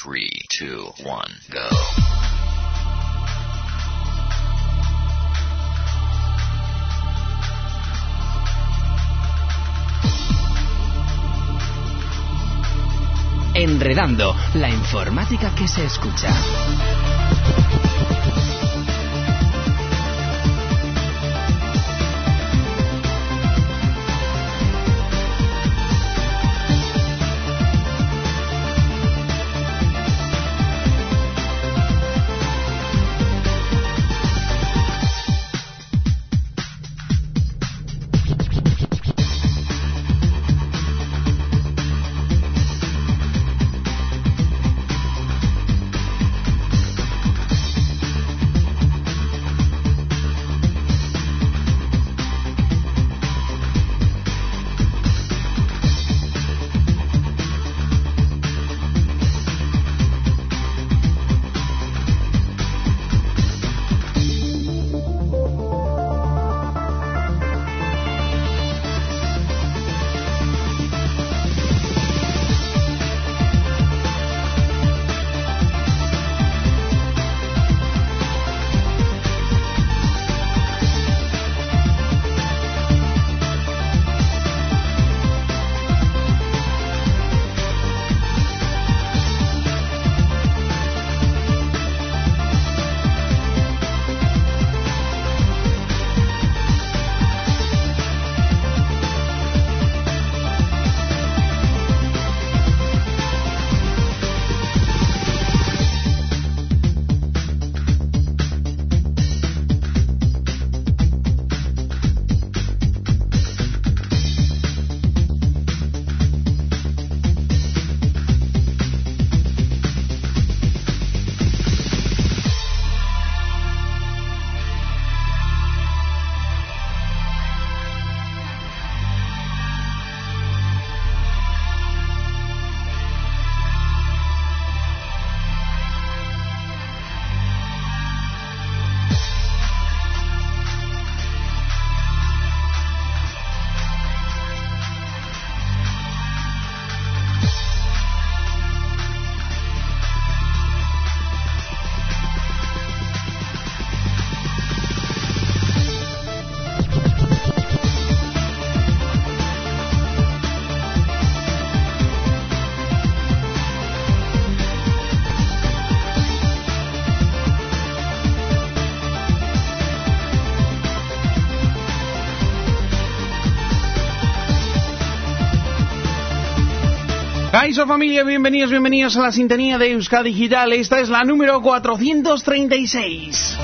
3, 2, 1, go. Enredando, la informática que se escucha. Kaiso familia, bienvenidos a la sintonía de Euskadi Digital. Esta es la número 436.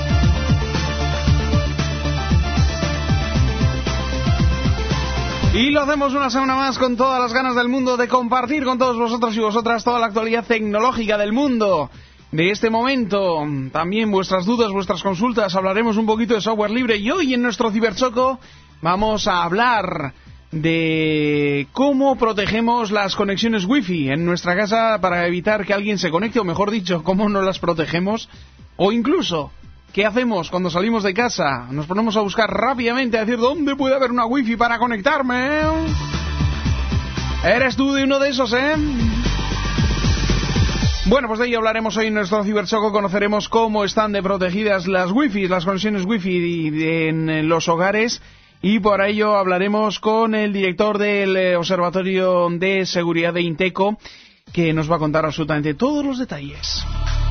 Y lo hacemos una semana más con todas las ganas del mundo de compartir con todos vosotros y vosotras toda la actualidad tecnológica del mundo de este momento. También vuestras dudas, vuestras consultas. Hablaremos un poquito de software libre y hoy en nuestro Ciberchoco vamos a hablar de cómo protegemos las conexiones wifi en nuestra casa para evitar que alguien se conecte, o mejor dicho, cómo no las protegemos, o incluso ¿qué hacemos cuando salimos de casa? Nos ponemos a buscar rápidamente, a decir ¿dónde puede haber una wifi para conectarme? ¿Eres tú de uno de esos, Bueno, pues de ello hablaremos hoy en nuestro Ciberchoco. Conoceremos cómo están de protegidas las wifi, las conexiones wifi en los hogares. Y por ello hablaremos con el director del Observatorio de Seguridad de Inteco, que nos va a contar absolutamente todos los detalles.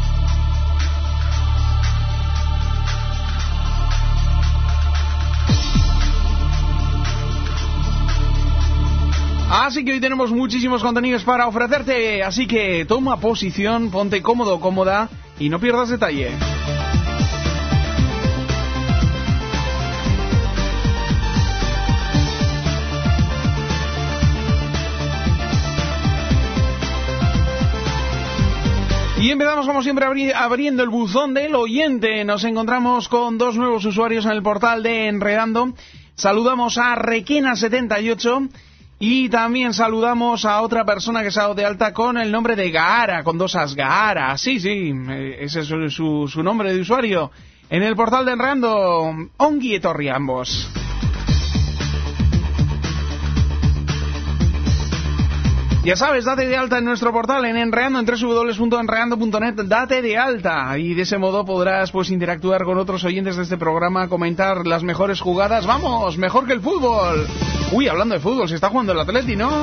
Así que hoy tenemos muchísimos contenidos para ofrecerte, así que toma posición, ponte cómodo o cómoda y no pierdas detalle. Y empezamos como siempre abriendo el buzón del oyente. Nos encontramos con dos nuevos usuarios en el portal de Enredando. Saludamos a Requena78 y también saludamos a otra persona que se ha dado de alta con el nombre de Gaara, con dos as, Gaara. Sí, ese es su nombre de usuario. En el portal de Enredando, ongi etorri ambos. Y Ya sabes, date de alta en nuestro portal, en Enreando, en www.enreando.net, date de alta. Y de ese modo podrás pues interactuar con otros oyentes de este programa, comentar las mejores jugadas. ¡Vamos! ¡Mejor que el fútbol! Uy, hablando de fútbol, se está jugando el Atleti, ¿no?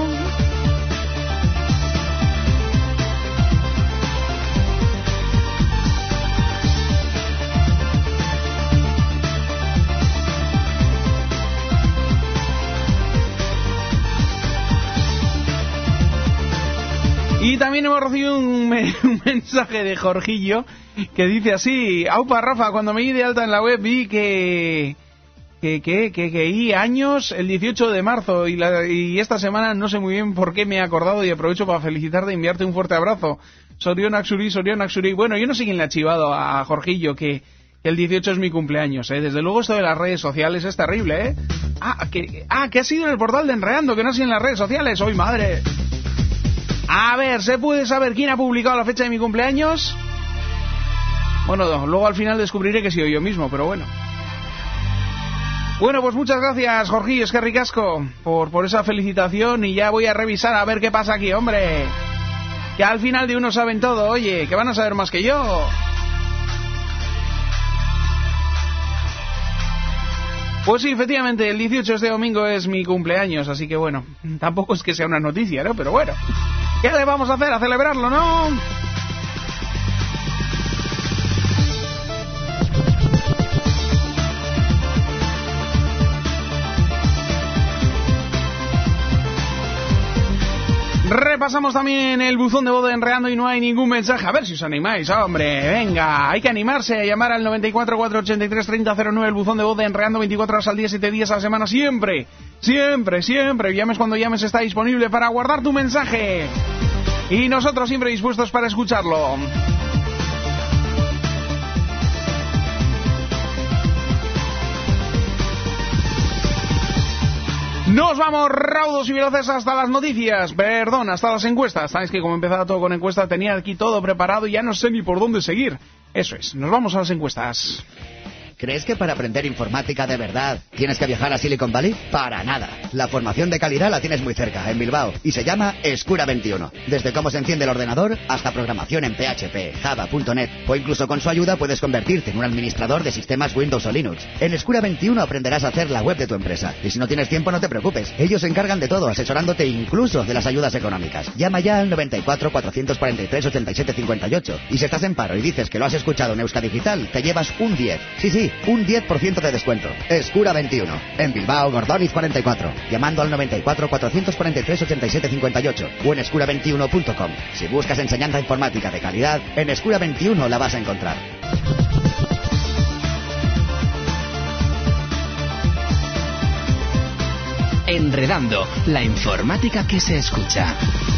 Y también hemos recibido un mensaje de Jorgillo que dice así: aupa Rafa, cuando me di de alta en la web vi que años el 18 de marzo y esta semana no sé muy bien por qué me he acordado y aprovecho para felicitarte y enviarte un fuerte abrazo. Sorionak Suri. Bueno, yo no sé quién le ha chivado a Jorgillo que el 18 es mi cumpleaños, ¿eh? Desde luego esto de las redes sociales es terrible, ¿eh? Que ha sido en el portal de Enreando, que no ha sido en las redes sociales. ¡Hoy madre! A ver, ¿se puede saber quién ha publicado la fecha de mi cumpleaños? Bueno, luego al final descubriré que he sido yo mismo, pero bueno. Bueno, pues muchas gracias, Jorgillo, es que ricasco, por esa felicitación, y ya voy a revisar a ver qué pasa aquí, hombre. Que al final de uno saben todo, oye, que van a saber más que yo. Pues sí, efectivamente, el 18 de este domingo es mi cumpleaños, así que bueno, tampoco es que sea una noticia, ¿no? Pero bueno, ¿qué le vamos a hacer? A celebrarlo, ¿no? Repasamos también el buzón de voz de Enreando y no hay ningún mensaje. A ver si os animáis, hombre. Venga, hay que animarse a llamar al 94 483 3009, el buzón de voz de Enreando, 24 horas al día, 7 días a la semana, siempre. Llames cuando llames, está disponible para guardar tu mensaje. Y nosotros siempre dispuestos para escucharlo. Nos vamos raudos y veloces hasta las noticias, hasta las encuestas. Sabéis que como empezaba todo con encuestas, tenía aquí todo preparado y ya no sé ni por dónde seguir. Eso es, nos vamos a las encuestas. ¿Crees que para aprender informática de verdad tienes que viajar a Silicon Valley? Para nada. La formación de calidad la tienes muy cerca, en Bilbao, y se llama Escura 21. Desde cómo se enciende el ordenador hasta programación en PHP, Java.net, o incluso con su ayuda puedes convertirte en un administrador de sistemas Windows o Linux. En Escura 21 aprenderás a hacer la web de tu empresa. Y si no tienes tiempo, no te preocupes. Ellos se encargan de todo, asesorándote incluso de las ayudas económicas. Llama ya al 94 443 87 58. Y si estás en paro y dices que lo has escuchado en Euskadigital, te llevas un 10. Sí, un 10% de descuento. Escura 21. En Bilbao, Gordoniz 44. Llamando al 94 443 87 58 o en escura21.com. Si buscas enseñanza informática de calidad, en Escura 21 la vas a encontrar. Enredando, la informática que se escucha.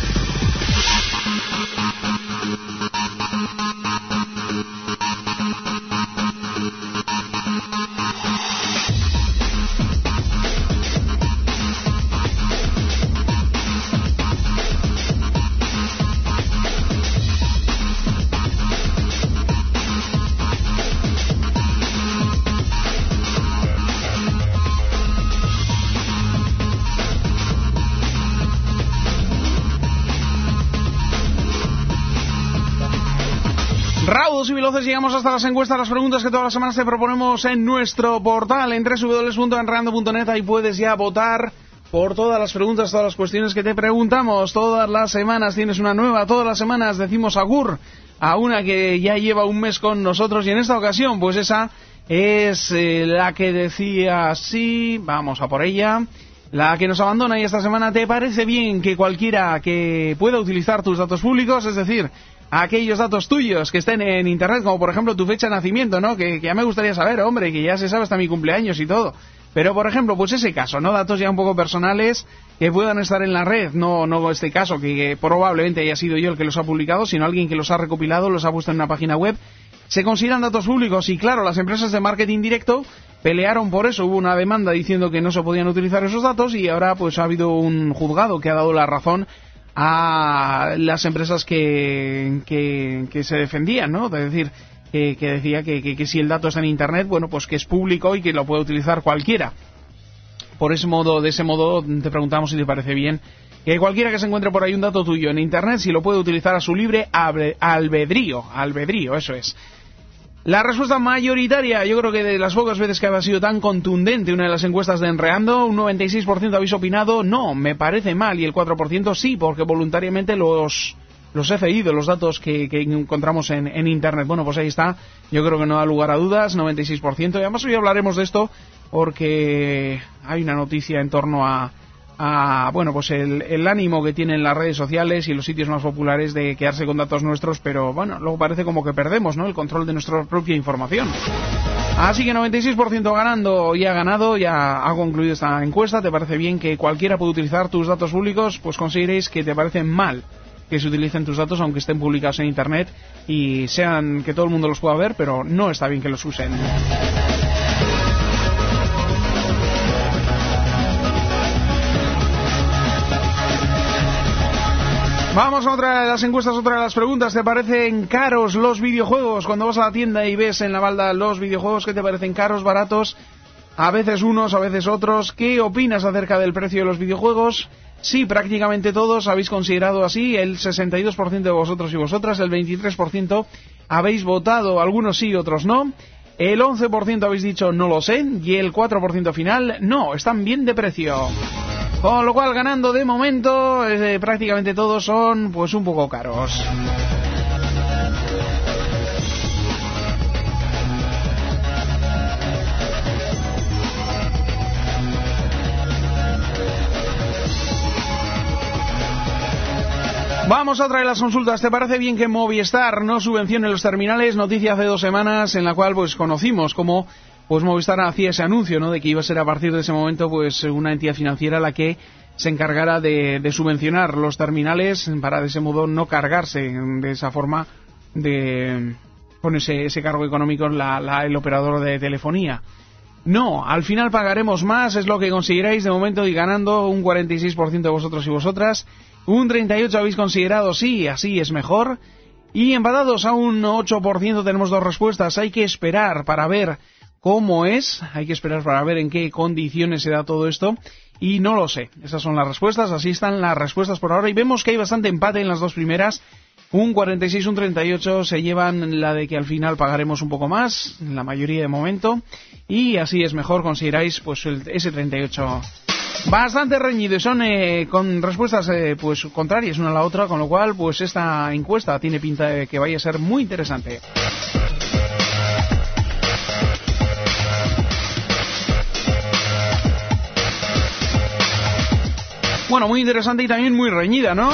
Raudos y veloces llegamos hasta las encuestas, las preguntas que todas las semanas te proponemos en nuestro portal en www.enreando.net. Ahí puedes ya votar por todas las preguntas, todas las cuestiones que te preguntamos. Todas las semanas tienes una nueva, todas las semanas decimos agur a una que ya lleva un mes con nosotros, y en esta ocasión pues esa es la que decía así, vamos a por ella. La que nos abandona, y esta semana: ¿te parece bien que cualquiera que pueda utilizar tus datos públicos, es decir, aquellos datos tuyos que estén en internet, como por ejemplo tu fecha de nacimiento, ¿no? Que ya me gustaría saber, hombre, que ya se sabe hasta mi cumpleaños y todo. Pero por ejemplo, pues ese caso, ¿no? Datos ya un poco personales que puedan estar en la red, no este caso que probablemente haya sido yo el que los ha publicado, sino alguien que los ha recopilado, los ha puesto en una página web. Se consideran datos públicos, y claro, las empresas de marketing directo pelearon por eso. Hubo una demanda diciendo que no se podían utilizar esos datos, y ahora pues ha habido un juzgado que ha dado la razón a las empresas que se defendían, ¿no? Es decir, que decía que si el dato está en internet, bueno, pues que es público y que lo puede utilizar cualquiera. De ese modo te preguntamos si te parece bien que cualquiera que se encuentre por ahí un dato tuyo en Internet, si lo puede utilizar a su libre albedrío, eso es. La respuesta mayoritaria, yo creo que de las pocas veces que ha sido tan contundente una de las encuestas de Enreando, un 96% habéis opinado, no, me parece mal, y el 4% sí, porque voluntariamente los he cedido, los datos que encontramos en Internet. Bueno, pues ahí está, yo creo que no da lugar a dudas, 96%, y además hoy hablaremos de esto porque hay una noticia en torno a bueno, pues el ánimo que tienen las redes sociales y los sitios más populares de quedarse con datos nuestros, pero bueno, luego parece como que perdemos, ¿no?, el control de nuestra propia información. Así que 96% ganando y ha ganado, ya ha concluido esta encuesta. ¿Te parece bien que cualquiera pueda utilizar tus datos públicos? Pues consideréis que te parece mal que se utilicen tus datos aunque estén publicados en Internet y sean que todo el mundo los pueda ver, pero no está bien que los usen. Vamos a otra de las encuestas, otra de las preguntas. ¿Te parecen caros los videojuegos? Cuando vas a la tienda y ves en la balda los videojuegos, ¿qué te parecen caros, baratos? A veces unos, a veces otros. ¿Qué opinas acerca del precio de los videojuegos? Sí, prácticamente todos habéis considerado así. El 62% de vosotros y vosotras, el 23% habéis votado, algunos sí, otros no. El 11% habéis dicho no lo sé y el 4% final no, están bien de precio. Con lo cual, ganando de momento, prácticamente todos son pues un poco caros. Vamos a traer las consultas. ¿Te parece bien que Movistar no subvencione los terminales? Noticia hace 2 semanas en la cual pues conocimos cómo pues Movistar hacía ese anuncio, ¿no?, de que iba a ser a partir de ese momento pues una entidad financiera la que se encargara de subvencionar los terminales para de ese modo no cargarse de esa forma con ese cargo económico el operador de telefonía. No, al final pagaremos más, es lo que consideráis de momento, y ganando un 46% de vosotros y vosotras. Un 38% habéis considerado sí, así es mejor. Y empatados a un 8% tenemos 2 respuestas. Hay que esperar para ver cómo es, hay que esperar para ver en qué condiciones se da todo esto. Y no lo sé, esas son las respuestas, así están las respuestas por ahora. Y vemos que hay bastante empate en las 2 primeras. Un 46, un 38 se llevan la de que al final pagaremos un poco más, la mayoría de momento. Y así es mejor, consideráis pues ese 38. Bastante reñido, son con respuestas pues contrarias una a la otra, con lo cual pues esta encuesta tiene pinta de que vaya a ser muy interesante. Bueno, muy interesante y también muy reñida, ¿no?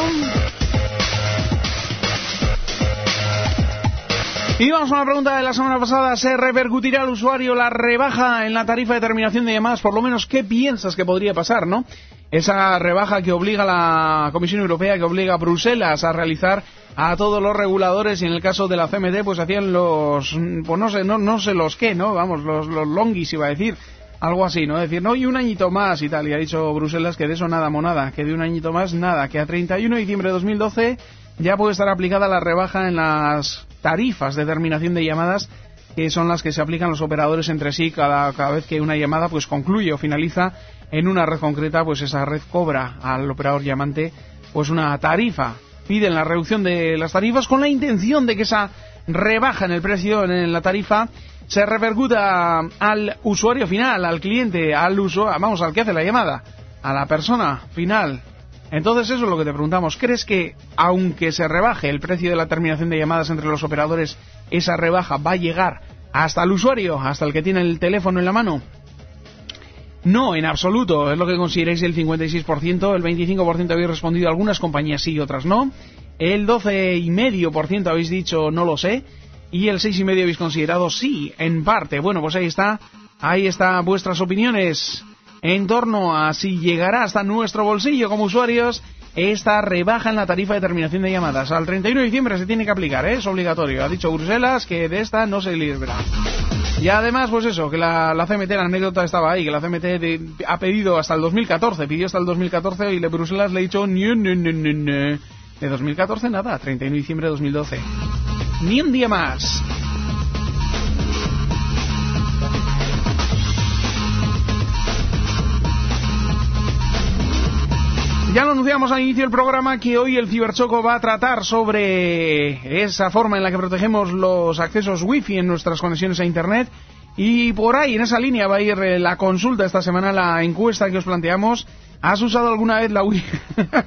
Y vamos a una pregunta de la semana pasada. ¿Se repercutirá al usuario la rebaja en la tarifa de terminación de llamadas? Por lo menos, ¿qué piensas que podría pasar, no? Esa rebaja que obliga a la Comisión Europea, que obliga a Bruselas a realizar a todos los reguladores, y en el caso de la CMT, pues hacían los, pues no sé los qué, ¿no? Vamos, los longuis iba a decir, algo así, ¿no? Es decir, no, y un añito más y tal, y ha dicho Bruselas que de eso nada monada, que de un añito más nada, que a 31 de diciembre de 2012 ya puede estar aplicada la rebaja en las tarifas de terminación de llamadas, que son las que se aplican los operadores entre sí cada vez que una llamada pues concluye o finaliza en una red concreta, pues esa red cobra al operador llamante pues una tarifa. Piden la reducción de las tarifas con la intención de que esa rebaja en el precio, en la tarifa, se repercuta al usuario final, al cliente, al que hace la llamada, a la persona final. Entonces eso es lo que te preguntamos. ¿Crees que aunque se rebaje el precio de la terminación de llamadas entre los operadores, esa rebaja va a llegar hasta el usuario, hasta el que tiene el teléfono en la mano? No, en absoluto. Es lo que consideráis el 56%. El 25% habéis respondido algunas compañías sí y otras no. El 12,5% habéis dicho no lo sé. Y el 6,5% habéis considerado sí, en parte. Bueno, pues ahí está vuestras opiniones en torno a si llegará hasta nuestro bolsillo como usuarios esta rebaja en la tarifa de terminación de llamadas. Al 31 de diciembre se tiene que aplicar, es obligatorio. Ha dicho Bruselas que de esta no se librará. Y además, pues eso, que la CMT, la anécdota estaba ahí, que la CMT ha pedido hasta el 2014, pidió hasta el 2014 y Bruselas le ha dicho no. De 2014 nada, 31 de diciembre de 2012. Ni un día más. Ya lo anunciamos al inicio del programa que hoy el Ciberchoco va a tratar sobre esa forma en la que protegemos los accesos wifi en nuestras conexiones a internet. Y por ahí, en esa línea, va a ir la consulta esta semana, la encuesta que os planteamos. ¿Has usado alguna vez la wifi?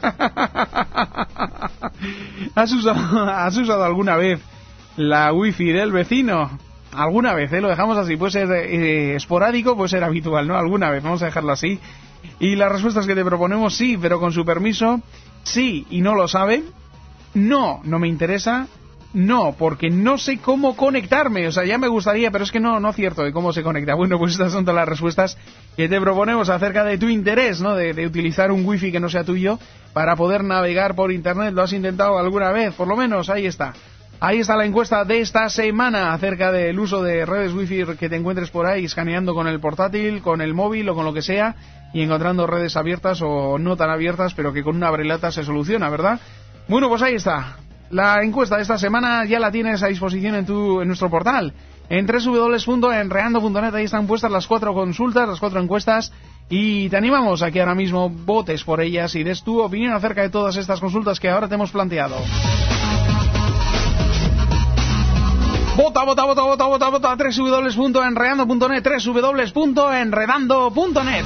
¿Has usado alguna vez la wifi del vecino? Alguna vez, lo dejamos así. Puede ser esporádico, puede ser habitual, ¿no? Alguna vez, vamos a dejarlo así. Y las respuestas que te proponemos, sí, pero con su permiso. Sí, y no lo sabe. No, no me interesa. No, porque no sé cómo conectarme. O sea, ya me gustaría, pero es que no acierto de cómo se conecta. Bueno, pues estas son todas las respuestas que te proponemos acerca de tu interés, ¿no? De utilizar un wifi que no sea tuyo para poder navegar por internet. ¿Lo has intentado alguna vez? Por lo menos, ahí está. Ahí está la encuesta de esta semana acerca del uso de redes wifi que te encuentres por ahí, escaneando con el portátil, con el móvil o con lo que sea, y encontrando redes abiertas o no tan abiertas, pero que con una abrelata se soluciona, ¿verdad? Bueno, pues ahí está. La encuesta de esta semana ya la tienes a disposición en nuestro portal, en www.enreando.net. Ahí están puestas las 4 consultas, las 4 encuestas, y te animamos a que ahora mismo votes por ellas y des tu opinión acerca de todas estas consultas que ahora te hemos planteado. Vota, www.enredando.net, www.enredando.net.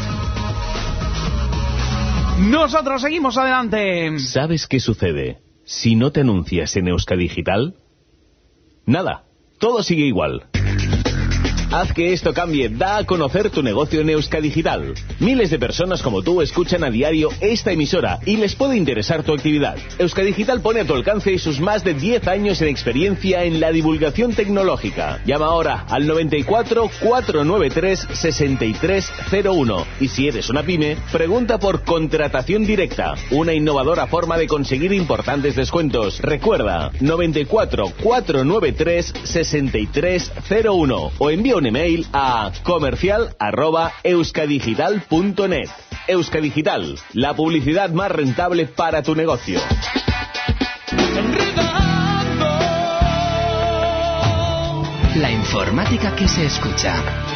Nosotros seguimos adelante. ¿Sabes qué sucede si no te anuncias en Euskadigital? Nada, todo sigue igual. Haz que esto cambie, da a conocer tu negocio en Euskadigital. Miles de personas como tú escuchan a diario esta emisora y les puede interesar tu actividad. Euskadigital pone a tu alcance sus más de 10 años en experiencia en la divulgación tecnológica. Llama ahora al 94 493 6301 y si eres una pyme, pregunta por contratación directa, una innovadora forma de conseguir importantes descuentos. Recuerda, 94 493 6301 o envía un email a comercial@euskadigital.net. Euskadigital, la publicidad más rentable para tu negocio. La informática que se escucha.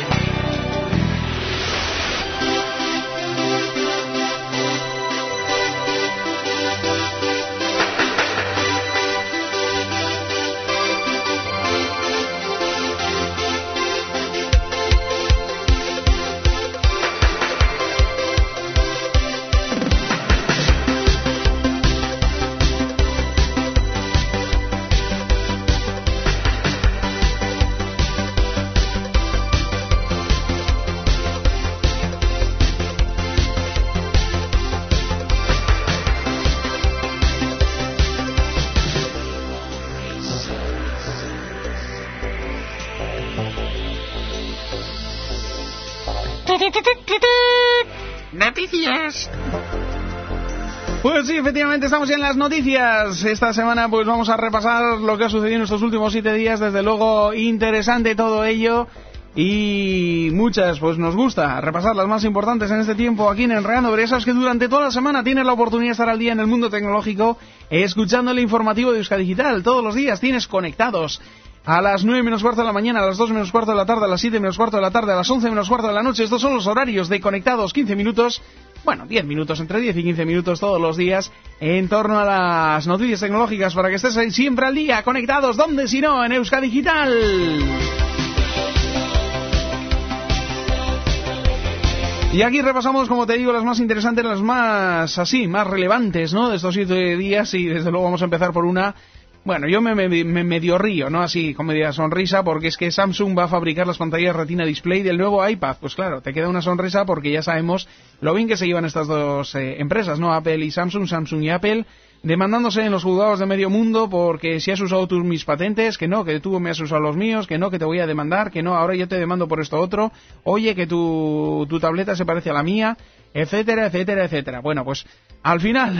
Noticias. Pues sí, efectivamente estamos ya en las noticias. Esta semana pues vamos a repasar lo que ha sucedido en estos últimos 7 días. Desde luego interesante todo ello. Y muchas, pues nos gusta repasar las más importantes en este tiempo aquí en Enredando. Pero ya sabes que durante toda la semana tienes la oportunidad de estar al día en el mundo tecnológico, escuchando el informativo de Euskadigital. Todos los días tienes conectados. A las 9 menos cuarto de la mañana, a las 2 menos cuarto de la tarde, a las 7 menos cuarto de la tarde, a las 11 menos cuarto de la noche. Estos son los horarios de conectados, 15 minutos, bueno, 10 minutos, entre 10 y 15 minutos todos los días, en torno a las noticias tecnológicas, para que estés ahí siempre al día, conectados, ¿dónde si no? En Euskadigital. Y aquí repasamos, como te digo, las más interesantes, las más relevantes, ¿no? De estos 7 días, y desde luego vamos a empezar por una. Bueno, yo me medio río, ¿no? Así, con media sonrisa, porque es que Samsung va a fabricar las pantallas Retina Display del nuevo iPad. Pues claro, te queda una sonrisa porque ya sabemos lo bien que se llevan estas dos empresas, ¿no? Apple y Samsung, Samsung y Apple, demandándose en los juzgados de medio mundo porque si has usado tú mis patentes, que no, que tú me has usado los míos, que no, que te voy a demandar, que no, ahora yo te demando por esto otro, oye, que tu tableta se parece a la mía, etcétera, etcétera, etcétera. Bueno, pues, al final...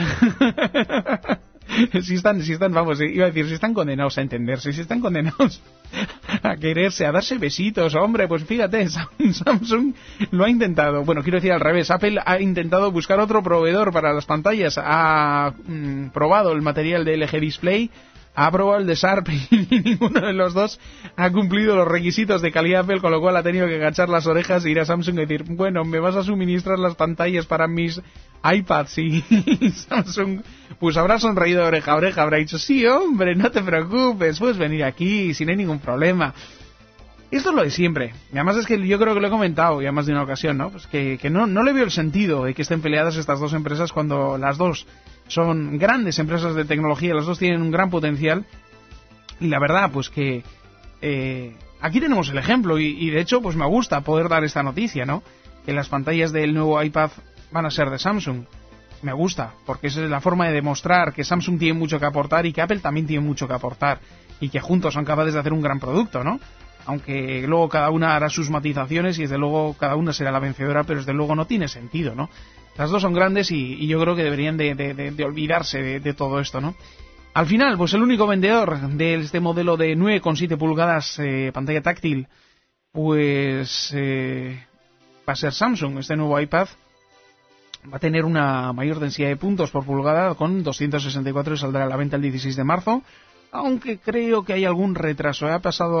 Si están, vamos, iba a decir, si están condenados a entenderse, si están condenados a quererse, a darse besitos, hombre, pues fíjate, Samsung lo ha intentado. Bueno, quiero decir al revés, Apple ha intentado buscar otro proveedor para las pantallas, ha probado el material de LG Display, ha probado el de Sharp y ninguno de los dos ha cumplido los requisitos de calidad Apple, con lo cual ha tenido que agachar las orejas e ir a Samsung y decir, bueno, me vas a suministrar las pantallas para mis iPad, sí. Samsung pues habrá sonreído de oreja a oreja, habrá dicho, sí, hombre, no te preocupes, puedes venir aquí, si no hay ningún problema. Esto es lo de siempre. Y además es que yo creo que lo he comentado ya más de una ocasión, ¿no? Pues que no le veo el sentido de que estén peleadas estas dos empresas cuando las dos son grandes empresas de tecnología, las dos tienen un gran potencial. Y la verdad, pues que aquí tenemos el ejemplo y de hecho pues me gusta poder dar esta noticia, ¿no? Que las pantallas del nuevo iPad van a ser de Samsung. Me gusta, porque esa es la forma de demostrar que Samsung tiene mucho que aportar y que Apple también tiene mucho que aportar y que juntos son capaces de hacer un gran producto, ¿no? Aunque luego cada una hará sus matizaciones y desde luego cada una será la vencedora, pero desde luego no tiene sentido, ¿no? Las dos son grandes y yo creo que deberían de olvidarse de todo esto, ¿no? Al final, pues el único vendedor de este modelo de 9,7 pulgadas pantalla táctil, pues va a ser Samsung. Este nuevo iPad va a tener una mayor densidad de puntos por pulgada con 264 y saldrá a la venta el 16 de marzo, aunque creo que hay algún retraso.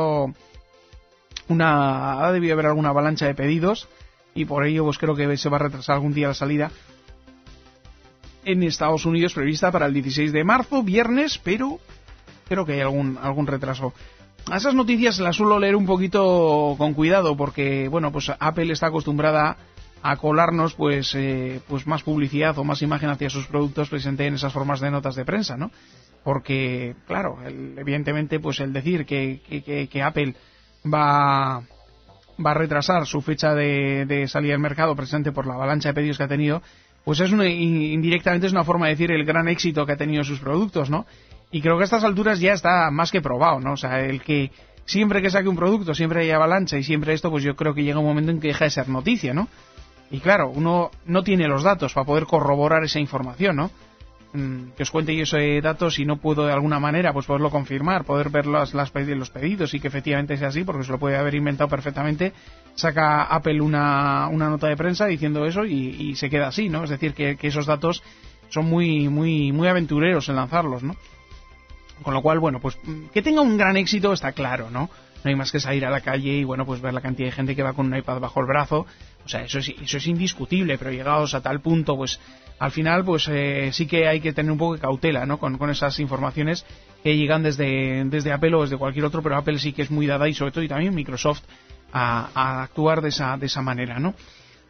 Ha debido haber alguna avalancha de pedidos y por ello pues creo que se va a retrasar algún día la salida en Estados Unidos, prevista para el 16 de marzo, viernes, pero creo que hay algún retraso. A esas noticias las suelo leer un poquito con cuidado porque, bueno, pues Apple está acostumbrada a colarnos pues más publicidad o más imagen hacia sus productos presente en esas formas de notas de prensa, ¿no? Porque, claro, evidentemente pues el decir que Apple va a retrasar su fecha de salida al mercado presente por la avalancha de pedidos que ha tenido, pues indirectamente es una forma de decir el gran éxito que ha tenido sus productos, ¿no? Y creo que a estas alturas ya está más que probado, ¿no? O sea, el que siempre que saque un producto siempre hay avalancha y siempre esto, pues yo creo que llega un momento en que deja de ser noticia, ¿no? Y claro, uno no tiene los datos para poder corroborar esa información, ¿no? Que os cuente yo esos datos y no puedo de alguna manera pues poderlo confirmar, poder ver los pedidos y que efectivamente sea así, porque se lo puede haber inventado perfectamente. Saca Apple una nota de prensa diciendo eso y se queda así, ¿no? Es decir, que esos datos son muy aventureros en lanzarlos, ¿no? Con lo cual, bueno, pues que tenga un gran éxito está claro, ¿no? No hay más que salir a la calle y, bueno, pues ver la cantidad de gente que va con un iPad bajo el brazo. O sea, eso es indiscutible, pero llegados a tal punto, pues al final, pues sí que hay que tener un poco de cautela, ¿no? Con esas informaciones que llegan desde Apple o desde cualquier otro, pero Apple sí que es muy dada y sobre todo y también Microsoft a actuar de esa manera, ¿no?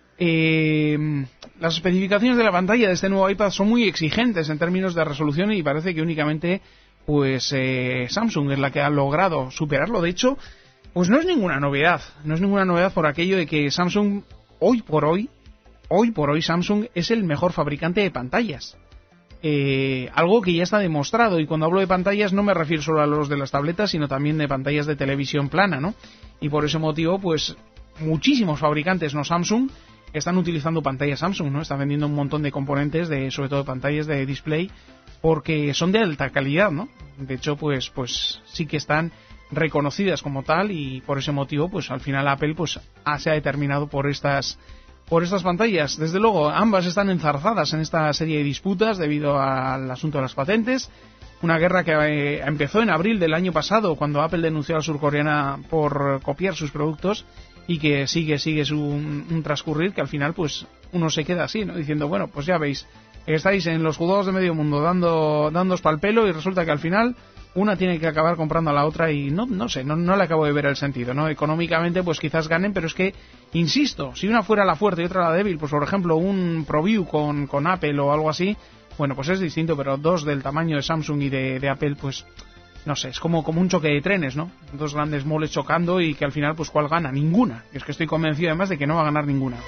Las especificaciones de la pantalla de este nuevo iPad son muy exigentes en términos de resolución y parece que únicamente pues Samsung es la que ha logrado superarlo. De hecho, pues no es ninguna novedad por aquello de que Samsung hoy por hoy Samsung es el mejor fabricante de pantallas, algo que ya está demostrado, y cuando hablo de pantallas no me refiero solo a los de las tabletas, sino también de pantallas de televisión plana, ¿no? Y por ese motivo, pues muchísimos fabricantes no Samsung están utilizando pantallas Samsung, ¿no? Están vendiendo un montón de componentes, sobre todo de pantallas de display, porque son de alta calidad, ¿no? De hecho, pues sí que están reconocidas como tal, y por ese motivo, pues al final Apple pues se ha determinado por estas pantallas. Desde luego, ambas están enzarzadas en esta serie de disputas debido al asunto de las patentes. Una guerra que empezó en abril del año pasado, cuando Apple denunció a la surcoreana por copiar sus productos, y que sigue un transcurrir que al final pues uno se queda así, ¿no? Diciendo, bueno, pues ya veis, estáis en los juzgados de medio mundo dándoos pa'l pelo, y resulta que al final una tiene que acabar comprando a la otra, y no le acabo de ver el sentido, ¿no? Económicamente pues quizás ganen, pero es que, insisto, si una fuera la fuerte y otra la débil, pues por ejemplo un ProView con Apple o algo así, bueno, pues es distinto, pero dos del tamaño de Samsung y de Apple, pues no sé, es como un choque de trenes, ¿no? Dos grandes moles chocando, y que al final pues ¿cuál gana? Ninguna. Y es que estoy convencido además de que no va a ganar ninguna.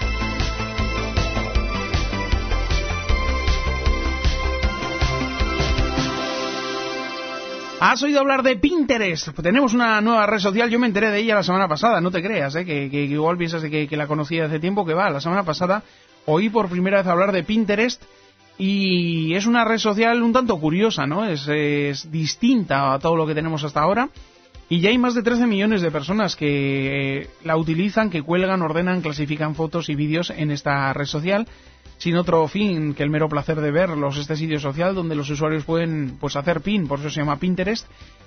¿Has oído hablar de Pinterest? Pues tenemos una nueva red social, yo me enteré de ella la semana pasada, no te creas, que igual piensas de que la conocía hace tiempo, que va, la semana pasada oí por primera vez hablar de Pinterest, y es una red social un tanto curiosa, ¿no? Es distinta a todo lo que tenemos hasta ahora, y ya hay más de 13 millones de personas que la utilizan, que cuelgan, ordenan, clasifican fotos y vídeos en esta red social, sin otro fin que el mero placer de verlos. Este sitio social donde los usuarios pueden pues hacer pin, por eso se llama Pinterest,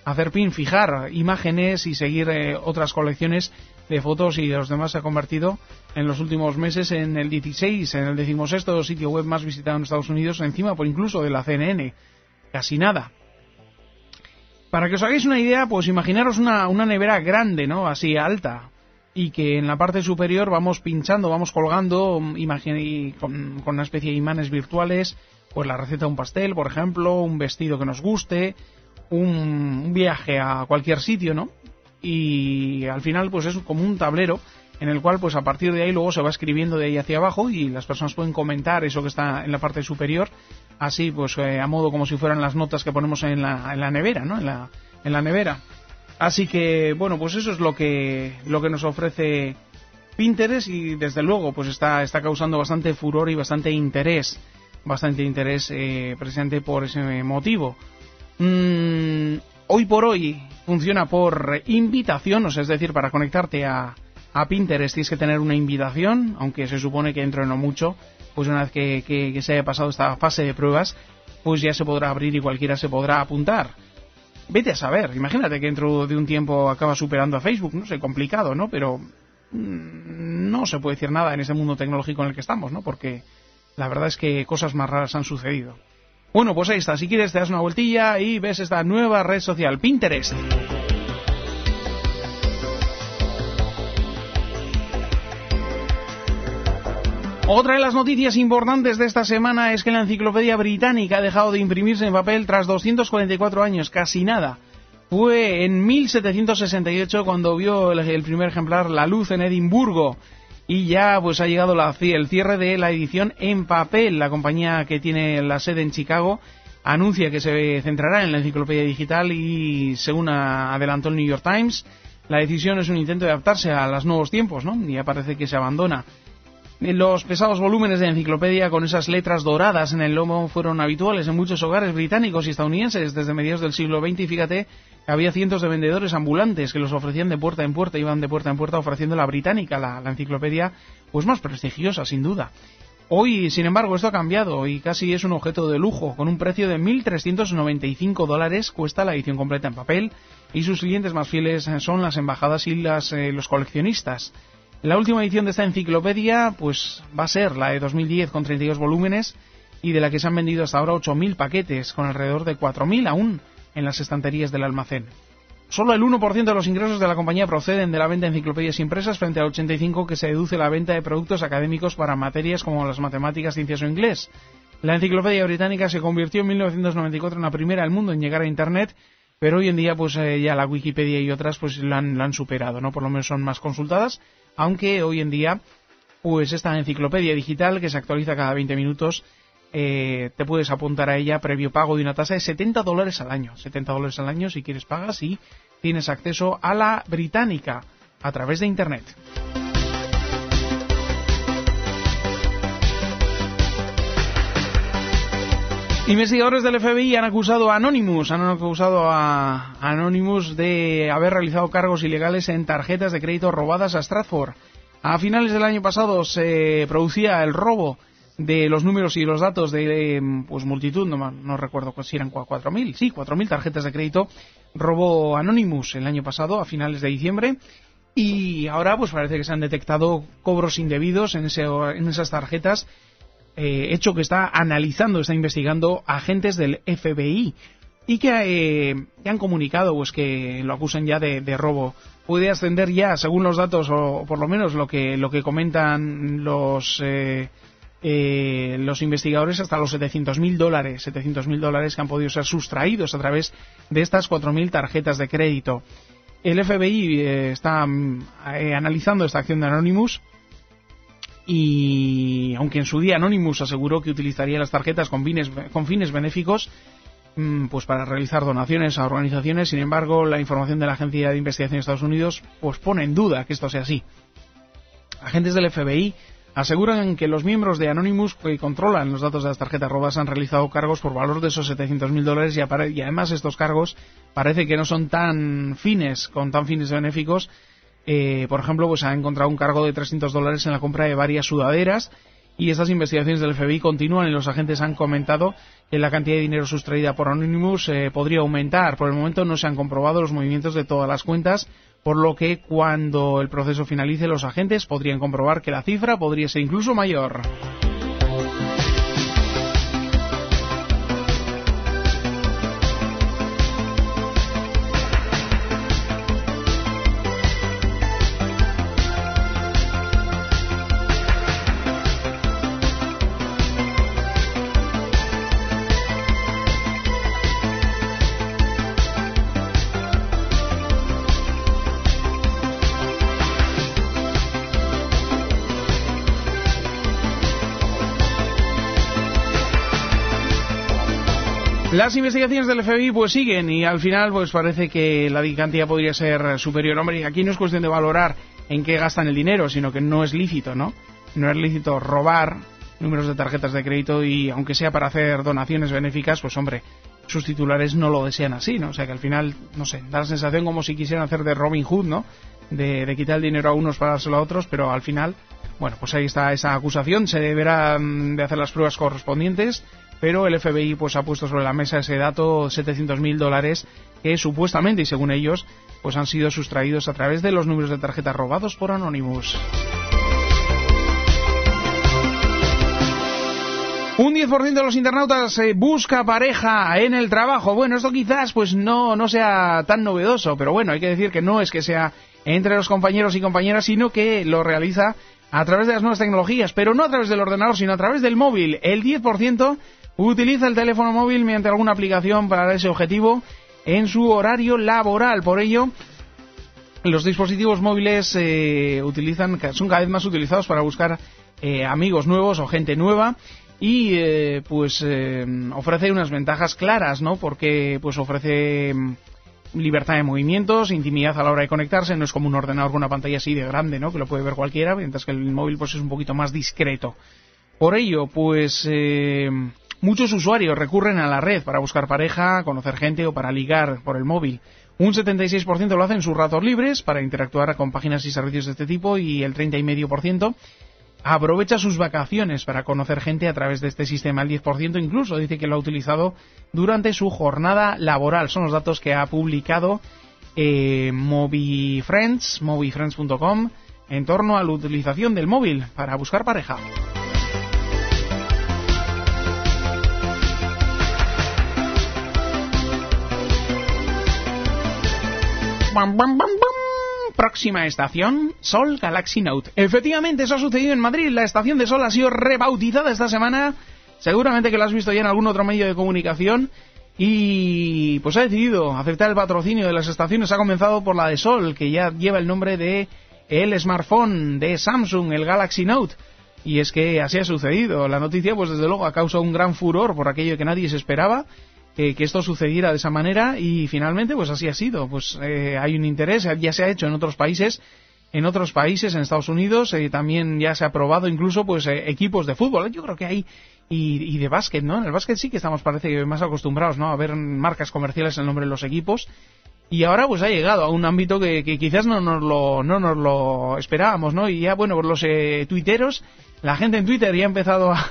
hacer pin, fijar imágenes y seguir otras colecciones de fotos y de los demás. Se ha convertido en los últimos meses en el 16, en el 16º sitio web más visitado en Estados Unidos, encima por incluso de la CNN. Casi nada. Para que os hagáis una idea, pues imaginaros una nevera grande, ¿no? Así alta, y que en la parte superior vamos pinchando, vamos colgando con una especie de imanes virtuales, pues la receta de un pastel, por ejemplo, un vestido que nos guste, un viaje a cualquier sitio, ¿no? Y al final pues es como un tablero en el cual pues a partir de ahí luego se va escribiendo de ahí hacia abajo y las personas pueden comentar eso que está en la parte superior, así pues a modo como si fueran las notas que ponemos en la nevera, ¿no? En la nevera. Así que bueno, pues eso es lo que nos ofrece Pinterest, y desde luego pues está causando bastante furor y bastante interés precisamente por ese motivo. Hoy por hoy funciona por invitación, o sea, es decir, para conectarte a Pinterest tienes que tener una invitación, aunque se supone que dentro de no mucho, pues una vez que se haya pasado esta fase de pruebas, pues ya se podrá abrir y cualquiera se podrá apuntar. Vete a saber, imagínate que dentro de un tiempo acaba superando a Facebook, no sé, complicado, ¿no? Pero no se puede decir nada en ese mundo tecnológico en el que estamos, ¿no? Porque la verdad es que cosas más raras han sucedido. Bueno, pues ahí está, si quieres te das una vueltilla y ves esta nueva red social, Pinterest. Otra de las noticias importantes de esta semana es que la Enciclopedia Británica ha dejado de imprimirse en papel tras 244 años, casi nada. Fue en 1768 cuando vio el primer ejemplar la luz en Edimburgo. Y ya pues ha llegado el cierre de la edición en papel. La compañía que tiene la sede en Chicago anuncia que se centrará en la enciclopedia digital y, según adelantó el New York Times, la decisión es un intento de adaptarse a los nuevos tiempos, ¿no? Y ya parece que se abandona. Los pesados volúmenes de enciclopedia con esas letras doradas en el lomo fueron habituales en muchos hogares británicos y estadounidenses desde mediados del siglo XX, y fíjate, había cientos de vendedores ambulantes que los ofrecían de puerta en puerta, iban de puerta en puerta ofreciendo la británica, la enciclopedia pues más prestigiosa, sin duda. Hoy, sin embargo, esto ha cambiado y casi es un objeto de lujo. Con un precio de $1.395 cuesta la edición completa en papel, y sus clientes más fieles son las embajadas y los coleccionistas. La última edición de esta enciclopedia pues va a ser la de 2010 con 32 volúmenes, y de la que se han vendido hasta ahora 8.000 paquetes, con alrededor de 4.000 aún en las estanterías del almacén. Solo el 1% de los ingresos de la compañía proceden de la venta de enciclopedias impresas, frente al 85% que se deduce la venta de productos académicos para materias como las matemáticas, ciencias o inglés. La enciclopedia británica se convirtió en 1994 en la primera del mundo en llegar a Internet, pero hoy en día pues ya la Wikipedia y otras pues la han superado, ¿no? Por lo menos son más consultadas, aunque hoy en día pues esta enciclopedia digital, que se actualiza cada 20 minutos, te puedes apuntar a ella previo pago de una tasa de $70 al año. $70 al año si quieres pagas y tienes acceso a la británica a través de Internet. Investigadores del FBI han acusado a Anonymous de haber realizado cargos ilegales en tarjetas de crédito robadas a Stratford. A finales del año pasado se producía el robo de los números y los datos de pues multitud, no recuerdo si eran 4.000 tarjetas de crédito. Robó Anonymous el año pasado, a finales de diciembre, y ahora pues parece que se han detectado cobros indebidos en esas tarjetas, hecho que está investigando agentes del FBI, y que han comunicado pues que lo acusan ya de robo. Puede ascender ya, según los datos, o por lo menos lo que comentan los investigadores, hasta los $700.000 que han podido ser sustraídos a través de estas 4.000 tarjetas de crédito. El FBI está analizando esta acción de Anonymous, y aunque en su día Anonymous aseguró que utilizaría las tarjetas con fines benéficos, pues para realizar donaciones a organizaciones, sin embargo la información de la Agencia de Investigación de Estados Unidos pues pone en duda que esto sea así. Agentes del FBI aseguran que los miembros de Anonymous, que controlan los datos de las tarjetas robadas, han realizado cargos por valor de esos $700.000, y además estos cargos parece que no son tan fines benéficos. Por ejemplo, pues ha encontrado un cargo de $300 en la compra de varias sudaderas, y estas investigaciones del FBI continúan y los agentes han comentado que la cantidad de dinero sustraída por Anonymous podría aumentar. Por el momento no se han comprobado los movimientos de todas las cuentas, por lo que cuando el proceso finalice los agentes podrían comprobar que la cifra podría ser incluso mayor. Las investigaciones del FBI pues siguen y al final pues parece que la cantidad podría ser superior. Hombre, aquí no es cuestión de valorar en qué gastan el dinero, sino que no es lícito, ¿no? No es lícito robar números de tarjetas de crédito y aunque sea para hacer donaciones benéficas, pues hombre, sus titulares no lo desean así, ¿no? O sea que al final, no sé, da la sensación como si quisieran hacer de Robin Hood, ¿no? De quitar el dinero a unos para dárselo a otros, pero al final, bueno, pues ahí está esa acusación, se deberán de hacer las pruebas correspondientes. Pero el FBI pues ha puesto sobre la mesa ese dato, $700.000, que supuestamente, y según ellos, pues han sido sustraídos a través de los números de tarjeta robados por Anonymous. Un 10% de los internautas busca pareja en el trabajo. Bueno, esto quizás pues no sea tan novedoso, pero bueno, hay que decir que no es que sea entre los compañeros y compañeras, sino que lo realiza a través de las nuevas tecnologías, pero no a través del ordenador, sino a través del móvil. El 10% utiliza el teléfono móvil mediante alguna aplicación para ese objetivo en su horario laboral. Por ello, los dispositivos móviles son cada vez más utilizados para buscar amigos nuevos o gente nueva y ofrece unas ventajas claras, ¿no? Porque pues ofrece libertad de movimientos, intimidad a la hora de conectarse, no es como un ordenador con una pantalla así de grande, ¿no? Que lo puede ver cualquiera, mientras que el móvil pues es un poquito más discreto. Por ello, pues muchos usuarios recurren a la red para buscar pareja, conocer gente o para ligar por el móvil. Un 76% lo hace en sus ratos libres para interactuar con páginas y servicios de este tipo y el 30,5% aprovecha sus vacaciones para conocer gente a través de este sistema. El 10% incluso dice que lo ha utilizado durante su jornada laboral. Son los datos que ha publicado movifriends.com en torno a la utilización del móvil para buscar pareja. ¡Bam, bam, bam, bam! Próxima estación, Sol Galaxy Note. Efectivamente, eso ha sucedido en Madrid. La estación de Sol ha sido rebautizada esta semana. Seguramente que lo has visto ya en algún otro medio de comunicación. Y pues ha decidido aceptar el patrocinio de las estaciones. Ha comenzado por la de Sol, que ya lleva el nombre de el smartphone de Samsung, el Galaxy Note. Y es que así ha sucedido. La noticia, pues desde luego, ha causado un gran furor por aquello que nadie se esperaba. Que esto sucediera de esa manera y finalmente pues así ha sido. Pues hay un interés, ya se ha hecho en otros países, en Estados Unidos, también ya se ha probado incluso pues equipos de fútbol, yo creo que hay, y de básquet, ¿no? En el básquet sí que estamos, parece que más acostumbrados, ¿no? A ver marcas comerciales en el nombre de los equipos. Y ahora pues ha llegado a un ámbito que quizás no nos lo esperábamos, ¿no? Y ya, bueno, por los tuiteros, la gente en Twitter ya ha empezado a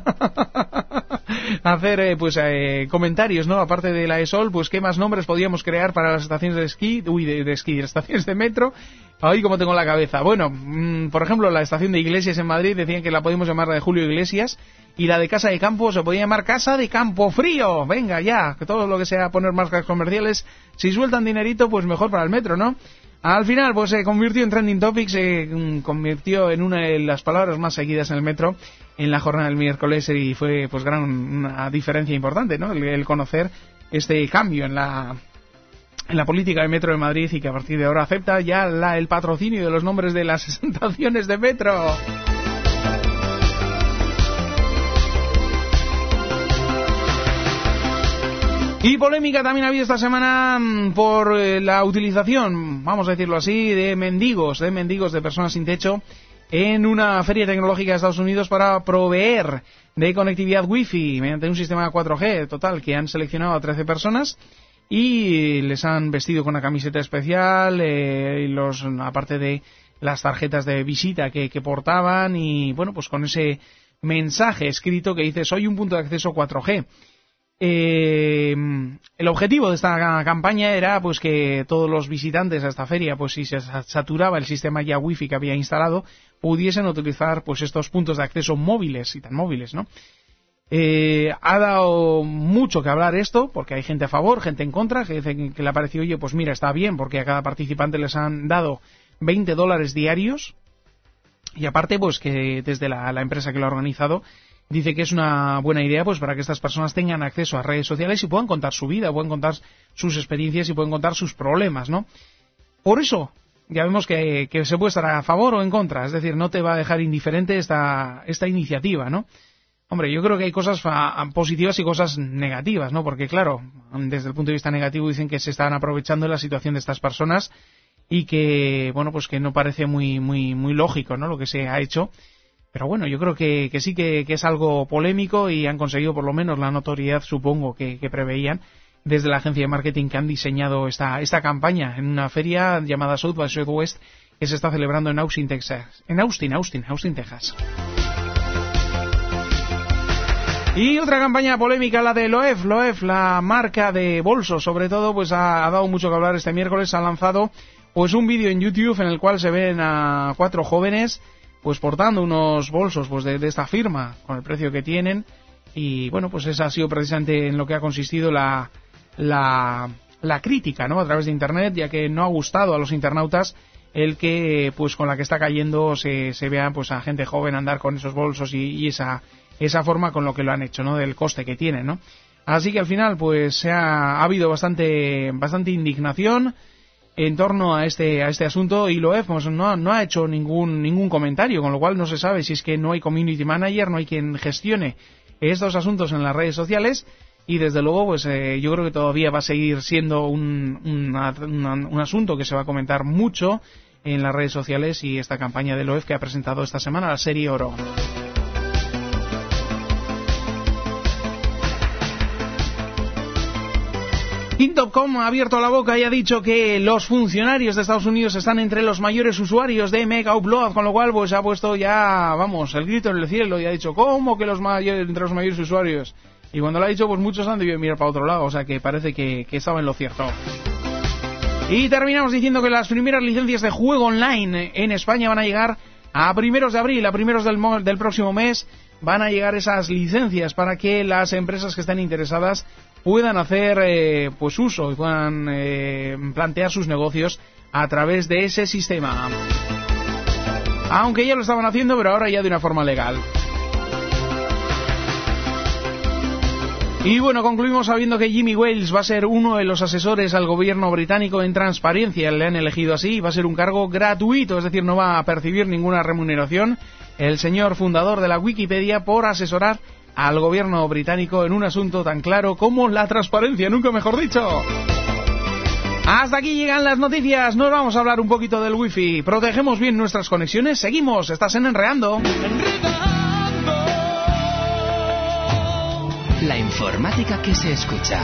hacer comentarios, ¿no? Aparte de la ESOL, pues qué más nombres podíamos crear para las estaciones de esquí, de estaciones de metro. Ahí como tengo la cabeza. Bueno, por ejemplo, la estación de Iglesias en Madrid decían que la podíamos llamar la de Julio Iglesias, y la de Casa de Campo se podía llamar Casa de Campo Frío. Venga ya, que todo lo que sea poner marcas comerciales, si sueltan dinerito, pues mejor para el metro, ¿no? Al final, pues se convirtió en trending topic, se convirtió en una de las palabras más seguidas en el metro en la jornada del miércoles y fue pues una diferencia importante, ¿no? El conocer este cambio en la política del Metro de Madrid y que a partir de ahora acepta ya el patrocinio de los nombres de las estaciones de metro. Y polémica también ha habido esta semana por la utilización, vamos a decirlo así, de mendigos, de personas sin techo en una feria tecnológica de Estados Unidos para proveer de conectividad wifi mediante un sistema 4G total, que han seleccionado a 13 personas y les han vestido con una camiseta especial, aparte de las tarjetas de visita que portaban, y bueno, pues con mensaje escrito que dice: soy un punto de acceso 4G. El objetivo de esta campaña era pues que todos los visitantes a esta feria, pues si se saturaba el sistema ya wifi que había instalado, pudiesen utilizar pues estos puntos de acceso móviles y tan móviles, ¿no? Ha dado mucho que hablar esto, porque hay gente a favor, gente en contra, que dicen que le ha parecido, oye, pues mira, está bien, porque a cada participante les han dado $20 diarios, y aparte, pues que desde la empresa que lo ha organizado dice que es una buena idea pues para que estas personas tengan acceso a redes sociales y puedan contar su vida, puedan contar sus experiencias y puedan contar sus problemas, ¿no? Por eso, ya vemos que se puede estar a favor o en contra, es decir, no te va a dejar indiferente esta iniciativa, ¿no? Hombre, yo creo que hay cosas positivas y cosas negativas, ¿no? Porque, claro, desde el punto de vista negativo dicen que se están aprovechando de la situación de estas personas y que, bueno, pues que no parece muy lógico, ¿no? Lo que se ha hecho. Pero bueno, yo creo que sí que es algo polémico y han conseguido por lo menos la notoriedad, supongo, que preveían desde la agencia de marketing que han diseñado esta campaña en una feria llamada South by Southwest que se está celebrando en Austin, Texas. Austin, Texas. Y otra campaña polémica, la de Loewe. Loewe, la marca de bolsos, sobre todo, pues ha dado mucho que hablar este miércoles. Ha lanzado pues un vídeo en YouTube en el cual se ven a 4 jóvenes pues portando unos bolsos pues de esta firma con el precio que tienen, y bueno, pues esa ha sido precisamente en lo que ha consistido la crítica, ¿no? A través de internet, ya que no ha gustado a los internautas el que pues con la que está cayendo se vea pues a gente joven andar con esos bolsos y esa forma con lo que lo han hecho, ¿no? Del coste que tienen, ¿no? Así que al final pues ha habido bastante indignación en torno a este asunto, y Loewe pues, no ha hecho ningún comentario, con lo cual no se sabe si es que no hay community manager, no hay quien gestione estos asuntos en las redes sociales, y desde luego pues yo creo que todavía va a seguir siendo un asunto que se va a comentar mucho en las redes sociales, y esta campaña de Loewe que ha presentado esta semana la serie Oro. King.com ha abierto la boca y ha dicho que los funcionarios de Estados Unidos están entre los mayores usuarios de Mega Upload, con lo cual pues ha puesto ya, vamos, el grito en el cielo y ha dicho, ¿cómo que entre los mayores usuarios? Y cuando lo ha dicho, pues muchos han debido mirar para otro lado, o sea que parece que estaba en lo cierto. Y terminamos diciendo que las primeras licencias de juego online en España van a llegar a primeros de abril, a primeros del próximo mes. Van a llegar esas licencias para que las empresas que estén interesadas puedan hacer pues uso y puedan plantear sus negocios a través de ese sistema. Aunque ya lo estaban haciendo, pero ahora ya de una forma legal. Y bueno, concluimos sabiendo que Jimmy Wales va a ser uno de los asesores al gobierno británico en transparencia. Le han elegido así, va a ser un cargo gratuito, es decir, no va a percibir ninguna remuneración el señor fundador de la Wikipedia por asesorar al gobierno británico en un asunto tan claro como la transparencia, nunca mejor dicho. Hasta aquí llegan las noticias, nos vamos a hablar un poquito del wifi. Protegemos bien nuestras conexiones, seguimos, estás en Enredando. La informática que se escucha.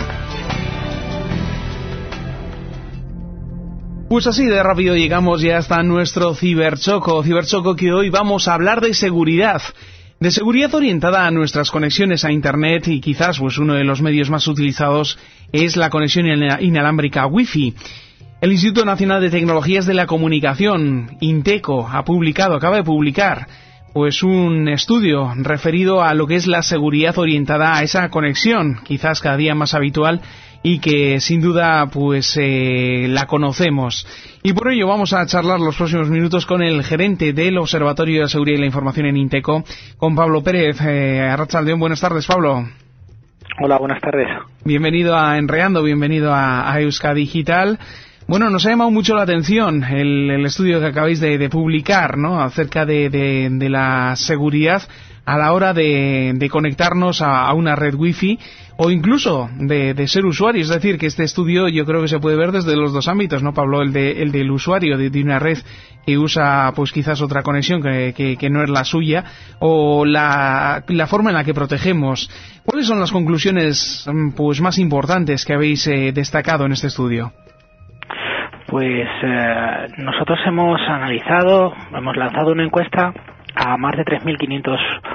Pues así de rápido llegamos ya hasta nuestro ciberchoco que hoy vamos a hablar de seguridad. De seguridad orientada a nuestras conexiones a Internet, y quizás pues uno de los medios más utilizados es la conexión inalámbrica Wi-Fi. El Instituto Nacional de Tecnologías de la Comunicación, INTECO, acaba de publicar pues un estudio referido a lo que es la seguridad orientada a esa conexión, quizás cada día más habitual y que sin duda pues la conocemos. Y por ello vamos a charlar los próximos minutos con el gerente del Observatorio de la Seguridad y la Información en INTECO, con Pablo Pérez. Arratsaldeon, buenas tardes, Pablo. Hola, buenas tardes. Bienvenido a Enreando, bienvenido a Euskadigital. Bueno, nos ha llamado mucho la atención el estudio que acabáis de publicar, ¿no?, acerca de la seguridad a la hora de conectarnos a una red wifi o incluso de ser usuario. Es decir, que este estudio yo creo que se puede ver desde los dos ámbitos, ¿no, Pablo? El del usuario de una red que usa pues quizás otra conexión que no es la suya, o la forma en la que protegemos. ¿Cuáles son las conclusiones pues más importantes que habéis destacado en este estudio? Pues nosotros hemos lanzado una encuesta a más de 3.500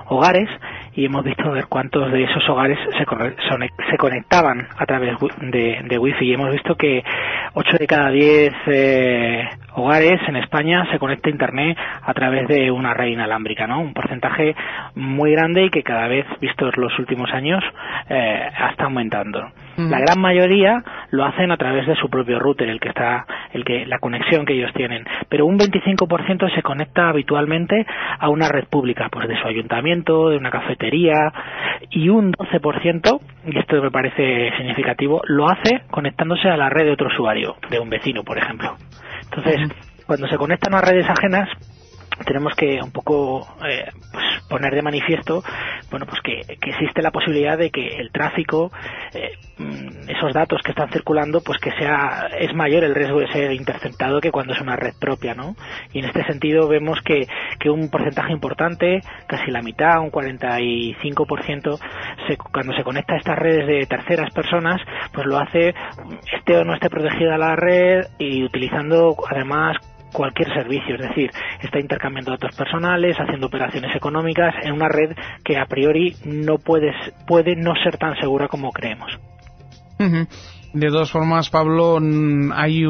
hogares y hemos visto a ver cuántos de esos hogares se conectaban a través de Wi-Fi, y hemos visto que 8 de cada 10 hogares en España se conecta a Internet a través de una red inalámbrica, ¿no? Un porcentaje muy grande y que cada vez, vistos los últimos años, está aumentando. La gran mayoría lo hacen a través de su propio router, la conexión que ellos tienen, pero un 25% se conecta habitualmente a una red pública, pues de su ayuntamiento, de una cafetería, y un 12%, y esto me parece significativo, lo hace conectándose a la red de otro usuario, de un vecino, por ejemplo. Entonces, cuando se conectan a redes ajenas, tenemos que un poco pues poner de manifiesto, bueno, pues que existe la posibilidad de que el tráfico, esos datos que están circulando, pues que es mayor el riesgo de ser interceptado que cuando es una red propia, ¿no? Y en este sentido vemos que un porcentaje importante, casi la mitad, un 45%, cuando se conecta a estas redes de terceras personas, pues lo hace, esté o no esté protegida la red, y utilizando además cualquier servicio, es decir, está intercambiando datos personales, haciendo operaciones económicas en una red que a priori no puede no ser tan segura como creemos. De todas formas, Pablo, hay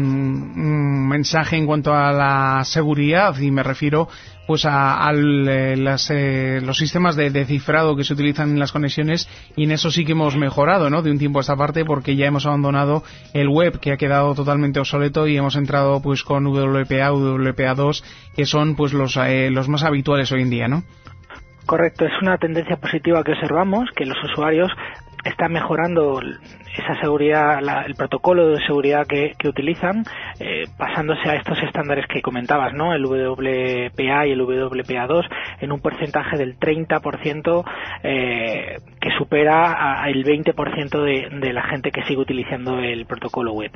un mensaje en cuanto a la seguridad, y me refiero pues a los sistemas de cifrado que se utilizan en las conexiones, y en eso sí que hemos mejorado, ¿no?, de un tiempo a esta parte, porque ya hemos abandonado el web, que ha quedado totalmente obsoleto, y hemos entrado pues con WPA, WPA2, que son pues los más habituales hoy en día, ¿no? Correcto, es una tendencia positiva que observamos, que los usuarios están mejorando esa seguridad, el protocolo de seguridad que utilizan, pasándose a estos estándares que comentabas, ¿no? El WPA y el WPA2 en un porcentaje del 30%, que supera el 20% de la gente que sigue utilizando el protocolo web.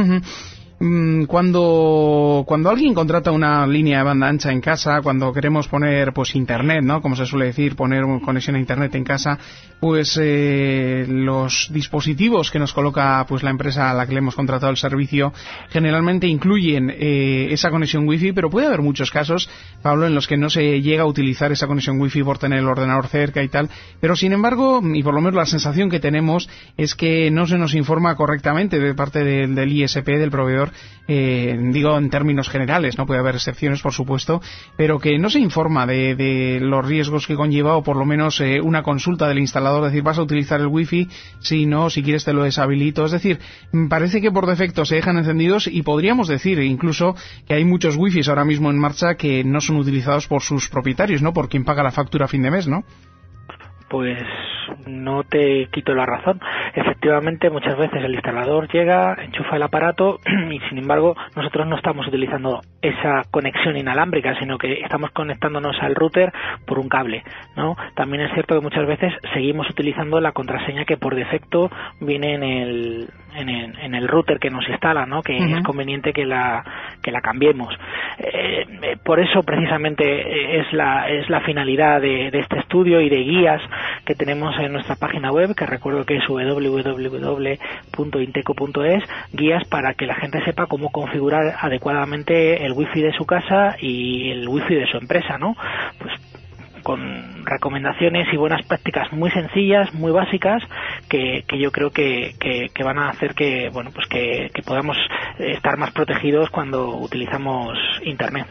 Cuando alguien contrata una línea de banda ancha en casa, cuando queremos poner pues internet, ¿no?, como se suele decir, poner conexión a internet en casa, pues los dispositivos que nos coloca pues la empresa a la que le hemos contratado el servicio generalmente incluyen esa conexión wifi, pero puede haber muchos casos, Pablo, en los que no se llega a utilizar esa conexión wifi por tener el ordenador cerca y tal, pero sin embargo, y por lo menos la sensación que tenemos es que no se nos informa correctamente de parte del ISP, del proveedor, digo en términos generales, no puede haber excepciones por supuesto, pero que no se informa de los riesgos que conlleva, o por lo menos una consulta del instalador, decir, vas a utilizar el wifi, si no, si quieres te lo deshabilito. Es decir, parece que por defecto se dejan encendidos, y podríamos decir incluso que hay muchos wifis ahora mismo en marcha que no son utilizados por sus propietarios, ¿no?, por quien paga la factura a fin de mes, ¿no? Pues no te quito la razón. Efectivamente, muchas veces el instalador llega, enchufa el aparato y, sin embargo, nosotros no estamos utilizando esa conexión inalámbrica, sino que estamos conectándonos al router por un cable, ¿no? También es cierto que muchas veces seguimos utilizando la contraseña que por defecto viene en el router que nos instala, ¿no?, que es conveniente que la cambiemos. Por eso, precisamente, es la finalidad de este estudio y de guías que tenemos en nuestra página web, que recuerdo que es www.inteco.es, guías para que la gente sepa cómo configurar adecuadamente el wifi de su casa y el wifi de su empresa, ¿no? Pues con recomendaciones y buenas prácticas muy sencillas, muy básicas, que yo creo que van a hacer que, bueno, pues que podamos estar más protegidos cuando utilizamos internet.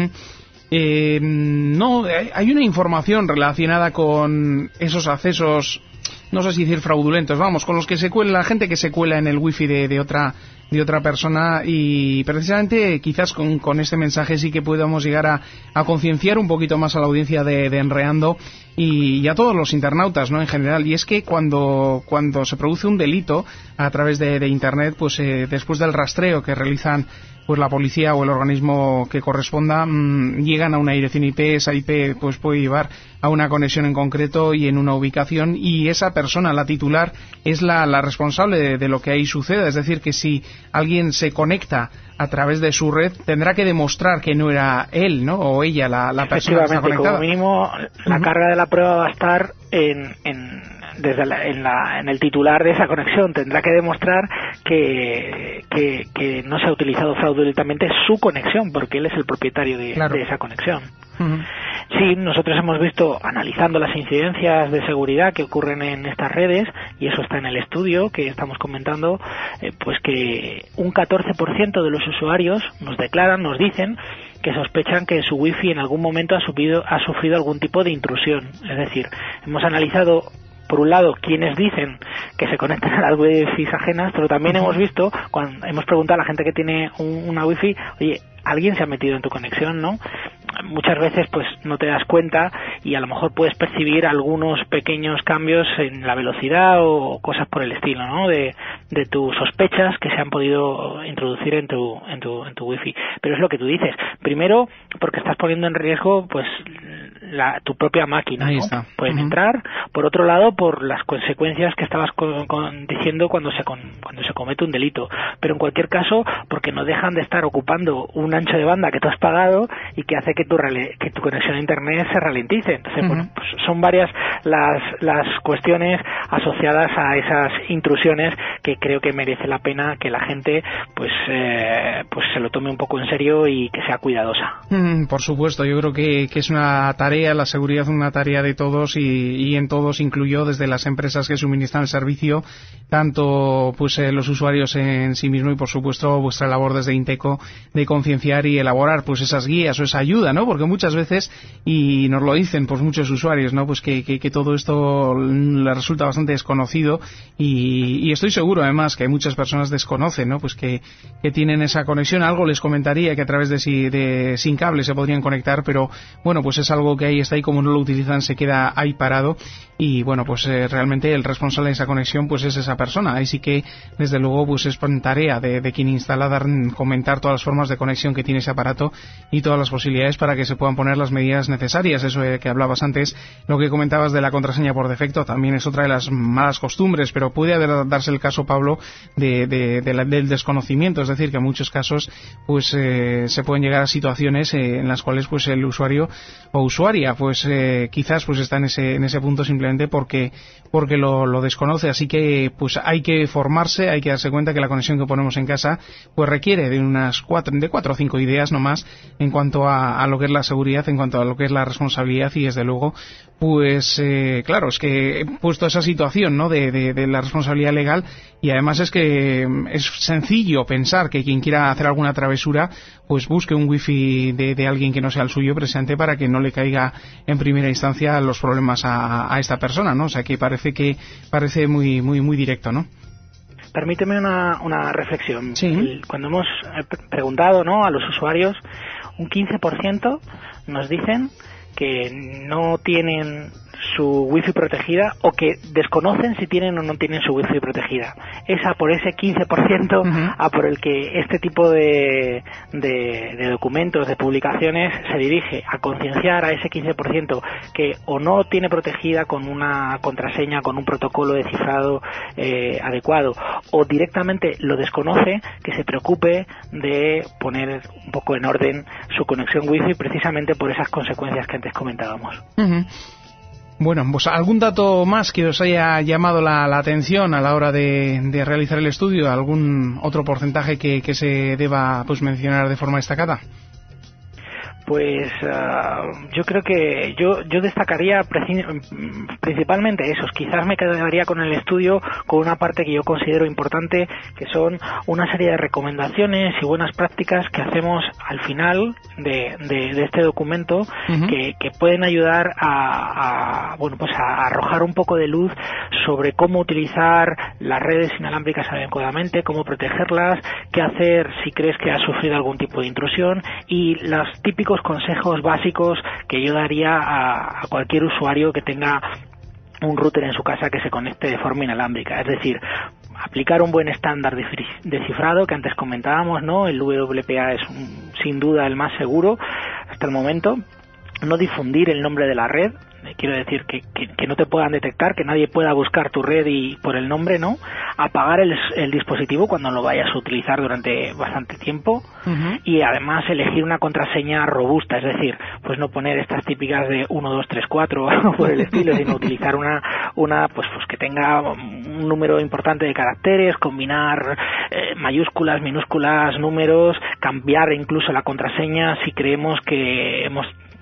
No, hay una información relacionada con esos accesos, no sé si decir fraudulentos, vamos, con los que se cuela, la gente que se cuela en el wifi de otra persona, y precisamente quizás con este mensaje sí que podamos llegar a concienciar un poquito más a la audiencia de Enreando y a todos los internautas, ¿no?, en general. Y es que cuando se produce un delito a través de internet, pues después del rastreo que realizan pues la policía o el organismo que corresponda, llegan a una dirección IP, esa IP pues puede llevar a una conexión en concreto y en una ubicación, y esa persona, la titular, es la responsable de lo que ahí suceda. Es decir, que si alguien se conecta a través de su red, tendrá que demostrar que no era él, ¿no?, o ella la persona que está conectada. Como mínimo, la carga de la prueba va a estar en el titular de esa conexión. Tendrá que demostrar que no se ha utilizado fraudulentamente su conexión, porque él es el propietario de esa conexión. Sí, nosotros hemos visto, analizando las incidencias de seguridad que ocurren en estas redes, y eso está en el estudio que estamos comentando, pues que un 14% de los usuarios nos declaran, nos dicen que sospechan que su wifi en algún momento ha sufrido algún tipo de intrusión. Es decir, hemos analizado, por un lado, quienes dicen que se conectan a las wifi ajenas, pero también hemos visto, cuando hemos preguntado a la gente que tiene una wifi, oye, alguien se ha metido en tu conexión, ¿no? Muchas veces pues no te das cuenta y a lo mejor puedes percibir algunos pequeños cambios en la velocidad o cosas por el estilo, ¿no? De tus sospechas que se han podido introducir en tu wifi. Pero es lo que tú dices. Primero, porque estás poniendo en riesgo pues tu propia máquina, Ahí ¿no? está. Pueden entrar. Por otro lado, por las consecuencias que estabas diciendo cuando se comete un delito. Pero en cualquier caso, porque no dejan de estar ocupando un ancho de banda que tú has pagado y que hace que tu conexión a internet se ralentice. Entonces, bueno, pues son varias las cuestiones asociadas a esas intrusiones que creo que merece la pena que la gente pues se lo tome un poco en serio y que sea cuidadosa. Por supuesto, yo creo que es una tarea, la seguridad es una tarea de todos y en todos incluyó desde las empresas que suministran el servicio, tanto pues los usuarios en sí mismos y por supuesto vuestra labor desde Inteco de concienciar y elaborar pues esas guías o esa ayuda, ¿no? Porque muchas veces, y nos lo dicen pues muchos usuarios, ¿no? Pues que todo esto les resulta bastante desconocido y estoy seguro además que hay muchas personas desconocen, ¿no? Pues que tienen esa conexión. Algo les comentaría que a través de sin cable se podrían conectar, pero bueno, pues es algo que ahí está y como no lo utilizan se queda ahí parado y bueno, pues realmente el responsable de esa conexión pues es esa persona. Ahí sí que desde luego pues es tarea de quien instala comentar todas las formas de conexión que tiene ese aparato y todas las posibilidades para que se puedan poner las medidas necesarias. Eso que hablabas antes, lo que comentabas de la contraseña por defecto también es otra de las malas costumbres, pero puede darse el caso, Pablo, del desconocimiento, es decir, que en muchos casos pues se pueden llegar a situaciones en las cuales pues el usuario o usuaria pues quizás pues está en ese punto simplemente porque lo desconoce, así que pues hay que formarse, hay que darse cuenta que la conexión que ponemos en casa pues requiere de unas 4 o 5 ideas nomás en cuanto a lo que es la seguridad, en cuanto a lo que es la responsabilidad y desde luego pues claro, es que he puesto esa situación, ¿no? de la responsabilidad legal y además es que es sencillo pensar que quien quiera hacer alguna travesura pues busque un wifi de alguien que no sea el suyo precisamente para que no le caiga en primera instancia los problemas a esta persona, ¿no? O sea que parece muy directo, ¿no? Permíteme una reflexión. Sí. Cuando hemos preguntado, ¿no?, a los usuarios, un 15% nos dicen que no tienen su wifi protegida o que desconocen si tienen o no tienen su wifi protegida. Por ese 15% a por el que este tipo de documentos, de publicaciones se dirige, a concienciar a ese 15% que o no tiene protegida con una contraseña, con un protocolo de cifrado adecuado, o directamente lo desconoce, que se preocupe de poner un poco en orden su conexión wifi precisamente por esas consecuencias que antes comentábamos. Bueno, pues algún dato más que os haya llamado la atención a la hora de realizar el estudio, algún otro porcentaje que se deba pues mencionar de forma destacada. Pues yo creo que yo destacaría principalmente esos. Quizás me quedaría con el estudio con una parte que yo considero importante, que son una serie de recomendaciones y buenas prácticas que hacemos al final de este documento, que pueden ayudar a arrojar un poco de luz sobre cómo utilizar las redes inalámbricas adecuadamente, cómo protegerlas, qué hacer si crees que has sufrido algún tipo de intrusión y los típicos consejos básicos que yo daría a cualquier usuario que tenga un router en su casa que se conecte de forma inalámbrica. Es decir, aplicar un buen estándar de cifrado que antes comentábamos, ¿no? El WPA es sin duda el más seguro hasta el momento. No difundir el nombre de la red, quiero decir que no te puedan detectar, que nadie pueda buscar tu red y por el nombre, ¿no? Apagar el dispositivo cuando lo vayas a utilizar durante bastante tiempo y además elegir una contraseña robusta, es decir, pues no poner estas típicas de 1, 2, 3, 4 por el estilo, sino utilizar una pues que tenga un número importante de caracteres, combinar mayúsculas, minúsculas, números, cambiar incluso la contraseña si creemos que hemos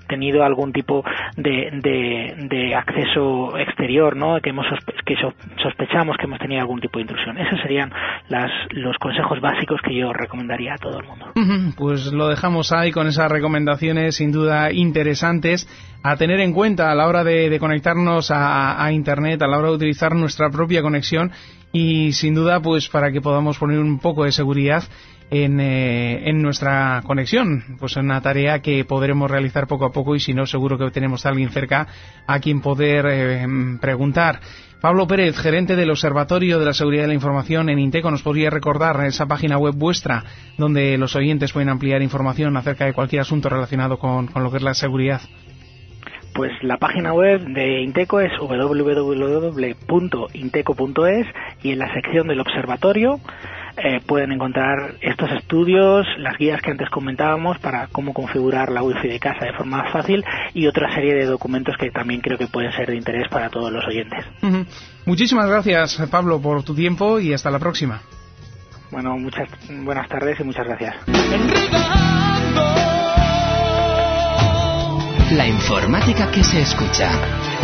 tenido algún tipo de acceso exterior, ¿no? Que sospechamos que hemos tenido algún tipo de intrusión. Esos serían los consejos básicos que yo recomendaría a todo el mundo. Pues lo dejamos ahí con esas recomendaciones sin duda interesantes a tener en cuenta a la hora de conectarnos a Internet, a la hora de utilizar nuestra propia conexión y sin duda pues para que podamos poner un poco de seguridad en nuestra conexión, pues es una tarea que podremos realizar poco a poco y si no seguro que tenemos a alguien cerca a quien poder preguntar. Pablo Pérez, gerente del Observatorio de la Seguridad de la Información en Inteco, ¿nos podría recordar esa página web vuestra donde los oyentes pueden ampliar información acerca de cualquier asunto relacionado con lo que es la seguridad? Pues la página web de Inteco es www.inteco.es y en la sección del observatorio pueden encontrar estos estudios, las guías que antes comentábamos para cómo configurar la Wi-Fi de casa de forma fácil y otra serie de documentos que también creo que pueden ser de interés para todos los oyentes. Muchísimas gracias, Pablo, por tu tiempo y hasta la próxima. Bueno, buenas tardes y muchas gracias. La informática que se escucha.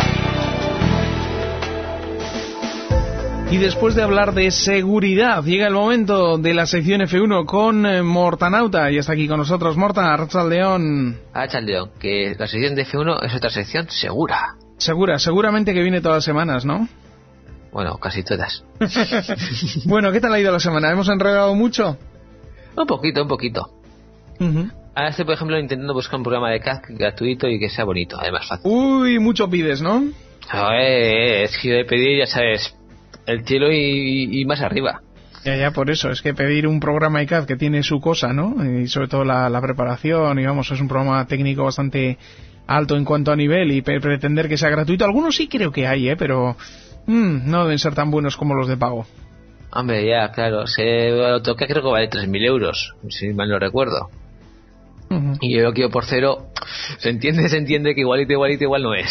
Y después de hablar de seguridad, llega el momento de la sección F1 con Mortanauta. Y está aquí con nosotros Morta, Arratsaldeon. Arratsaldeon, que la sección de F1 es otra sección segura. Seguramente que viene todas las semanas, ¿no? Bueno, casi todas. Bueno, ¿qué tal ha ido la semana? ¿Hemos enredado mucho? Un poquito. Ahora estoy, por ejemplo, intentando buscar un programa de CAD gratuito y que sea bonito, además fácil. Uy, mucho pides, ¿no? Es que yo he pedido, ya sabes, el cielo y más arriba. Ya, por eso, es que pedir un programa de CAD que tiene su cosa, ¿no? Y sobre todo la preparación, y vamos, es un programa técnico bastante alto en cuanto a nivel y pretender que sea gratuito. Algunos sí creo que hay, pero no deben ser tan buenos como los de pago. Hombre, ya, claro, AutoCAD creo que vale 3.000 euros, si mal no recuerdo. Y yo lo quiero por cero. Se entiende que igual no es.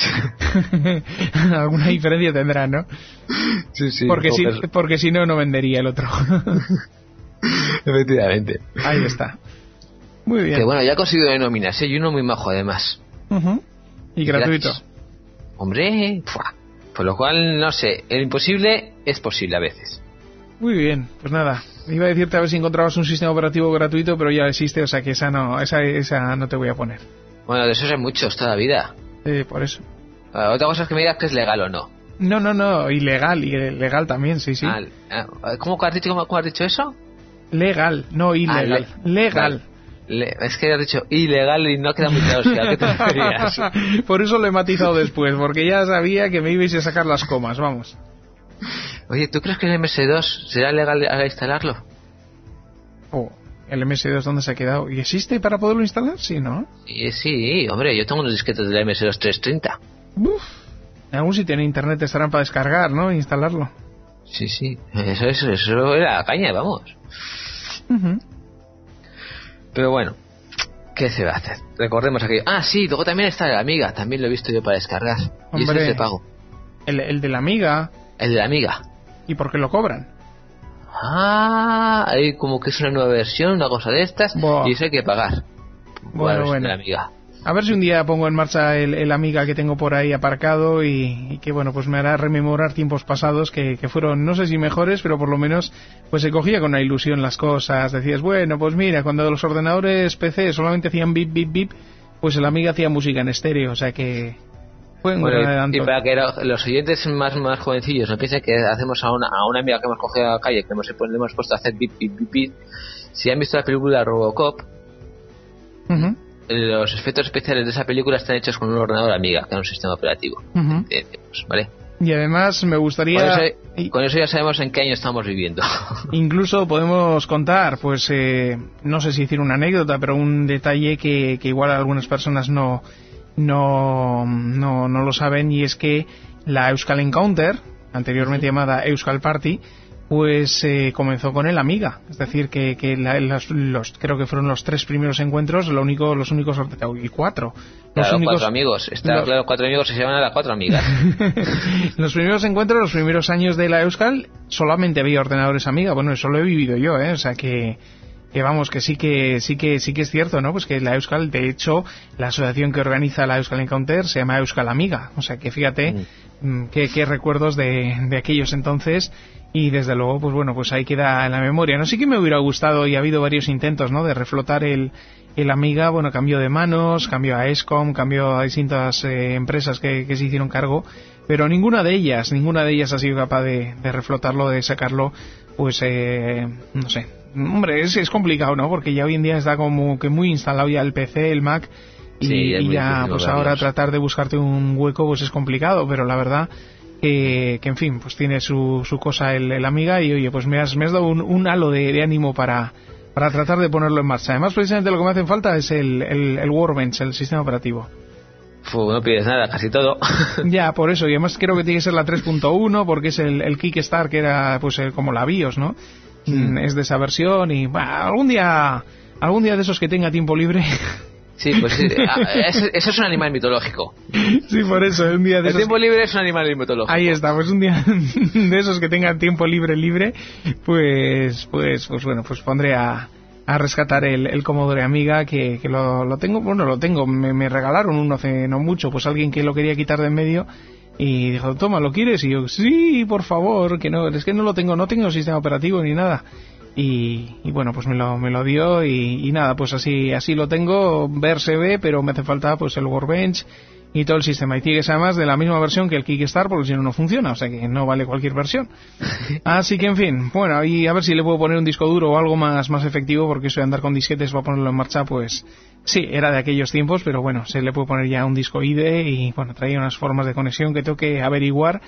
Alguna diferencia tendrá, ¿no? Sí. Porque si no vendería el otro. Efectivamente. Ahí está. Muy bien. Que bueno, ya he conseguido denominarse y uno muy majo además. Y gratuito. Gratis. Hombre, por lo cual, no sé, el imposible es posible a veces. Muy bien, pues nada, iba a decirte a ver si encontrabas un sistema operativo gratuito, pero ya existe, o sea que esa no te voy a poner. Bueno, de esos hay muchos toda la vida. Por eso. Otra cosa es que me digas que es legal o no. No, ilegal también, sí. ¿Cómo has dicho eso? Legal, no ilegal. Legal. Es que has dicho ilegal y no queda muy claro ¿a qué te referías? Por eso lo he matizado después, porque ya sabía que me ibais a sacar las comas, vamos. Oye, ¿tú crees que el MS2 será legal al instalarlo? ¿El MS2 dónde se ha quedado? ¿Y existe para poderlo instalar? Sí, ¿no? Sí, hombre, yo tengo unos disquetes del MS2 330. En algún sitio en internet estarán para descargar, ¿no? E instalarlo. Sí, eso era caña, vamos. Pero bueno, ¿qué se va a hacer? Recordemos aquello. Sí, luego también está la Amiga, también lo he visto yo para descargar. Hombre, y eso es de pago. El de la Amiga. El de la Amiga. ¿Y por qué lo cobran? Hay como que es una nueva versión, una cosa de estas, y eso hay que pagar. Bueno. La Amiga. A ver si un día pongo en marcha el Amiga que tengo por ahí aparcado y que bueno, pues me hará rememorar tiempos pasados que fueron, no sé si mejores, pero por lo menos pues se cogía con una ilusión las cosas. Decías, bueno, pues mira, cuando los ordenadores PC solamente hacían bip, bip, bip, pues el Amiga hacía música en estéreo, o sea que y para que los oyentes más jovencillos no piensen que hacemos a una amiga que hemos cogido a la calle, que le hemos puesto a hacer bip, bip, bip, bip. Si han visto la película Robocop, los efectos especiales de esa película están hechos con un ordenador Amiga, que es un sistema operativo. ¿Vale? Y además me gustaría... Con eso ya sabemos en qué año estamos viviendo. Incluso podemos contar, pues, no sé si decir una anécdota, pero un detalle que igual algunas personas no lo saben, y es que la Euskal Encounter, anteriormente llamada Euskal Party, pues comenzó con el Amiga, es decir que creo que fueron los 3 primeros encuentros, los únicos y 4. Claro, 4 amigos, claro, 4 amigos se llaman a las 4 amigas. Los primeros encuentros, los primeros años de la Euskal, solamente había ordenadores Amiga, bueno, eso lo he vivido yo, o sea que vamos, que sí que es cierto, ¿no? Pues que la Euskal, de hecho, la asociación que organiza la Euskal Encounter se llama Euskal Amiga. O sea que fíjate qué recuerdos de aquellos entonces. Y desde luego, pues bueno, pues ahí queda en la memoria. No sé que me hubiera gustado, y ha habido varios intentos, ¿no?, de reflotar el Amiga. Bueno, cambió de manos, cambió a ESCOM, cambió a distintas empresas que se hicieron cargo, pero ninguna de ellas ha sido capaz de reflotarlo, de sacarlo, pues no sé. Hombre, es complicado, ¿no? Porque ya hoy en día está como que muy instalado ya el PC, el Mac, y ya pues ahora tratar de buscarte un hueco pues es complicado, pero la verdad que en fin, pues tiene su cosa el Amiga, y oye, pues me has dado un halo de ánimo para tratar de ponerlo en marcha. Además, precisamente lo que me hace falta es el Workbench, el sistema operativo. No pides nada, casi todo. Ya, por eso, y además creo que tiene que ser la 3.1, porque es el Kickstart, que era pues como la BIOS, ¿no? Es de esa versión, y algún día de esos que tenga tiempo libre. Sí, pues eso es un animal mitológico. Sí, por eso, un día de esos... El tiempo libre es un animal mitológico. Ahí está, pues un día de esos que tengan tiempo libre, pues bueno, pues pondré a rescatar el Commodore Amiga, que lo tengo, me regalaron uno hace no mucho, pues alguien que lo quería quitar de en medio, y dijo, toma, ¿lo quieres? Y yo, sí, por favor, que no, es que no tengo sistema operativo ni nada. Y bueno, pues me lo dio, y nada, pues así lo tengo, ver se ve, pero me hace falta pues el Workbench y todo el sistema. Y tiene que ser además de la misma versión que el Kickstart, porque si no funciona, o sea que no vale cualquier versión. Así que en fin, bueno, y a ver si le puedo poner un disco duro o algo más efectivo, porque eso de andar con disquetes para ponerlo en marcha, pues sí, era de aquellos tiempos, pero bueno, se le puede poner ya un disco IDE, y bueno, traía unas formas de conexión que tengo que averiguar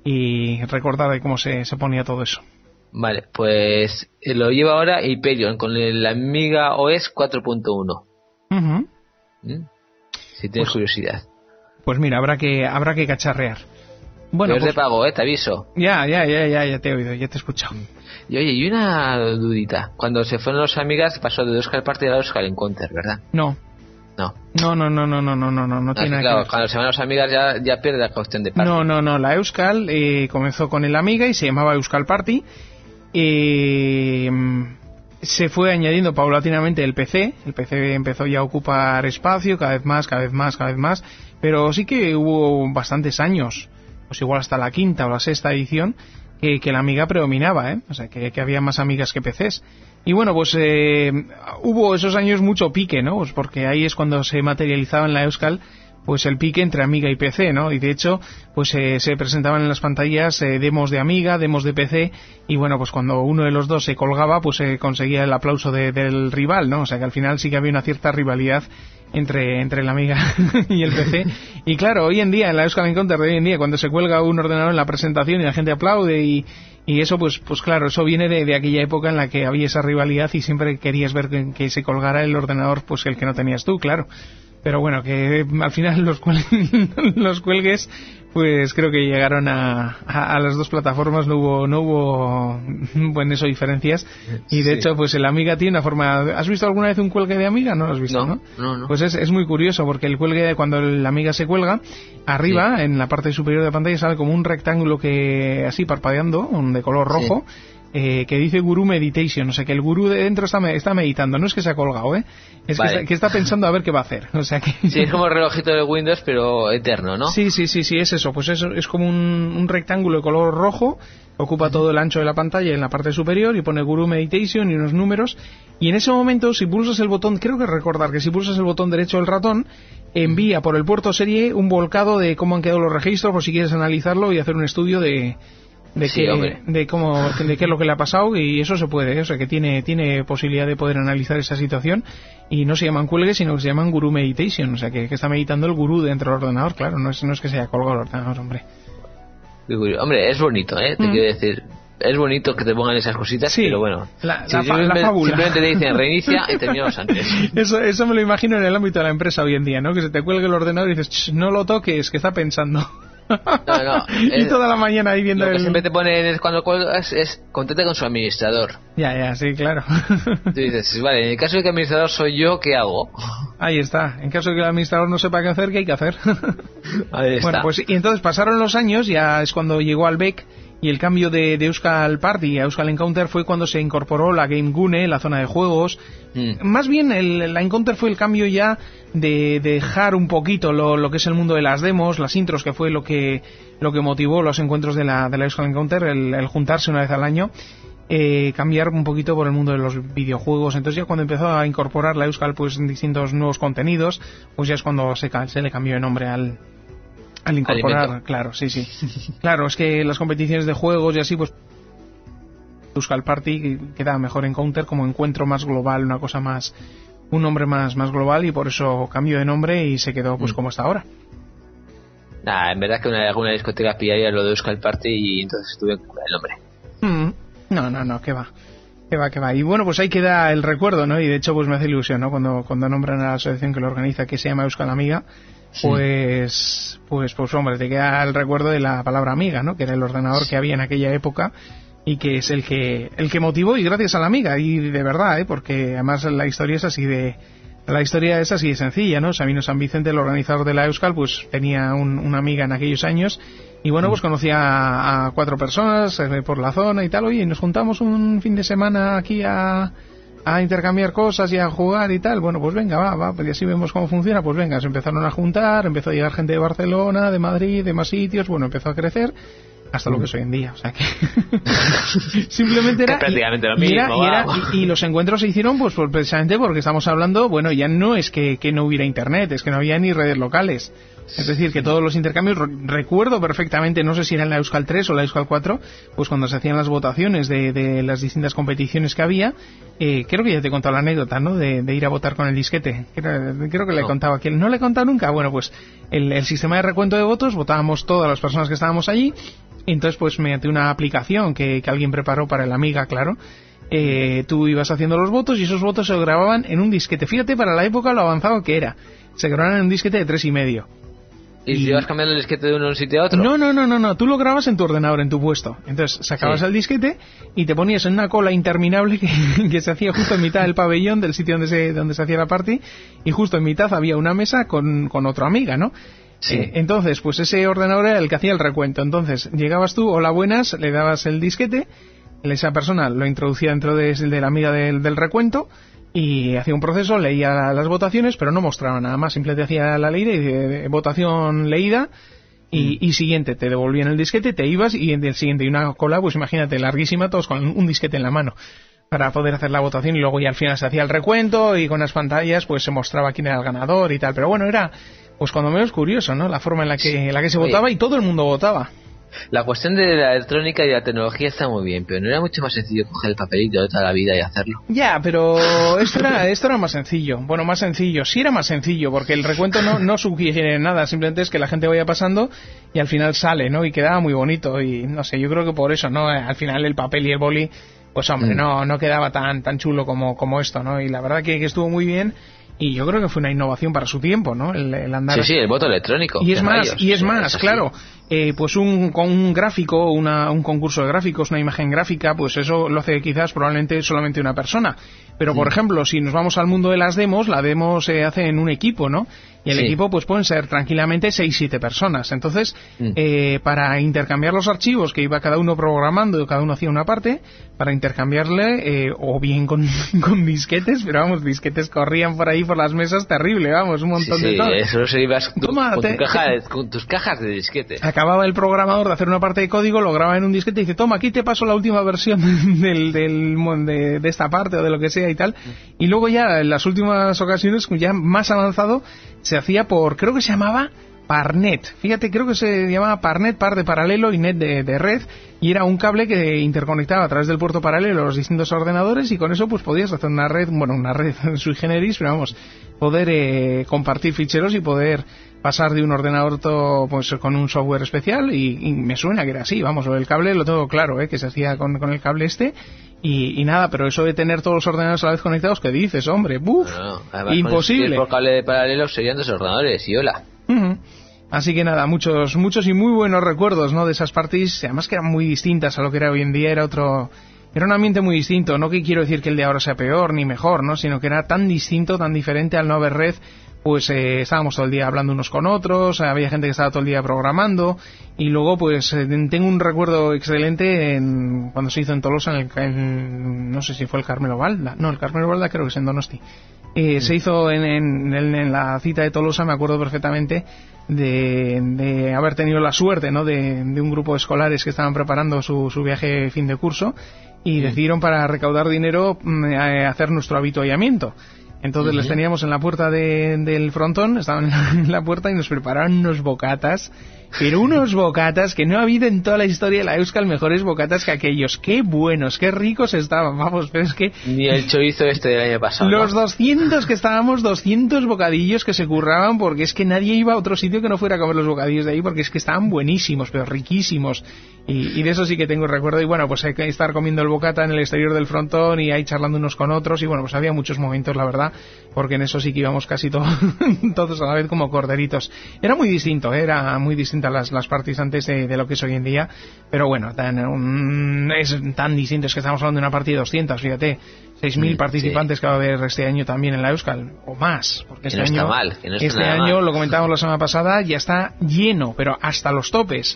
y recordar de cómo se ponía todo eso. Vale, pues lo lleva ahora Hyperion con el Amiga OS 4.1. Si tienes curiosidad. Pues mira, habrá que cacharrear. Bueno, pero es de pago, te aviso. Ya te he oído, ya te he escuchado. Y oye, y una dudita. Cuando se fueron los Amigas pasó de Euskal Party a Euskal Encounter, ¿verdad? No tiene nada que ver. Cuando se van los Amigas ya pierde la cuestión de Party. No, la Euskal comenzó con el Amiga y se llamaba Euskal Party. Se fue añadiendo paulatinamente el PC empezó ya a ocupar espacio cada vez más, pero sí que hubo bastantes años, pues igual hasta la quinta o la sexta edición, que la Amiga predominaba, o sea que había más Amigas que PCs. Y bueno, pues hubo esos años mucho pique, ¿no? Pues porque ahí es cuando se materializaba en la Euskal pues el pique entre Amiga y PC, ¿no? Y de hecho, pues se presentaban en las pantallas demos de Amiga, demos de PC, y bueno, pues cuando uno de los dos se colgaba, pues se conseguía el aplauso del rival, ¿no? O sea que al final sí que había una cierta rivalidad entre la Amiga y el PC. Y claro, hoy en día, en la Euskal Encounter de hoy en día, cuando se cuelga un ordenador en la presentación y la gente aplaude y eso, pues claro, eso viene de aquella época en la que había esa rivalidad y siempre querías ver que se colgara el ordenador, pues el que no tenías tú, claro. Pero bueno, que al final los cuelgues, pues creo que llegaron a las dos plataformas, no hubo en eso diferencias, y de hecho pues el Amiga tiene una forma. ¿Has visto alguna vez un cuelgue de Amiga? No lo has visto, ¿no? No. Pues es muy curioso, porque el cuelgue, cuando el Amiga se cuelga, arriba, en la parte superior de la pantalla, sale como un rectángulo que así parpadeando, de color rojo. Sí. Que dice Guru Meditation, o sea que el gurú de dentro está meditando, no es que se ha colgado, es vale. que está pensando a ver qué va a hacer, o sea que... Sí, es como el relojito de Windows, pero eterno, ¿no? Sí, es eso, pues eso es como un rectángulo de color rojo, que ocupa todo el ancho de la pantalla en la parte superior, y pone Guru Meditation y unos números, y en ese momento, si pulsas el botón, creo que recordar que si pulsas el botón derecho del ratón, envía por el puerto serie un volcado de cómo han quedado los registros, por si quieres analizarlo y hacer un estudio de qué es lo que le ha pasado, y eso se puede, o sea que tiene posibilidad de poder analizar esa situación, y no se llaman cuelgues, sino que se llaman Guru Meditation, o sea que está meditando el gurú dentro del ordenador, claro, no es que se haya colgado el ordenador, hombre. Hombre, es bonito, te quiero decir, es bonito que te pongan esas cositas, sí, pero bueno, la fábula. Simplemente te dicen reinicia y terminamos antes. Eso me lo imagino en el ámbito de la empresa hoy en día, ¿no? Que se te cuelgue el ordenador y dices, no lo toques, que está pensando. No, y toda la mañana ahí viendo lo que siempre te ponen cuando cuelgas es contacte con su administrador. Ya, sí, claro. Tú dices, vale, en el caso de que el administrador soy yo, ¿qué hago? Ahí está, en caso de que el administrador no sepa qué hacer, ¿qué hay que hacer? Ahí está. Bueno, pues y entonces pasaron los años, ya es cuando llegó Albec, y el cambio de Euskal Party a Euskal Encounter fue cuando se incorporó la Game Gune, la zona de juegos. Más bien la Encounter fue el cambio ya de dejar un poquito lo que es el mundo de las demos, las intros, que fue lo que motivó los encuentros de la Euskal Encounter, el juntarse una vez al año, cambiar un poquito por el mundo de los videojuegos. Entonces ya cuando empezó a incorporar la Euskal pues distintos nuevos contenidos, pues ya es cuando se le cambió de nombre al incorporar, alimento. Claro, sí. Claro, es que las competiciones de juegos y así, pues Euskal Party queda mejor Encounter como encuentro más global, una cosa más, un nombre más global, y por eso cambió de nombre y se quedó pues como está ahora. En verdad que alguna discoteca pillaría lo de Euskal Party y entonces tuve que cambiar el nombre. No, que va. Y bueno, pues ahí queda el recuerdo, ¿no? Y de hecho pues me hace ilusión, ¿no? Cuando nombran a la asociación que lo organiza, que se llama Euskal Amiga, pues hombre, te queda el recuerdo de la palabra amiga, ¿no? Que era el ordenador que había en aquella época y que es el que motivó, y gracias a la Amiga, y de verdad, porque además la historia es así de sencilla, ¿no? Sabino San Vicente, el organizador de la Euskal, pues tenía una amiga en aquellos años, y bueno, pues conocía a 4 personas por la zona y tal. Oye, nos juntamos un fin de semana aquí a intercambiar cosas y a jugar y tal. Bueno, pues venga, va, pues así vemos cómo funciona. Pues venga, se empezaron a juntar, empezó a llegar gente de Barcelona, de Madrid, de más sitios, bueno, empezó a crecer hasta lo que es hoy en día, o sea que simplemente era prácticamente lo mismo. Y los encuentros se hicieron pues precisamente porque estamos hablando, bueno, ya no es que no hubiera internet, es que no había ni redes locales. Es decir, que todos los intercambios, recuerdo perfectamente, no sé si era en la Euskal 3 o la Euskal 4, pues cuando se hacían las votaciones de las distintas competiciones que había, creo que ya te he contado la anécdota, ¿no? De ir a votar con el disquete. Creo que le he contado aquí. ¿No le he contado nunca? Bueno, pues el sistema de recuento de votos, votábamos todas las personas que estábamos allí, y entonces pues mediante una aplicación que alguien preparó para el Amiga, claro, tú ibas haciendo los votos y esos votos se grababan en un disquete. Fíjate para la época lo avanzado que era. Se grababan en un disquete de 3,5. ¿Y si ibas cambiando el disquete de un sitio a otro? No, tú lo grabas en tu ordenador, en tu puesto. Entonces sacabas el disquete y te ponías en una cola interminable que se hacía justo en mitad del pabellón del sitio donde se hacía la party, y justo en mitad había una mesa con otra amiga, ¿no? Sí. Entonces, pues ese ordenador era el que hacía el recuento. Entonces, llegabas tú, hola, buenas, le dabas el disquete, esa persona lo introducía dentro de la amiga del recuento, y hacía un proceso, leía las votaciones, pero no mostraba nada más, simplemente hacía la ley de votación leída y siguiente, te devolvían el disquete, te ibas, y en el siguiente, y una cola, pues imagínate, larguísima, todos con un disquete en la mano para poder hacer la votación, y luego ya al final se hacía el recuento y con las pantallas pues se mostraba quién era el ganador y tal. Pero bueno, era pues cuando menos curioso, ¿no? La forma en la que se votaba, y todo el mundo votaba. La cuestión de la electrónica y la tecnología está muy bien, pero no era mucho más sencillo coger el papelito de toda la vida y hacerlo. Ya, pero esto era más sencillo. Bueno, más sencillo. Sí era más sencillo, porque el recuento no sugiere nada, simplemente es que la gente vaya pasando y al final sale, ¿no? Y quedaba muy bonito, y no sé, yo creo que por eso, ¿no? Al final el papel y el boli, pues hombre, no quedaba tan chulo como esto, ¿no? Y la verdad que estuvo muy bien. Y yo creo que fue una innovación para su tiempo, ¿no? El andar. Sí, el voto electrónico. Y es más, claro. Pues con un gráfico, un concurso de gráficos, una imagen gráfica, pues eso lo hace quizás probablemente solamente una persona. Pero, por ejemplo, si nos vamos al mundo de las demos, la demo se hace en un equipo, ¿no? Y el equipo pues pueden ser tranquilamente 6-7 personas. Entonces, para intercambiar los archivos que iba cada uno programando, cada uno hacía una parte, para intercambiarle, o bien con disquetes, pero vamos, disquetes corrían por ahí por las mesas, terrible, vamos, un montón de todo. Eso se ibas con tus cajas de disquetes. Acababa el programador de hacer una parte de código, lo grababa en un disquete y dice, toma, aquí te paso la última versión de esta parte o de lo que sea y tal. Y luego ya en las últimas ocasiones, ya más avanzado, se hacía creo que se llamaba Parnet. Fíjate, creo que se llamaba Parnet, par de paralelo y net de red, y era un cable que interconectaba a través del puerto paralelo los distintos ordenadores, y con eso pues podías hacer una red sui generis, pero vamos, poder compartir ficheros y poder pasar de un ordenador todo pues con un software especial, y me suena que era así, vamos, el cable lo tengo claro, que se hacía con el cable y nada, pero eso de tener todos los ordenadores a la vez conectados, ¿qué dices, hombre? ¡Buf! Bueno, imposible. Por cable de paralelo serían 2 ordenadores, y hola. Así que nada, muchos y muy buenos recuerdos, ¿no? De esas parties, además que eran muy distintas a lo que era hoy en día, era un ambiente muy distinto. No que quiero decir que el de ahora sea peor ni mejor, ¿no? Sino que era tan distinto, tan diferente al no haber red, pues estábamos todo el día hablando unos con otros, había gente que estaba todo el día programando, y luego pues tengo un recuerdo excelente cuando se hizo en Tolosa, no sé si fue el Carmelo Balda, no, el Carmelo Balda creo que es en Donosti. Se hizo en la cita de Tolosa, me acuerdo perfectamente de haber tenido la suerte, ¿no?, de un grupo de escolares que estaban preparando su viaje fin de curso, y decidieron, para recaudar dinero, hacer nuestro habituallamiento. Entonces les teníamos en la puerta del frontón, estaban en la puerta y nos prepararon unos bocatas, pero unos bocatas que no ha habido en toda la historia de la Euskal mejores bocatas que aquellos. ¡Qué buenos, qué ricos estaban! Vamos, pero es que... Ni el chorizo del año pasado. Los 200 que estábamos, 200 bocadillos que se curraban, porque es que nadie iba a otro sitio que no fuera a comer los bocadillos de ahí, porque es que estaban buenísimos, pero riquísimos. Y de eso sí que tengo recuerdo. Y bueno, pues hay que estar comiendo el bocata en el exterior del frontón y ahí charlando unos con otros. Y bueno, pues había muchos momentos, la verdad, porque en eso sí que íbamos casi todos a la vez como corderitos. Era muy distinto las parties antes de lo que es hoy en día. Pero bueno, es tan distinto, es que estamos hablando de una partida de 200, fíjate. 6.000 participantes que va a haber este año también en la Euskal, o más. Porque este año, este año, lo comentábamos la semana pasada, ya está lleno, pero hasta los topes.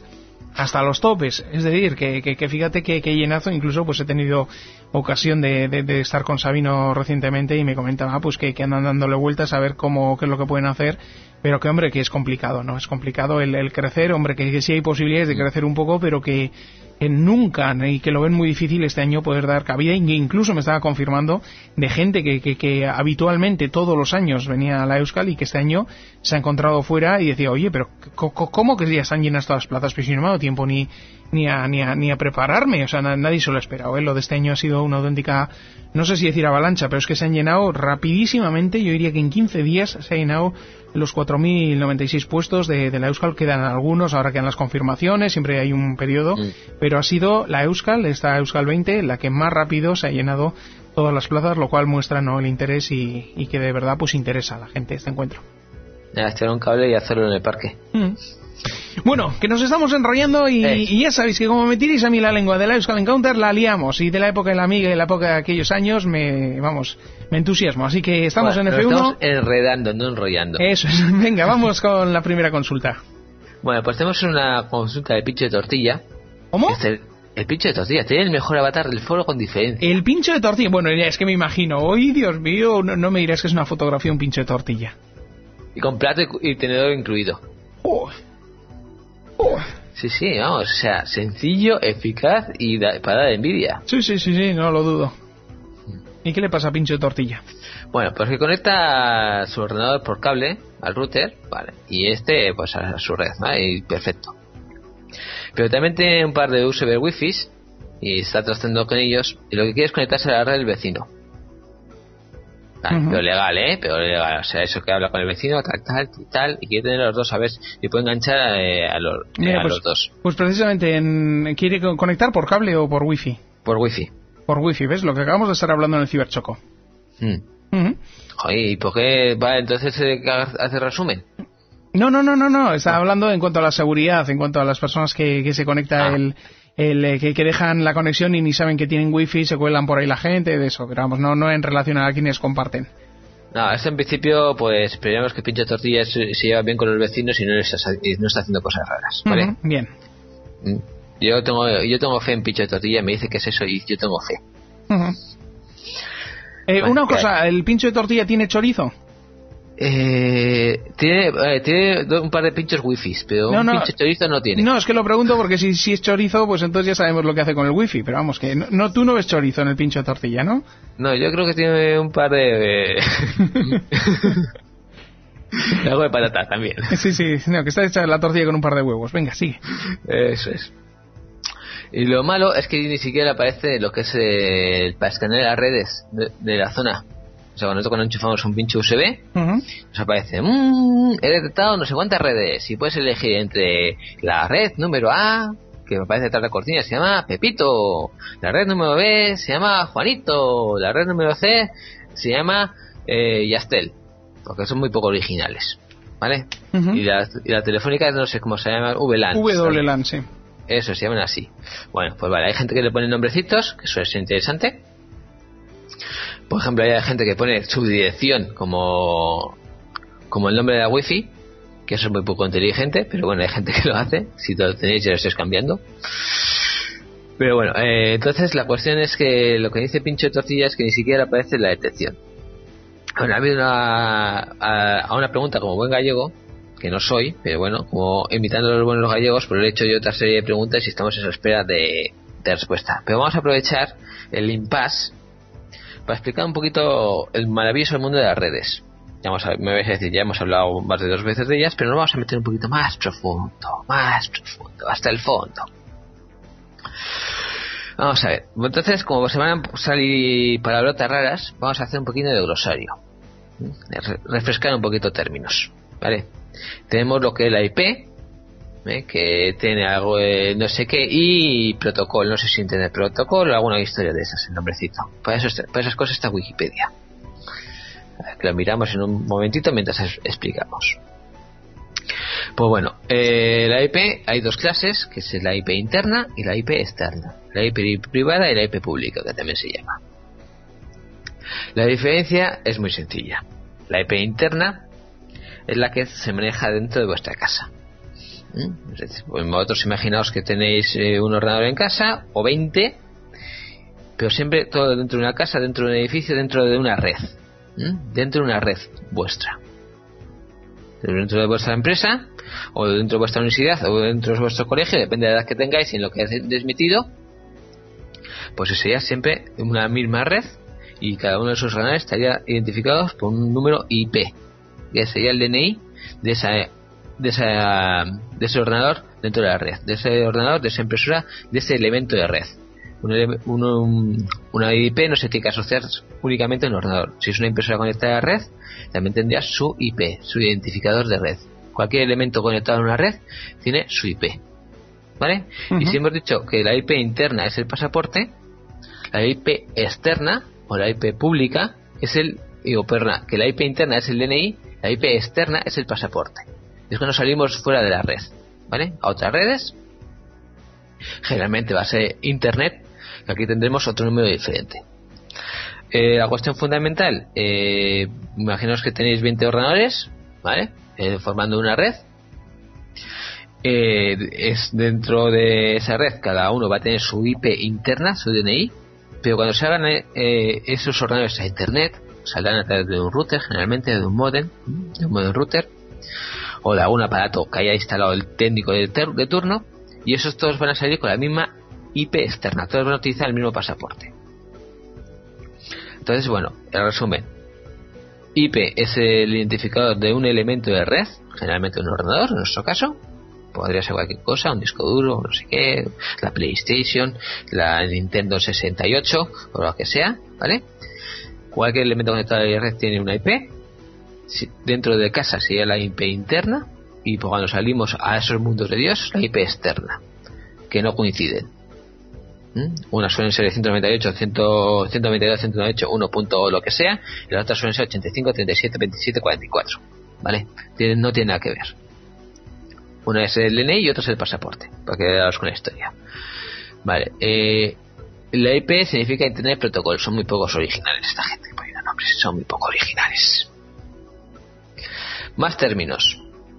Es decir, que fíjate que llenazo. Incluso pues he tenido ocasión de estar con Sabino recientemente y me comentaba pues que andan dándole vueltas a ver qué es lo que pueden hacer, pero que hombre, que es complicado, ¿no? Es complicado el crecer, hombre, que sí hay posibilidades de crecer un poco, pero que nunca, y que lo ven muy difícil este año poder dar cabida. Incluso me estaba confirmando de gente que habitualmente todos los años venía a la Euskal y que este año se ha encontrado fuera y decía, oye, pero ¿cómo que ya están llenas todas las plazas? Pues si no me ha dado tiempo ni a prepararme. O sea, nadie se lo ha esperado, ¿eh? Lo de este año ha sido una auténtica, no sé si decir avalancha, pero es que se han llenado rapidísimamente. Yo diría que en 15 días se han llenado los 4.096 puestos de la Euskal. Quedan algunos, ahora quedan las confirmaciones, siempre hay un periodo, pero ha sido la Euskal, esta Euskal 20, la que más rápido se ha llenado todas las plazas, lo cual muestra, ¿no?, el interés y que de verdad pues interesa a la gente este encuentro. Ya, echar un cable y hacerlo en el parque. Bueno, que nos estamos enrollando y ya sabéis que como me tiréis a mí la lengua de la Euskal Encounter, la liamos, y de la época de la amiga y la época de aquellos años me entusiasmo. Así que estamos en F1. Estamos enredando, no enrollando. Eso es. Venga, vamos con la primera consulta. Bueno, pues tenemos una consulta de pincho de tortilla. ¿Cómo? El pincho de tortilla tiene el mejor avatar del foro con diferencia. El pincho de tortilla, bueno, es que me imagino. Hoy, Dios mío, no me dirás que es una fotografía un pincho de tortilla. Y con plato y tenedor incluido. Sí, vamos, o sea, sencillo, eficaz y para dar envidia. Sí, no lo dudo. ¿Y qué le pasa a pincho de tortilla? Bueno, pues que conecta su ordenador por cable al router, vale, y pues a su red, ¿vale? Y perfecto. Pero también tiene un par de USB Wi-Fi y está tratando con ellos, y lo que quiere es conectarse a la red del vecino. Vale, pero legal, o sea, eso que habla con el vecino, tal, y quiere tener los dos a ver si puede enganchar a los dos. Pues precisamente, ¿quiere conectar por cable o por wifi? Por wifi. Por wifi, ¿ves? Lo que acabamos de estar hablando en el Ciberchoco. Joder, ¿y por qué va entonces hace resumen? No, está hablando en cuanto a la seguridad, en cuanto a las personas que se conecta que dejan la conexión y ni saben que tienen wifi, se cuelan por ahí la gente, de eso, pero vamos, no en relación a quienes comparten. No, esto en principio, pues esperemos que Pincho Tortilla se lleva bien con los vecinos y no está haciendo cosas raras, ¿vale? Bien. Yo tengo fe en Pincho Tortilla, me dice que es eso y yo tengo fe. Una cosa, ¿el pincho de tortilla tiene chorizo? Tiene un par de pinchos wifi, pero un pincho chorizo no tiene. No, es que lo pregunto porque si es chorizo, pues entonces ya sabemos lo que hace con el wifi. Pero vamos, que tú no ves chorizo en el pincho de tortilla, ¿no? No, yo creo que tiene un par de... algo de patata también. Sí, no, que está hecha la tortilla con un par de huevos. Venga, sigue. Eso es. Y lo malo es que ni siquiera aparece lo que es para escanear las redes de la zona. O sea, cuando enchufamos un pincho USB, nos aparece, he detectado no sé cuántas redes, y puedes elegir entre la red número A, que me aparece detrás de la cortina, se llama Pepito, la red número B se llama Juanito, la red número C se llama Yastel, porque son muy poco originales, ¿vale? Y la telefónica no sé cómo se llama, VLAN. VLAN, sí. Eso, se llaman así. Bueno, pues vale, hay gente que le pone nombrecitos, que eso es interesante. Por ejemplo, hay gente que pone su dirección como como el nombre de la wifi, que eso es muy poco inteligente, pero bueno, hay gente que lo hace. Si lo tenéis ya lo estáis cambiando. Pero bueno, entonces la cuestión es que lo que dice Pincho de Tortilla es que ni siquiera aparece la detección. Bueno, ha habido a una pregunta como buen gallego, que no soy, pero bueno, como imitando a los buenos gallegos, pues le he hecho yo otra serie de preguntas y estamos en espera de respuesta. Pero vamos a aprovechar el impasse para explicar un poquito el maravilloso mundo de las redes. Me vais a decir, ya hemos hablado más de 2 veces de ellas, pero nos vamos a meter un poquito más profundo, hasta el fondo. Vamos a ver, entonces como se van a salir palabrotas raras, vamos a hacer un poquito de glosario, refrescar un poquito términos, ¿vale? Tenemos lo que es la IP, que tiene algo de no sé qué, y protocolo, no sé si Internet Protocol o alguna historia de esas, el nombrecito. Para esas cosas está Wikipedia, que lo miramos en un momentito mientras explicamos. Pues bueno, la IP hay 2 clases, que es la IP interna y la IP externa, la IP privada y la IP pública, que también se llama. La diferencia es muy sencilla. La IP interna es la que se maneja dentro de vuestra casa. Es decir, pues vosotros imaginaos que tenéis un ordenador en casa o 20, pero siempre todo dentro de una casa, dentro de un edificio, dentro de una red, dentro de una red vuestra, dentro de vuestra empresa o dentro de vuestra universidad o dentro de vuestro colegio, depende de la edad que tengáis y en lo que hayáis desmitido, pues sería siempre una misma red y cada uno de esos ordenadores estaría identificados por un número IP, que sería el DNI de ese ordenador dentro de la red, de ese ordenador, de esa impresora, de ese elemento de red. Una IP no se tiene que asociar únicamente a un ordenador. Si es una impresora conectada a la red, también tendría su IP, su identificador de red. Cualquier elemento conectado a una red tiene su IP, ¿vale? Y si hemos dicho que la IP interna es el pasaporte, la IP externa o la IP pública es que la IP interna es el DNI, la IP externa es el pasaporte. Es que nos salimos fuera de la red, ¿vale? A otras redes, generalmente va a ser Internet, que aquí tendremos otro número diferente. La cuestión fundamental, imaginaos que tenéis 20 ordenadores, ¿vale? Formando una red. Es dentro de esa red, cada uno va a tener su IP interna, su DNI, pero cuando se hagan esos ordenadores a Internet, saldrán a través de un router, generalmente de un modem router, o de algún aparato que haya instalado el técnico de turno, y esos todos van a salir con la misma IP externa, todos van a utilizar el mismo pasaporte. Entonces, bueno, en resumen, IP es el identificador de un elemento de red, generalmente un ordenador, en nuestro caso, podría ser cualquier cosa, un disco duro, no sé qué, la PlayStation, la Nintendo 68 o lo que sea, ¿vale? Cualquier elemento conectado a la red tiene una IP. Dentro de casa sería la IP interna, y cuando salimos a esos mundos de Dios, la IP externa, que no coinciden. Unas suelen ser de 192, 198, 1. Lo que sea, y las otras suelen ser 85, 37, 27, 44, ¿vale? No tiene nada que ver. Una es el DNI y otra es el pasaporte, para que veamos con la historia, ¿vale? La IP significa Internet Protocol. Son muy pocos originales esta gente que pone nombres, son muy poco originales. Más términos.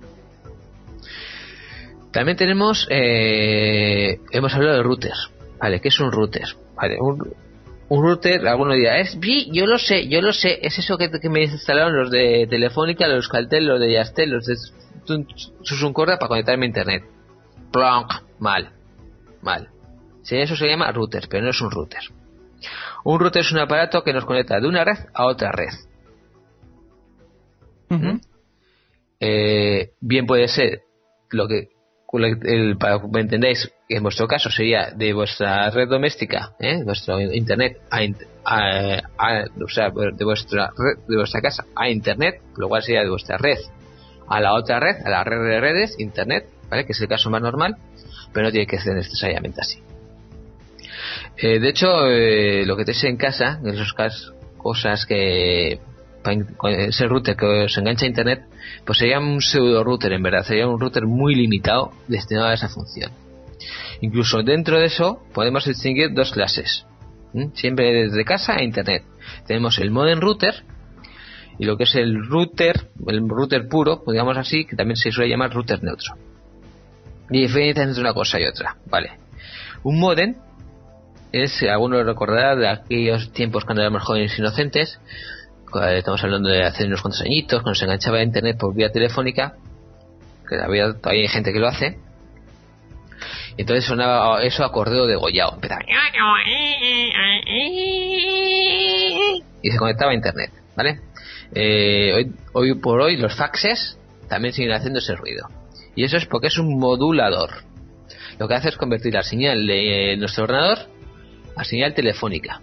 También tenemos, hemos hablado de router, ¿vale? ¿Qué es un router? Vale, un router, alguno dirá, yo lo sé, es eso que me instalaron los de Telefónica, los Euskaltel, los de Yastel, los de Susuncorda para conectarme a Internet. Plonk, mal. Sí, eso se llama router, pero no es un router. Un router es un aparato que nos conecta de una red a otra red. Bien puede ser para que me entendáis, que en vuestro caso sería de vuestra red doméstica, vuestro Internet o sea, de vuestra casa a Internet, lo cual sería de vuestra red a la otra red, a la red de redes, Internet, ¿vale? Que es el caso más normal, pero no tiene que ser necesariamente así. De hecho, lo que tenéis en casa, en esas cosas que ese router que os engancha a Internet, pues sería un pseudo router, en verdad sería un router muy limitado destinado a esa función. Incluso dentro de eso podemos distinguir 2 clases, siempre desde casa a Internet. Tenemos el modem router y lo que es el router puro, digamos así, que también se suele llamar router neutro. Y diferencia entre una cosa y otra, ¿vale? Un módem es, alguno lo recordará de aquellos tiempos cuando éramos jóvenes inocentes, estamos hablando de hace unos cuantos añitos, cuando se enganchaba a internet por vía telefónica, que todavía hay gente que lo hace, y entonces sonaba eso acordeo degollado, empezaba y se conectaba a internet, ¿vale? Hoy por hoy los faxes también siguen haciendo ese ruido, y eso es porque es un modulador. Lo que hace es convertir la señal de nuestro ordenador a señal telefónica,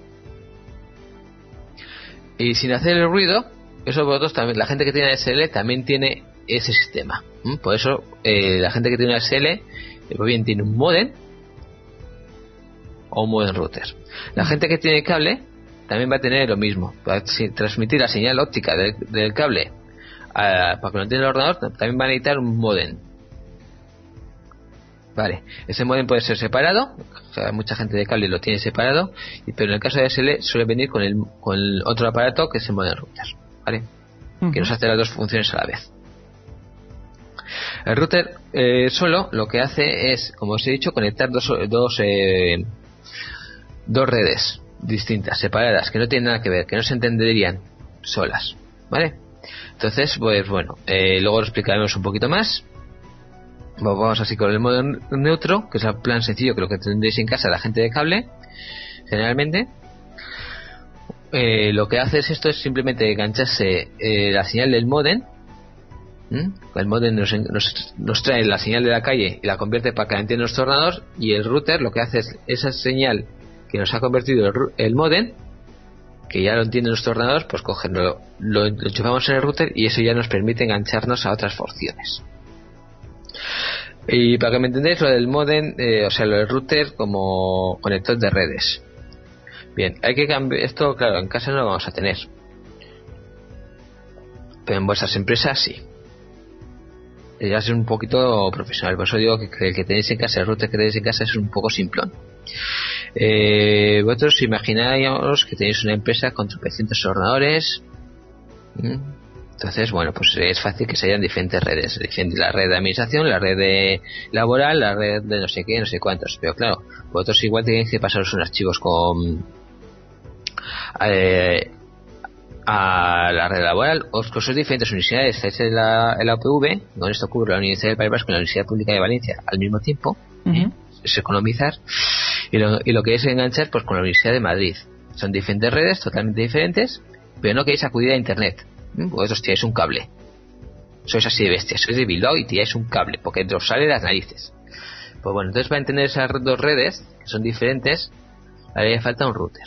y sin hacer el ruido. Eso vosotros también, la gente que tiene ADSL también tiene ese sistema. Por eso la gente que tiene ADSL pues bien tiene un modem o un modem router. La gente que tiene cable también va a tener lo mismo, para transmitir la señal óptica del cable para que lo entienda el ordenador. También va a necesitar un modem. Vale, ese modem puede ser separado, o sea, mucha gente de cable lo tiene separado, pero en el caso de ADSL suele venir con el otro aparato, que es el modem router, ¿vale? Que nos hace las dos funciones a la vez. El router solo lo que hace es, como os he dicho, conectar dos redes distintas, separadas, que no tienen nada que ver, que no se entenderían solas, ¿vale? Entonces, pues bueno, luego lo explicaremos un poquito más. Vamos así con el modo neutro, que es el plan sencillo, que lo que tendréis en casa la gente de cable generalmente. Lo que hace esto es simplemente engancharse la señal del modem. El modem nos trae la señal de la calle y la convierte para que la entienda nuestro ordenador, y el router lo que hace es esa señal que nos ha convertido el modem, que ya lo entiende nuestro ordenador, pues lo enchufamos en el router, y eso ya nos permite engancharnos a otras funciones. Y para que me entendáis, lo del modem, o sea, lo del router como conector de redes. Bien, hay que cambiar esto, claro, en casa no lo vamos a tener, pero en vuestras empresas sí. Ya es un poquito profesional, por eso digo que el que tenéis en casa, el router que tenéis en casa, es un poco simplón. Vosotros imagináis que tenéis una empresa con tropecientos ordenadores. Entonces, bueno, pues es fácil que se hayan diferentes redes. La red de administración, la red de laboral, la red de no sé qué, no sé cuántos. Pero claro, vosotros igual tenéis que pasaros unos archivos a la red laboral, o cosas diferentes universidades. Estáis en la UPV, con esto cubre la Universidad del País Vasco y la Universidad Pública de Valencia al mismo tiempo. Es economizar. Y lo que es enganchar pues con la Universidad de Madrid. Son diferentes redes, totalmente diferentes, pero no queréis acudir a internet. Vosotros tiráis un cable. Sois así de bestias, sois de Bilbao y tiráis un cable porque os sale las narices. Pues bueno, entonces para entender esas dos redes que son diferentes, haría falta un router.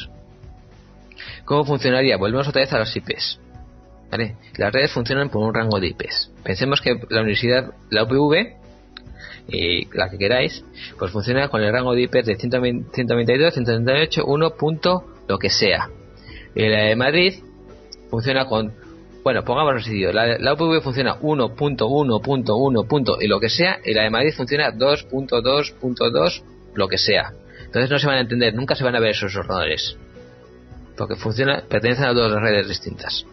¿Cómo funcionaría? Volvemos otra vez a las IPs, ¿vale? Las redes funcionan por un rango de IPs. Pensemos que la universidad, la UPV, y la que queráis, pues funciona con el rango de IPs de 192, 138, 1. Lo que sea. Y la de Madrid funciona con, bueno, pongámoslo así, la UPV funciona 1.1.1. y lo que sea, y la de Madrid funciona 2.2.2 lo que sea. Entonces no se van a entender, nunca se van a ver esos ordenadores, porque pertenecen a dos redes distintas.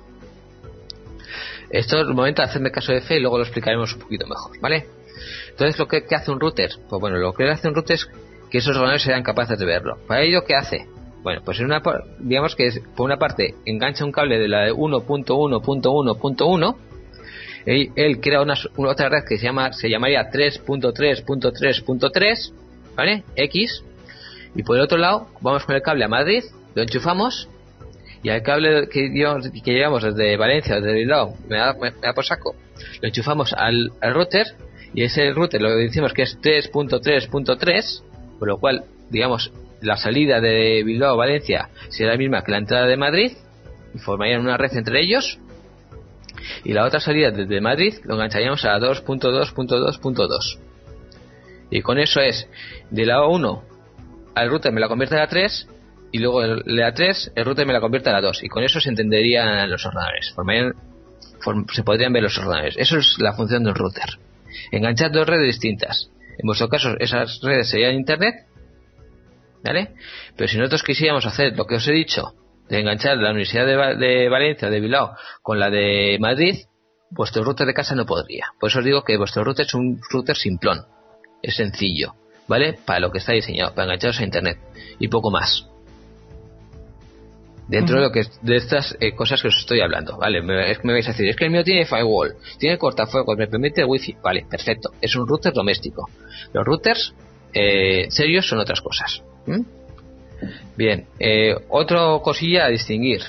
Esto es el momento de hacerme caso de fe y luego lo explicaremos un poquito mejor, ¿vale? Entonces, ¿qué hace un router? Pues bueno, lo que hace un router es que esos ordenadores sean capaces de verlo. ¿Para ello qué hace? Bueno, pues digamos que por una parte engancha un cable de la de 1.1.1.1. Él crea otra red que se llamaría 3.3.3.3, ¿vale? X. Y por el otro lado, vamos con el cable a Madrid, lo enchufamos, y al cable que llevamos desde Valencia, desde Bilbao, me da por saco, lo enchufamos al router, y ese router lo decimos que es 3.3.3, por lo cual, digamos, la salida de Bilbao a Valencia será la misma que la entrada de Madrid, y formarían una red entre ellos, y la otra salida desde Madrid lo engancharíamos a 2.2.2.2, y con eso es de la 1 al router me la convierte a la 3, y luego de la 3 el router me la convierte a la 2, y con eso se entenderían los ordenadores, se podrían ver los ordenadores. Eso es la función de un router: enganchar dos redes distintas. En vuestro caso esas redes serían internet, ¿vale? Pero si nosotros quisiéramos hacer lo que os he dicho de enganchar la Universidad de Valencia o de Bilbao con la de Madrid, vuestro router de casa no podría. Por eso os digo que vuestro router es un router simplón, es sencillo, ¿vale? Para lo que está diseñado, para engancharos a internet y poco más. Dentro de lo que de estas cosas que os estoy hablando, ¿vale? Me vais a decir, es que el mío tiene firewall, tiene cortafuegos, me permite el wifi, vale, perfecto, es un router doméstico. Los routers serios son otras cosas. Bien, otra cosilla a distinguir.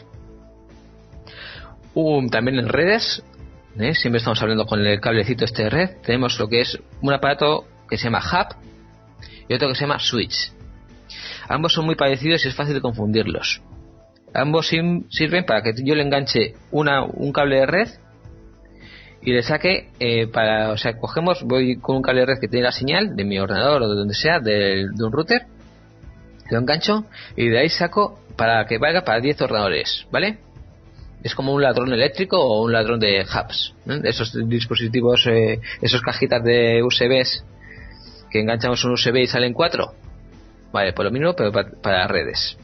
También en redes, siempre estamos hablando con el cablecito este de red, tenemos lo que es un aparato que se llama hub y otro que se llama switch. Ambos son muy parecidos y es fácil de confundirlos. Ambos sirven para que yo le enganche un cable de red y le saque o sea, voy con un cable de red que tiene la señal de mi ordenador o de donde sea, de un router, lo engancho y de ahí saco para que valga para 10 ordenadores, ¿vale? Es como un ladrón eléctrico o un ladrón de hubs, ¿eh? Esos dispositivos, esos cajitas de USBs que enganchamos un USB y salen 4, vale, por lo mismo, pero para redes.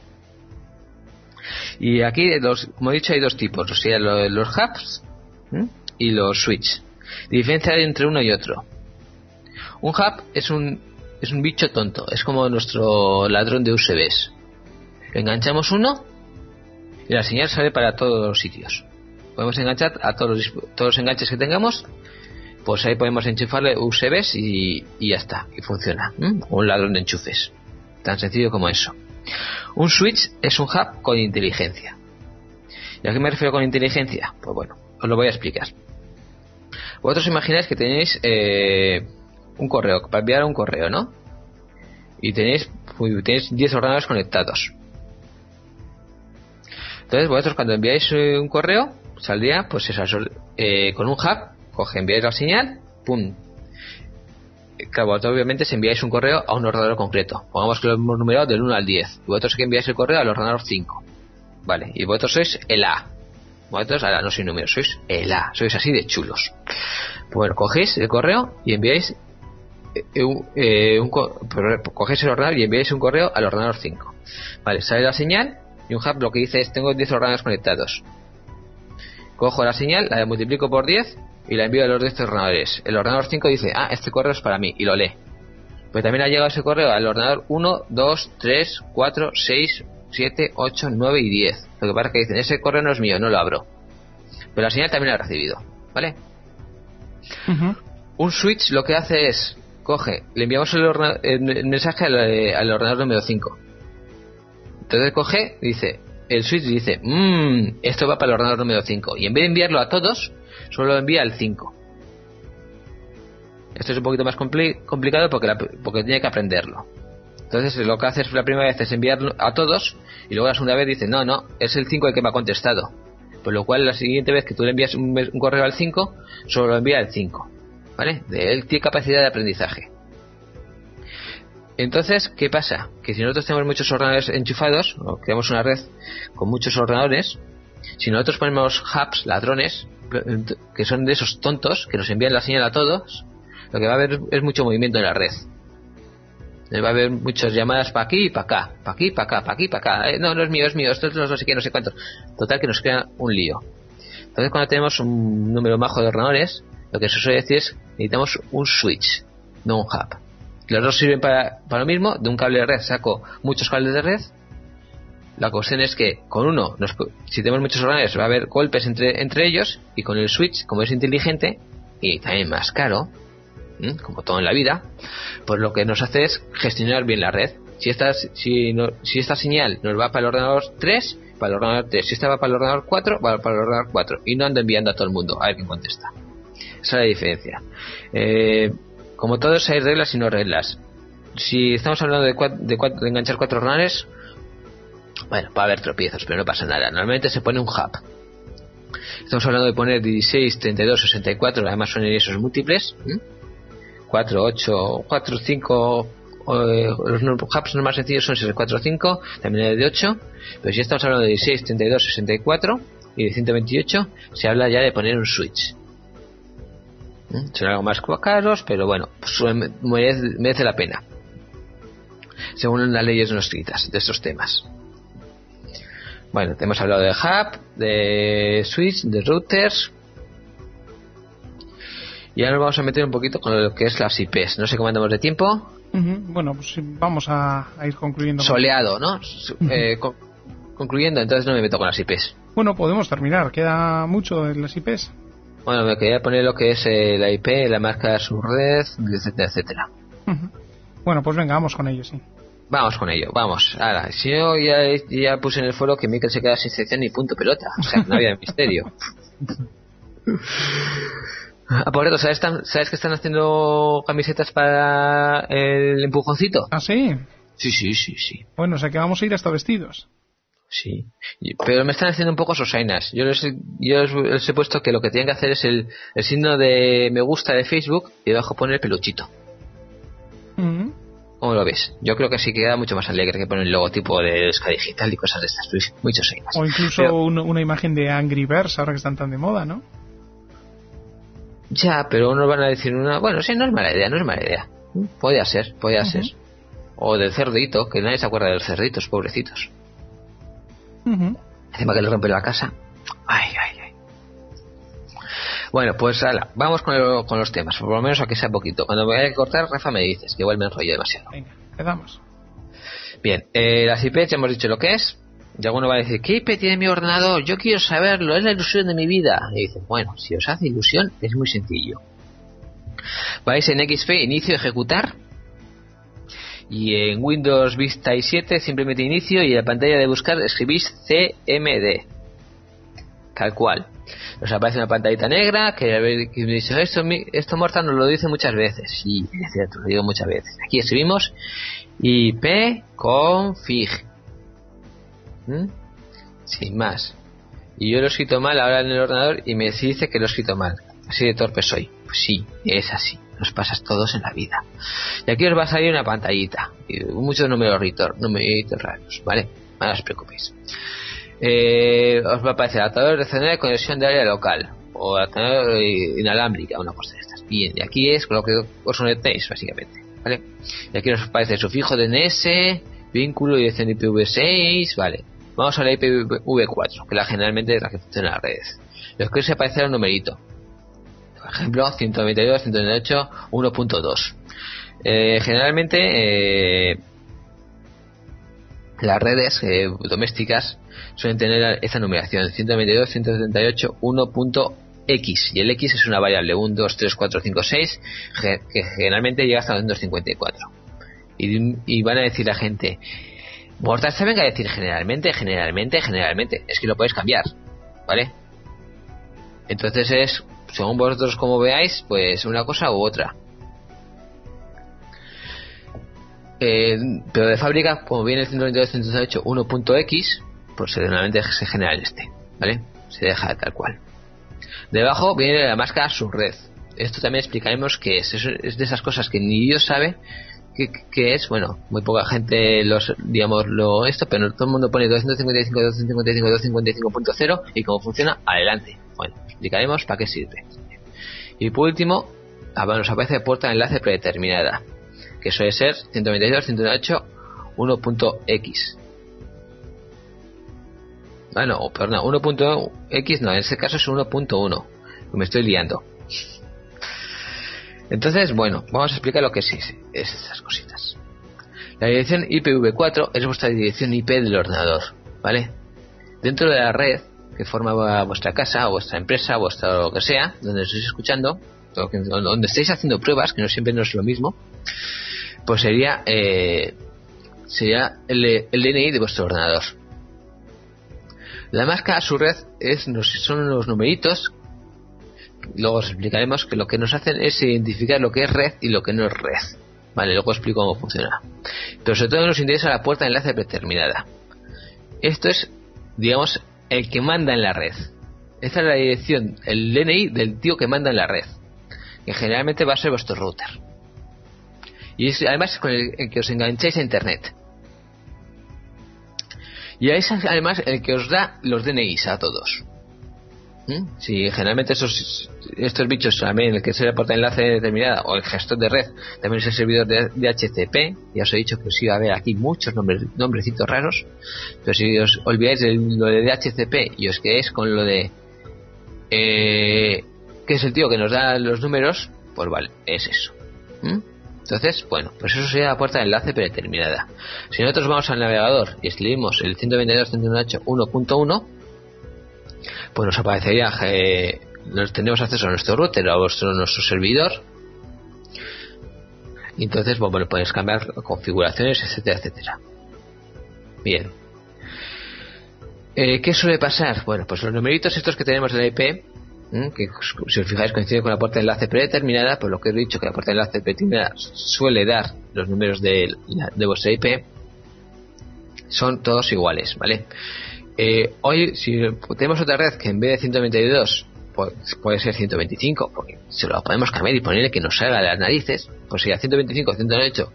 Y aquí, como he dicho, hay dos tipos, o sea, los hubs y los switch. Diferencia entre uno y otro. Un hub es un bicho tonto, es como nuestro ladrón de USBs. Enganchamos uno y la señal sale para todos los sitios. Podemos enganchar a todos los enganches que tengamos, pues ahí podemos enchufarle USBs y ya está, y funciona. Un ladrón de enchufes, tan sencillo como eso. Un switch es un hub con inteligencia. ¿Y a qué me refiero con inteligencia? Pues bueno, os lo voy a explicar. Vosotros imagináis que tenéis un correo, para enviar un correo, ¿no? Y tenéis 10 ordenadores conectados. Entonces vosotros cuando enviáis un correo, saldría pues eso, con un hub, enviáis la señal, pum. Claro, vosotros obviamente si enviáis un correo a un ordenador concreto, pongamos que lo hemos numerado del 1 al 10, y vosotros que enviáis el correo al ordenador 5, vale, y vosotros sois el A. Vosotros ahora no sois números, sois el A, sois así de chulos. Pues cogéis el correo y enviáis cogéis el ordenador y enviáis un correo al ordenador 5, vale, sale la señal y un hub lo que dice es tengo 10 ordenadores conectados. Cojo la señal, la multiplico por 10 y la envío a los de estos ordenadores. El ordenador 5 dice, este correo es para mí, y lo lee. Pues también ha llegado ese correo al ordenador 1, 2, 3, 4, 6, 7, 8, 9 y 10. Lo que pasa es que dicen, ese correo no es mío, no lo abro. Pero la señal también la ha recibido, ¿vale? Un switch lo que hace es, le enviamos el mensaje al ordenador número 5. Entonces coge, dice, el switch dice, esto va para el ordenador número 5. Y en vez de enviarlo a todos, solo lo envía al 5. Esto es un poquito más complicado porque tiene que aprenderlo. Entonces lo que hace es la primera vez es enviarlo a todos y luego la segunda vez dice no, es el 5 el que me ha contestado. Por lo cual la siguiente vez que tú le envías un correo al 5, solo lo envía al 5. ¿Vale? Él tiene capacidad de aprendizaje. Entonces, ¿qué pasa? Que si nosotros tenemos muchos ordenadores enchufados, o creamos una red con muchos ordenadores, si nosotros ponemos hubs, ladrones, que son de esos tontos que nos envían la señal a todos, lo que va a haber es mucho movimiento en la red. Va a haber muchas llamadas para aquí y para acá, para aquí, para acá, para aquí, para acá. No es mío, esto es no sé qué, no sé cuántos. Total que nos crea un lío. Entonces cuando tenemos un número majo de ordenadores, lo que se suele decir es necesitamos un switch, no un hub. Los dos sirven para lo mismo. De un cable de red saco muchos cables de red. La cuestión es que con uno, si tenemos muchos ordenadores, va a haber golpes entre ellos, y con el switch, como es inteligente y también más caro, como todo en la vida, pues lo que nos hace es gestionar bien la red. Si esta señal nos va para el ordenador 3, para el ordenador 3. Si esta va para el ordenador 4, va para el ordenador 4. Y no ando enviando a todo el mundo a ver quién contesta. Esa es la diferencia. Como todos, hay reglas y no reglas. Si estamos hablando de enganchar 4 ordenadores, bueno, va a haber tropiezos, pero no pasa nada. Normalmente se pone un hub. Estamos hablando de poner 16, 32, 64, además son esos múltiples. 4, 8, 4, 5. Los hubs más sencillos son 64, 5, también hay de 8. Pero si estamos hablando de 16, 32, 64 y de 128, se habla ya de poner un switch. Son algo más caros, pero bueno, pues merece la pena, según las leyes no escritas de estos temas. Bueno, te hemos hablado de hub, de switch, de routers. Y ahora nos vamos a meter un poquito con lo que es las IPs. No sé cómo andamos de tiempo. Bueno, pues vamos a ir concluyendo. Soleado, ¿no? Concluyendo, entonces no me meto con las IPs. Bueno, podemos terminar. Queda mucho en las IPs. Bueno, me quería poner lo que es la IP, la marca de su red, etcétera, etcétera. Bueno, pues venga, vamos con ello, sí. Vamos con ello, vamos. Ahora, si yo ya puse en el foro que Mikel se queda sin sección y punto pelota. O sea, no había misterio. Por cierto, ¿sabes que están haciendo camisetas para el empujoncito? ¿Ah, sí? Sí. Bueno, o sea que vamos a ir hasta vestidos. Sí, pero me están haciendo un poco sosainas. Yo les he puesto que lo que tienen que hacer es el signo de me gusta de Facebook y debajo poner el peluchito. ¿Cómo lo ves? Yo creo que sí queda mucho más alegre que poner el logotipo de Euska Digital y cosas de estas. Muy sosainas. O incluso una imagen de Angry Birds ahora que están tan de moda, ¿no? Ya, pero unos van a decir bueno, sí, no es mala idea. Podría ser. O del cerdito, que nadie se acuerda de los cerditos, pobrecitos. Encima que le rompe la casa. Ay. Bueno, pues vamos con los temas, por lo menos a que sea poquito. Cuando me vaya a cortar, Rafa, me dices, que igual me enrollo demasiado. Venga, quedamos. Bien, las IP ya hemos dicho lo que es. Y alguno va a decir, ¿qué IP tiene mi ordenador? Yo quiero saberlo, es la ilusión de mi vida. Y dicen, bueno, si os hace ilusión, es muy sencillo. Vais en XP, inicio, ejecutar. Y en Windows Vista i7 simplemente inicio y en la pantalla de buscar escribís CMD. Tal cual. Os aparece una pantallita negra que me dice, esto Morta nos lo dice muchas veces. Sí, es cierto, lo digo muchas veces. Aquí escribimos ipconfig. Sin más. Y yo lo he escrito mal ahora en el ordenador y me dice que lo he escrito mal. Así de torpe soy. Pues sí, es así. Nos pasas todos en la vida. Y aquí os va a salir una pantallita. Muchos numeritos raros, ¿vale? No os preocupéis. Os va a aparecer adaptador de conexión de área local. O adaptador inalámbrica, una cosa de estas. Bien, y aquí es con lo que os conectéis, básicamente, ¿vale? Y aquí os aparece el sufijo DNS, vínculo, dirección IPv6, ¿vale? Vamos a la IPv4, que generalmente es la que funciona en la red. Los que os aparecerá un numerito. Por ejemplo, 192.168.1.2. Generalmente las redes domésticas suelen tener esta numeración 192.168.1.x y el x es una variable 1, 2, 3, 4, 5, 6 que generalmente llega hasta 254 y van a decir la gente, Mortal se venga a decir generalmente, es que lo podéis cambiar, ¿vale? Entonces es según vosotros como veáis, pues una cosa u otra. Pero de fábrica, como viene el 192.168.1.x, pues generalmente se genera ¿vale? Se deja tal cual. Debajo viene la máscara subred. Esto también explicaremos qué es. Es de esas cosas que ni Dios sabe qué es. Bueno, muy poca gente pero todo el mundo pone 255.255.255.0 y cómo funciona, adelante. Bueno, explicaremos para qué sirve. Y por último, nos aparece puerta de enlace predeterminada, que suele ser 192.168.1.x. No, perdón, 1.x no, en este caso es 1.1. Me estoy liando. Entonces, bueno, vamos a explicar lo que es esas cositas. La dirección IPv4 es vuestra dirección IP del ordenador, ¿vale? Dentro de la red que forma vuestra casa, o vuestra empresa, vuestra lo que sea, donde estéis escuchando, donde estéis haciendo pruebas, que no siempre no es lo mismo, pues sería el DNI de vuestro ordenador. La marca a su red son los numeritos. Luego os explicaremos que lo que nos hacen es identificar lo que es red y lo que no es red. Vale, luego explico cómo funciona. Pero sobre todo nos interesa la puerta de enlace predeterminada. Esto es, digamos, el que manda en la red. Esta es la dirección, el DNI del tío que manda en la red, que generalmente va a ser vuestro router. Y es además con el que os engancháis a internet. Y es además el que os da los DNIs a todos. Si generalmente estos bichos también, el que es la puerta de enlace determinada o el gestor de red también es el servidor de DHCP, ya os he dicho que os iba a ver aquí muchos nombrecitos raros, pero si os olvidáis de lo de DHCP y os quedáis con lo de que es el tío que nos da los números, pues vale, es eso. Entonces, bueno, pues eso sería la puerta de enlace predeterminada. Si nosotros vamos al navegador y escribimos el 192.168.1.1, pues nos aparecería tenemos acceso a nuestro router, a nuestro servidor, y entonces bueno, puedes cambiar configuraciones, etcétera, etcétera. Bien. ¿Qué suele pasar? Bueno, pues los numeritos estos que tenemos de la IP, que si os fijáis coincide con la puerta de enlace predeterminada, pues lo que he dicho, que la puerta de enlace predeterminada suele dar los números de vuestra IP, son todos iguales, ¿vale? Hoy, si tenemos otra red que en vez de 192 pues puede ser 125, porque se lo podemos cambiar y ponerle que nos salga de las narices, pues si a 125, 198,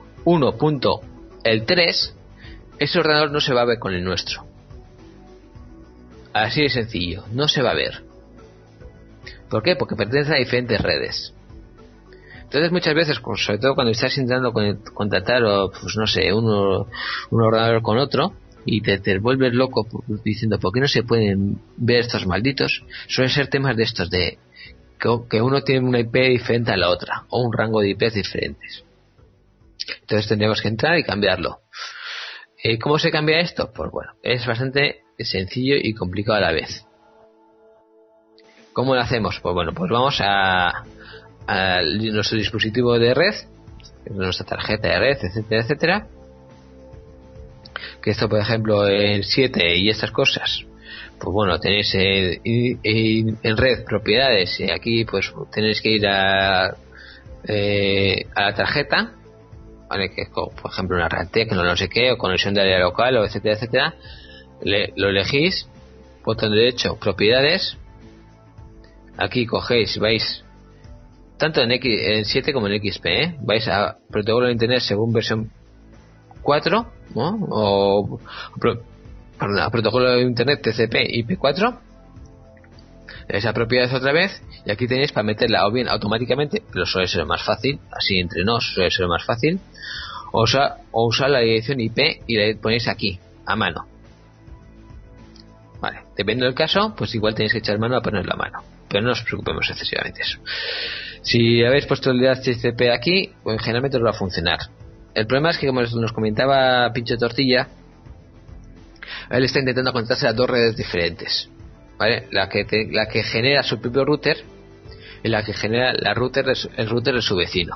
1.3, ese ordenador no se va a ver con el nuestro. Así de sencillo, no se va a ver. ¿Por qué? Porque pertenece a diferentes redes. Entonces muchas veces, sobre todo cuando estás intentando contactar o pues no sé, un ordenador con otro, y te vuelves loco diciendo ¿por qué no se pueden ver estos malditos? Suelen ser temas de estos de que uno tiene una IP diferente a la otra o un rango de IPs diferentes. Entonces tendríamos que entrar y cambiarlo. ¿Cómo se cambia esto? Pues bueno, es bastante sencillo y complicado a la vez. ¿Cómo lo hacemos? Pues bueno, pues vamos a nuestro dispositivo de red, nuestra tarjeta de red, etcétera, etcétera. Que esto, por ejemplo, en 7 y estas cosas, pues bueno, tenéis en red propiedades, y aquí pues tenéis que ir a la tarjeta, ¿vale? Que es, por ejemplo, una Realtek, no sé qué, o conexión de área local, o etcétera, etcétera. Lo elegís, botón derecho, propiedades. Aquí cogéis, vais tanto en 7 como en XP, vais a protocolo de internet según versión 4, ¿no? A protocolo de internet TCP IP4, esa propiedad otra vez, y aquí tenéis para meterla o bien automáticamente, pero suele ser lo más fácil, así entre nos suele ser lo más fácil, o usar la dirección IP y la ponéis aquí a mano. Vale, depende del caso, pues igual tenéis que echar mano a ponerlo a mano, pero no os preocupemos excesivamente eso. Si habéis puesto el DHCP aquí, pues generalmente os va a funcionar. El problema es que, como nos comentaba Pincho Tortilla, él está intentando conectarse a dos redes diferentes, ¿vale? La que genera su propio router y la que genera el router de su vecino.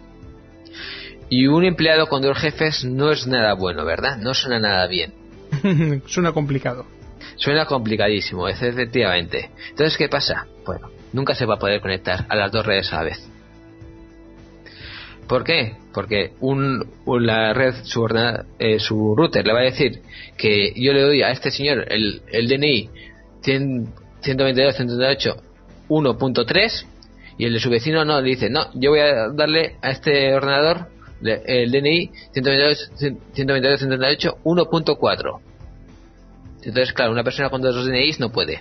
Y un empleado con dos jefes no es nada bueno, ¿verdad? No suena nada bien. Suena complicado. Suena complicadísimo, efectivamente. Entonces, ¿qué pasa? Bueno, nunca se va a poder conectar a las dos redes a la vez. ¿Por qué? Porque la red, su router le va a decir que yo le doy a este señor el DNI 192.168.1.3 y el de su vecino no, le dice, no, yo voy a darle a este ordenador el DNI 192.168.1.4. Entonces, claro, una persona con dos DNIs no puede.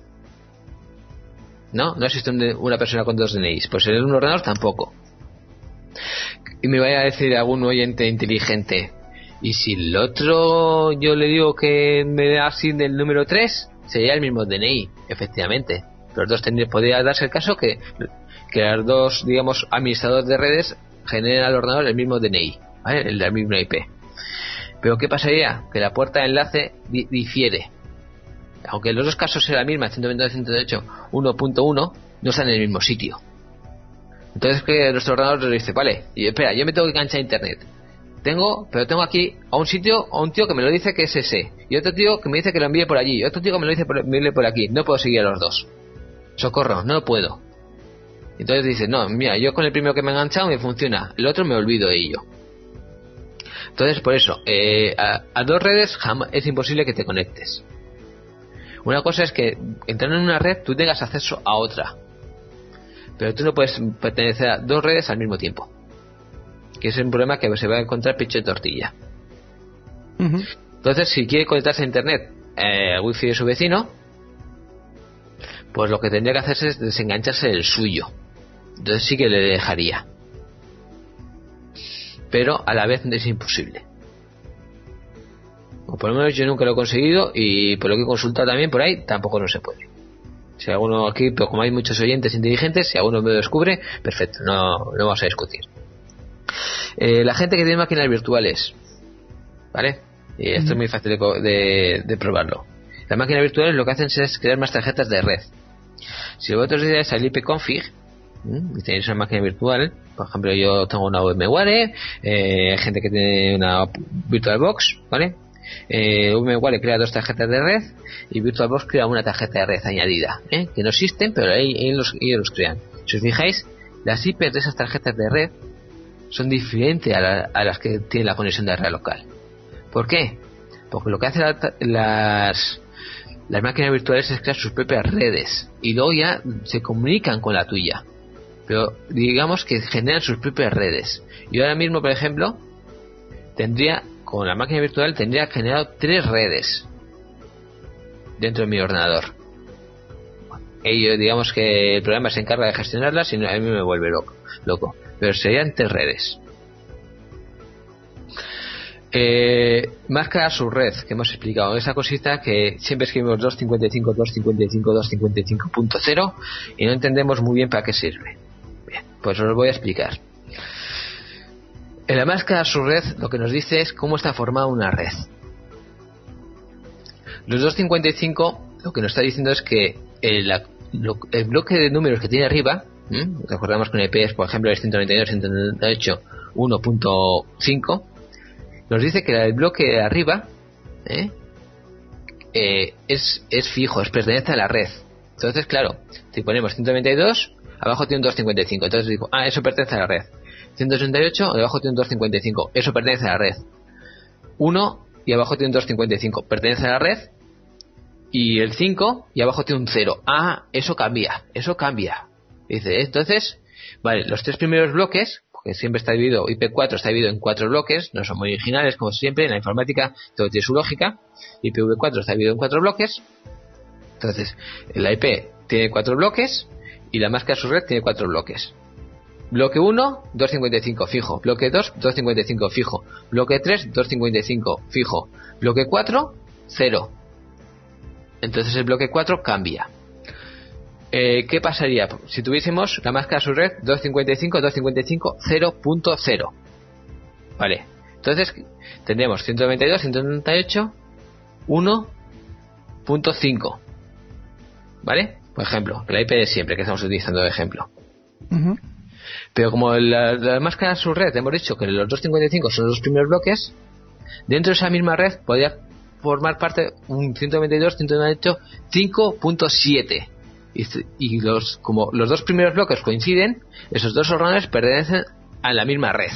No existe una persona con dos DNIs. Pues en un ordenador tampoco. Y me vaya a decir algún oyente inteligente, y si el otro yo le digo que me da así del número 3, sería el mismo DNI, efectivamente. Los dos podría darse el caso que los dos, digamos, administradores de redes generen al ordenador el mismo DNI, ¿vale? El del mismo IP. Pero ¿qué pasaría? Que la puerta de enlace difiere. Aunque en los dos casos sea la misma, 192.168.1.1, no están en el mismo sitio. Entonces que nuestro ordenador nos dice, vale, y espera, yo me tengo que enganchar a internet. Pero tengo aquí a un tío que me lo dice que es ese, y otro tío que me dice que lo envíe por allí, y otro tío que me lo dice por aquí. No puedo seguir a los dos. Socorro, no puedo. Entonces dice, no, mira, yo con el primero que me he enganchado me funciona, el otro me olvido de ello. Entonces, por eso, a dos redes es imposible que te conectes. Una cosa es que entrando en una red tú tengas acceso a otra, pero tú no puedes pertenecer a dos redes al mismo tiempo, que es un problema que se va a encontrar Pincho de Tortilla. Entonces, si quiere conectarse a internet al wifi de su vecino, pues lo que tendría que hacerse es desengancharse del suyo. Entonces sí que le dejaría, pero a la vez es imposible, o por lo menos yo nunca lo he conseguido, y por lo que he consultado también por ahí tampoco no se puede. Si alguno aquí, pero como hay muchos oyentes inteligentes, si alguno me lo descubre, perfecto, no vamos a discutir. La gente que tiene máquinas virtuales, ¿vale? Y esto es muy fácil de probarlo. Las máquinas virtuales lo que hacen es crear más tarjetas de red. Si vosotros dices al ipconfig y tenéis una máquina virtual, por ejemplo yo tengo una VMware, hay gente que tiene una VirtualBox, ¿vale? VMware crea 2 tarjetas de red y VirtualBox crea una tarjeta de red añadida, que no existen, pero ellos los crean. Si os fijáis, las IPs de esas tarjetas de red son diferentes a las que tiene la conexión de red local. ¿Por qué? Porque lo que hacen las máquinas virtuales es crear sus propias redes y luego ya se comunican con la tuya, pero digamos que generan sus propias redes. Y ahora mismo, por ejemplo, con la máquina virtual tendría generado 3 redes dentro de mi ordenador. Ellos, digamos que el programa se encarga de gestionarlas y a mí me vuelve loco. Pero serían 3 redes. Máscara subred, que hemos explicado, esa cosita que siempre escribimos 255, 255, 255.0 y no entendemos muy bien para qué sirve. Bien, pues os lo voy a explicar. En la máscara subred lo que nos dice es cómo está formada una red. Los 255 lo que nos está diciendo es que el bloque de números que tiene arriba, recordamos que en IP es, por ejemplo, el 192.168.1.5, nos dice que el bloque de arriba es fijo, pertenece a la red. Entonces, claro, si ponemos 192, abajo tiene un 255, entonces digo, eso pertenece a la red. 188, debajo tiene un 255, eso pertenece a la red. 1 y abajo tiene un 255, pertenece a la red. Y el 5 y abajo tiene un 0. Eso cambia. Dice, entonces, vale, los 3 primeros bloques, porque siempre está dividido, IP4 está dividido en 4 bloques, no son muy originales como siempre, en la informática todo tiene su lógica. IPv4 está dividido en 4 bloques. Entonces, la IP tiene 4 bloques y la máscara subred tiene 4 bloques. Bloque 1, 255 fijo. Bloque 2, 255 fijo. Bloque 3, 255 fijo. Bloque 4, 0. Entonces el bloque 4 cambia. ¿Qué pasaría si tuviésemos la máscara subred 255, 255, 0.0? Vale. Entonces tendríamos 192, 198, 1.5. ¿Vale? Por ejemplo, la IP de siempre que estamos utilizando de ejemplo. Pero como la máscara subred hemos dicho que los 255 son los primeros bloques, dentro de esa misma red podría formar parte un 192, 198, 5.7 y como los 2 primeros bloques coinciden, esos 2 ordenadores pertenecen a la misma red.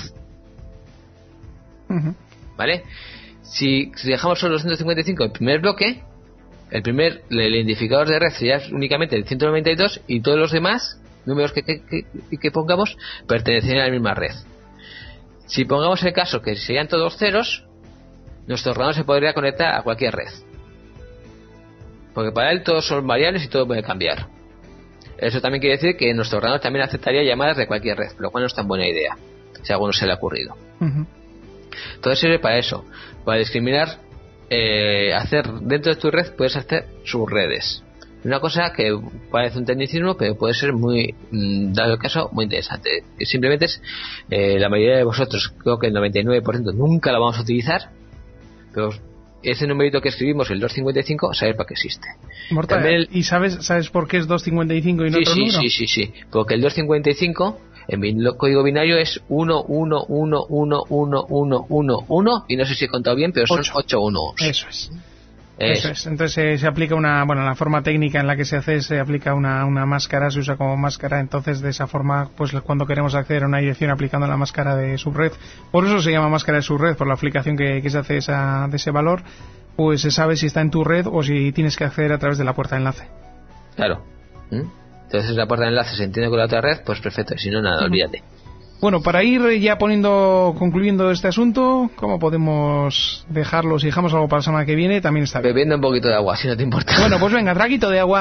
¿Vale? Si dejamos solo los 155 el primer bloque, el identificador de red sería únicamente el 192 y todos los demás números que pongamos pertenecen a la misma red. Si pongamos el caso que serían todos ceros, nuestro ordenador se podría conectar a cualquier red, porque para él todos son variables y todo puede cambiar. Eso también quiere decir que nuestro ordenador también aceptaría llamadas de cualquier red, lo cual no es tan buena idea si a alguno se le ha ocurrido. Entonces sirve para eso, para discriminar, hacer dentro de tu red puedes hacer subredes. Una cosa que parece un tecnicismo, pero puede ser muy, dado el caso, muy interesante. Simplemente es, la mayoría de vosotros, creo que el 99% nunca lo vamos a utilizar, pero ese numerito que escribimos, el 255, saber para qué existe. Mortal, ¿y sabes por qué es 255 y no otro número? Sí, porque el 255 en mi código binario es 1, 1, 1, 1, 1, 1, 1, 1 y no sé si he contado bien, pero son 8 unos. Eso es. Entonces se aplica la forma técnica en la que se hace, se aplica una máscara, se usa como máscara. Entonces de esa forma, pues cuando queremos acceder a una dirección aplicando la máscara de subred, por eso se llama máscara de subred, por la aplicación que se hace de ese valor, pues se sabe si está en tu red o si tienes que acceder a través de la puerta de enlace. Claro. Entonces la puerta de enlace se entiende con la otra red, pues perfecto, si no nada, olvídate. Bueno, para ir ya concluyendo este asunto, ¿cómo podemos dejarlo? Si dejamos algo para la semana que viene, también está bien. Bebiendo un poquito de agua, si no te importa. Bueno, pues venga, traguito de agua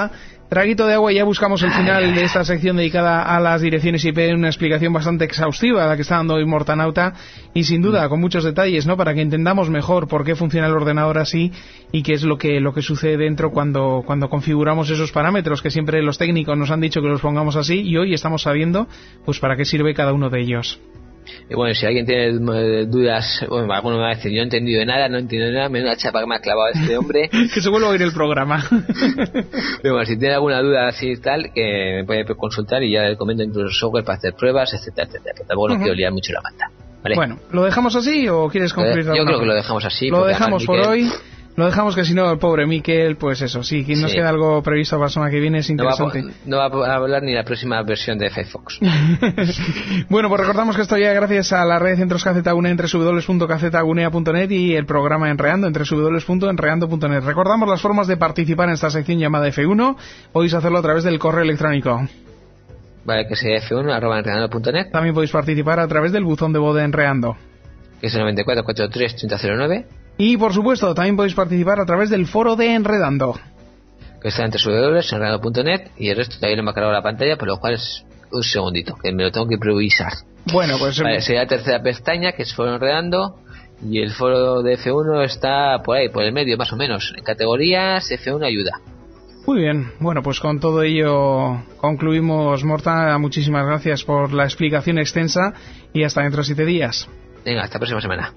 Traguito de agua y ya buscamos el final de esta sección dedicada a las direcciones IP, una explicación bastante exhaustiva la que está dando hoy Mortanauta y sin duda con muchos detalles, ¿no? Para que entendamos mejor por qué funciona el ordenador así y qué es lo que sucede dentro cuando configuramos esos parámetros que siempre los técnicos nos han dicho que los pongamos así y hoy estamos sabiendo pues para qué sirve cada uno de ellos. Y bueno, si alguien tiene dudas, bueno, alguno me va a decir, yo no he entendido nada, menuda chapa que me ha clavado este hombre. Que se vuelva a oír el programa. Pero bueno, si tiene alguna duda así y tal, que me puede consultar y ya le comento incluso software para hacer pruebas, etcétera, etcétera. Que tampoco no quiero liar mucho la manta. ¿Vale? Bueno, ¿lo dejamos así o quieres concluir? Yo creo que lo dejamos así. Lo dejamos por hoy. Lo dejamos que si no, el pobre Miquel, pues eso, sí, que nos queda algo previsto para la semana que viene, es interesante. No va a hablar ni la próxima versión de Firefox. Bueno, pues recordamos que esto ya gracias a la red de centros Cacetagunea en www.cacetagunea.net y el programa Enreando en www.enreando.net. Recordamos las formas de participar en esta sección llamada F1, podéis hacerlo a través del correo electrónico. Vale, que sea f1@enreando.net. También podéis participar a través del buzón de voz de Enreando, que es el 94433009. Y por supuesto, también podéis participar a través del foro de Enredando, que está en www.enredando.net y el resto todavía no me ha cargado la pantalla, por lo cual es un segundito, que me lo tengo que improvisar. Bueno, pues vale, sería la tercera pestaña, que es foro Enredando, y el foro de F1 está por ahí, por el medio más o menos, en categorías F1 ayuda. Muy bien, bueno, pues con todo ello concluimos, Morta. Muchísimas gracias por la explicación extensa y hasta dentro de 7 días. Venga, hasta la próxima semana.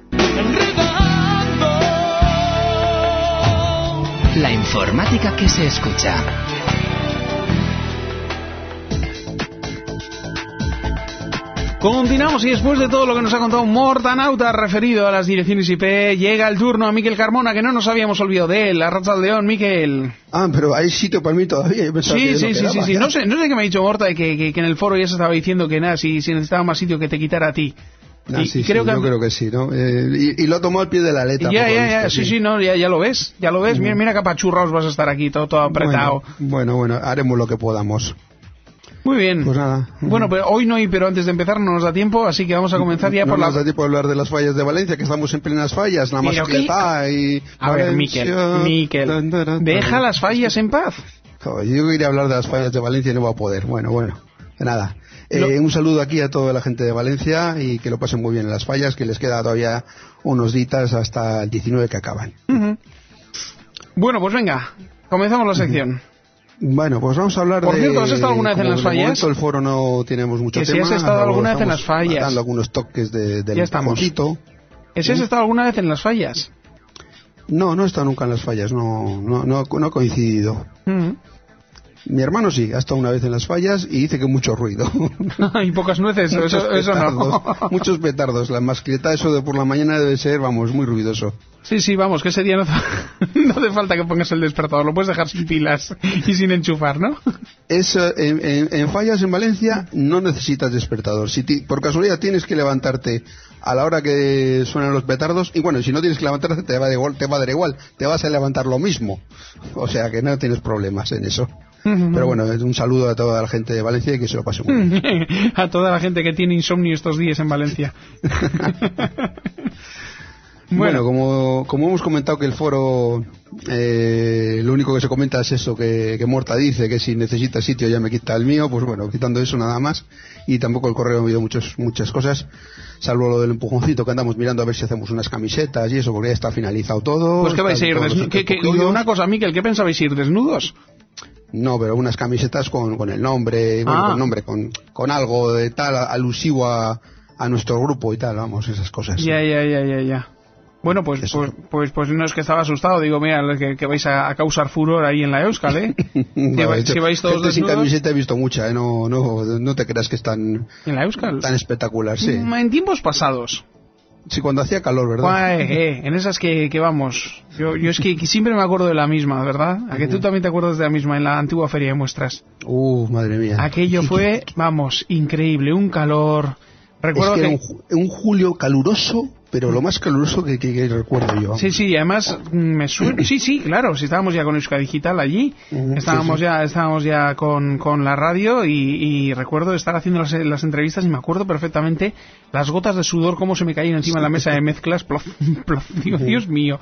La informática que se escucha. Continuamos y después de todo lo que nos ha contado Mortanauta referido a las direcciones IP, llega el turno a Miquel Carmona, que no nos habíamos olvidado de él. Arratsaldeón, Miquel. Pero hay sitio para mí todavía. Yo pensaba sí. Ya. No sé qué me ha dicho Morta, que en el foro ya se estaba diciendo que nada, si necesitaba más sitio que te quitara a ti. Yo creo que sí, ¿no? Y lo tomó al pie de la letra. Ya, ya lo ves. Mira que apachurraos vas a estar aquí, todo apretado. Bueno, haremos lo que podamos. Muy bien. Pues nada. Bueno, pero hoy no hay, pero antes de empezar no nos da tiempo, así que vamos a comenzar ya por la... No nos da tiempo de hablar de las fallas de Valencia, que estamos en plenas fallas, la mascleta y... A ver, Miquel, deja las fallas en paz. Yo quería hablar de las fallas de Valencia y no voy a poder. Bueno, nada. Un saludo aquí a toda la gente de Valencia y que lo pasen muy bien en las fallas, que les queda todavía unos días hasta el 19 que acaban. Bueno, pues venga, comenzamos la sección. Bueno, pues vamos a hablar Por cierto, ¿has estado alguna vez en las fallas? Momento el foro no tenemos mucho tema. Si has estado alguna vez en las fallas. Dando algunos toques del poquito. ¿Si has estado alguna vez en las fallas? No he estado nunca en las fallas, no he coincidido. Mi hermano sí, ha estado una vez en las fallas y dice que mucho ruido. Y pocas nueces, eso no. Muchos petardos. La mascleta, eso de por la mañana debe ser, muy ruidoso. Sí, vamos, que ese día no hace falta que pongas el despertador, lo puedes dejar sin pilas y sin enchufar, ¿no? En fallas en Valencia no necesitas despertador. Si por casualidad tienes que levantarte a la hora que suenan los petardos, y bueno, si no tienes que levantarte te va a dar igual, te vas a levantar lo mismo. O sea que no tienes problemas en eso. Pero bueno, un saludo a toda la gente de Valencia y que se lo pase muy bien. A toda la gente que tiene insomnio estos días en Valencia. Bueno, como hemos comentado que el foro, lo único que se comenta es eso que Morta dice, que si necesita sitio ya me quita el mío, pues bueno, quitando eso nada más. Y tampoco el correo ha habido muchas cosas, salvo lo del empujoncito que andamos mirando a ver si hacemos unas camisetas y eso, porque ya está finalizado todo. Pues que vais a ir desnudos. Una cosa, Miquel, ¿qué pensabais ir desnudos? No, pero unas camisetas con el nombre, con algo de tal alusivo a nuestro grupo y tal, vamos, esas cosas. Ya. Bueno, pues no es que estaba asustado, digo, mira, que vais a causar furor ahí en la Euskal, ¿eh? Si vais todos desnudos. Sin camiseta he visto mucha, ¿eh? No te creas que es tan... ¿En la Euskal? Tan espectacular, sí. En tiempos pasados. Sí, cuando hacía calor, ¿verdad? En esas que vamos. Yo es que siempre me acuerdo de la misma, ¿verdad? ¿A que tú también te acuerdas de la misma en la antigua feria de muestras? Madre mía. Aquello fue, increíble, un calor. Recuerdo que era un julio caluroso, pero lo más caluroso que recuerdo yo. Sí, además me suena. Sí, claro, si estábamos ya con Euskadi Digital allí, estábamos ya con la radio y recuerdo estar haciendo las entrevistas y me acuerdo perfectamente las gotas de sudor cómo se me caían encima de la mesa de mezclas, Dios mío.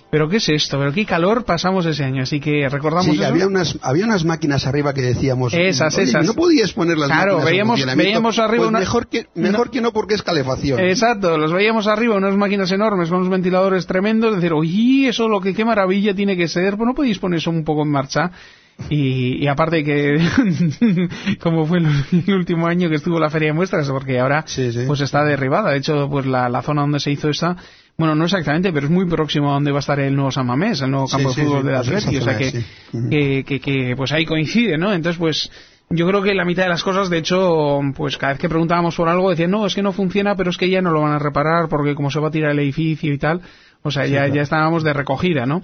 ¿pero qué es esto? ¿Pero qué calor pasamos ese año? Así que recordamos sí, eso. había unas máquinas arriba que decíamos... Esas. No podías poner las máquinas veíamos arriba... Pues mejor que no, porque es calefacción. Exacto, los veíamos arriba, unas máquinas enormes con unos ventiladores tremendos, decir, oye, eso qué maravilla tiene que ser, pues no podéis poner eso un poco en marcha. Y aparte que como fue el último año que estuvo la feria de muestras, porque ahora pues está derribada. De hecho, pues la zona donde se hizo esta, bueno, no exactamente, pero es muy próximo a donde va a estar el nuevo San Mamés, el nuevo campo de fútbol del Atleti, o sea que pues ahí coincide, ¿no? Entonces, pues yo creo que la mitad de las cosas, de hecho, pues cada vez que preguntábamos por algo decían, no, es que no funciona, pero es que ya no lo van a reparar porque como se va a tirar el edificio y tal, o sea, ya estábamos de recogida, ¿no?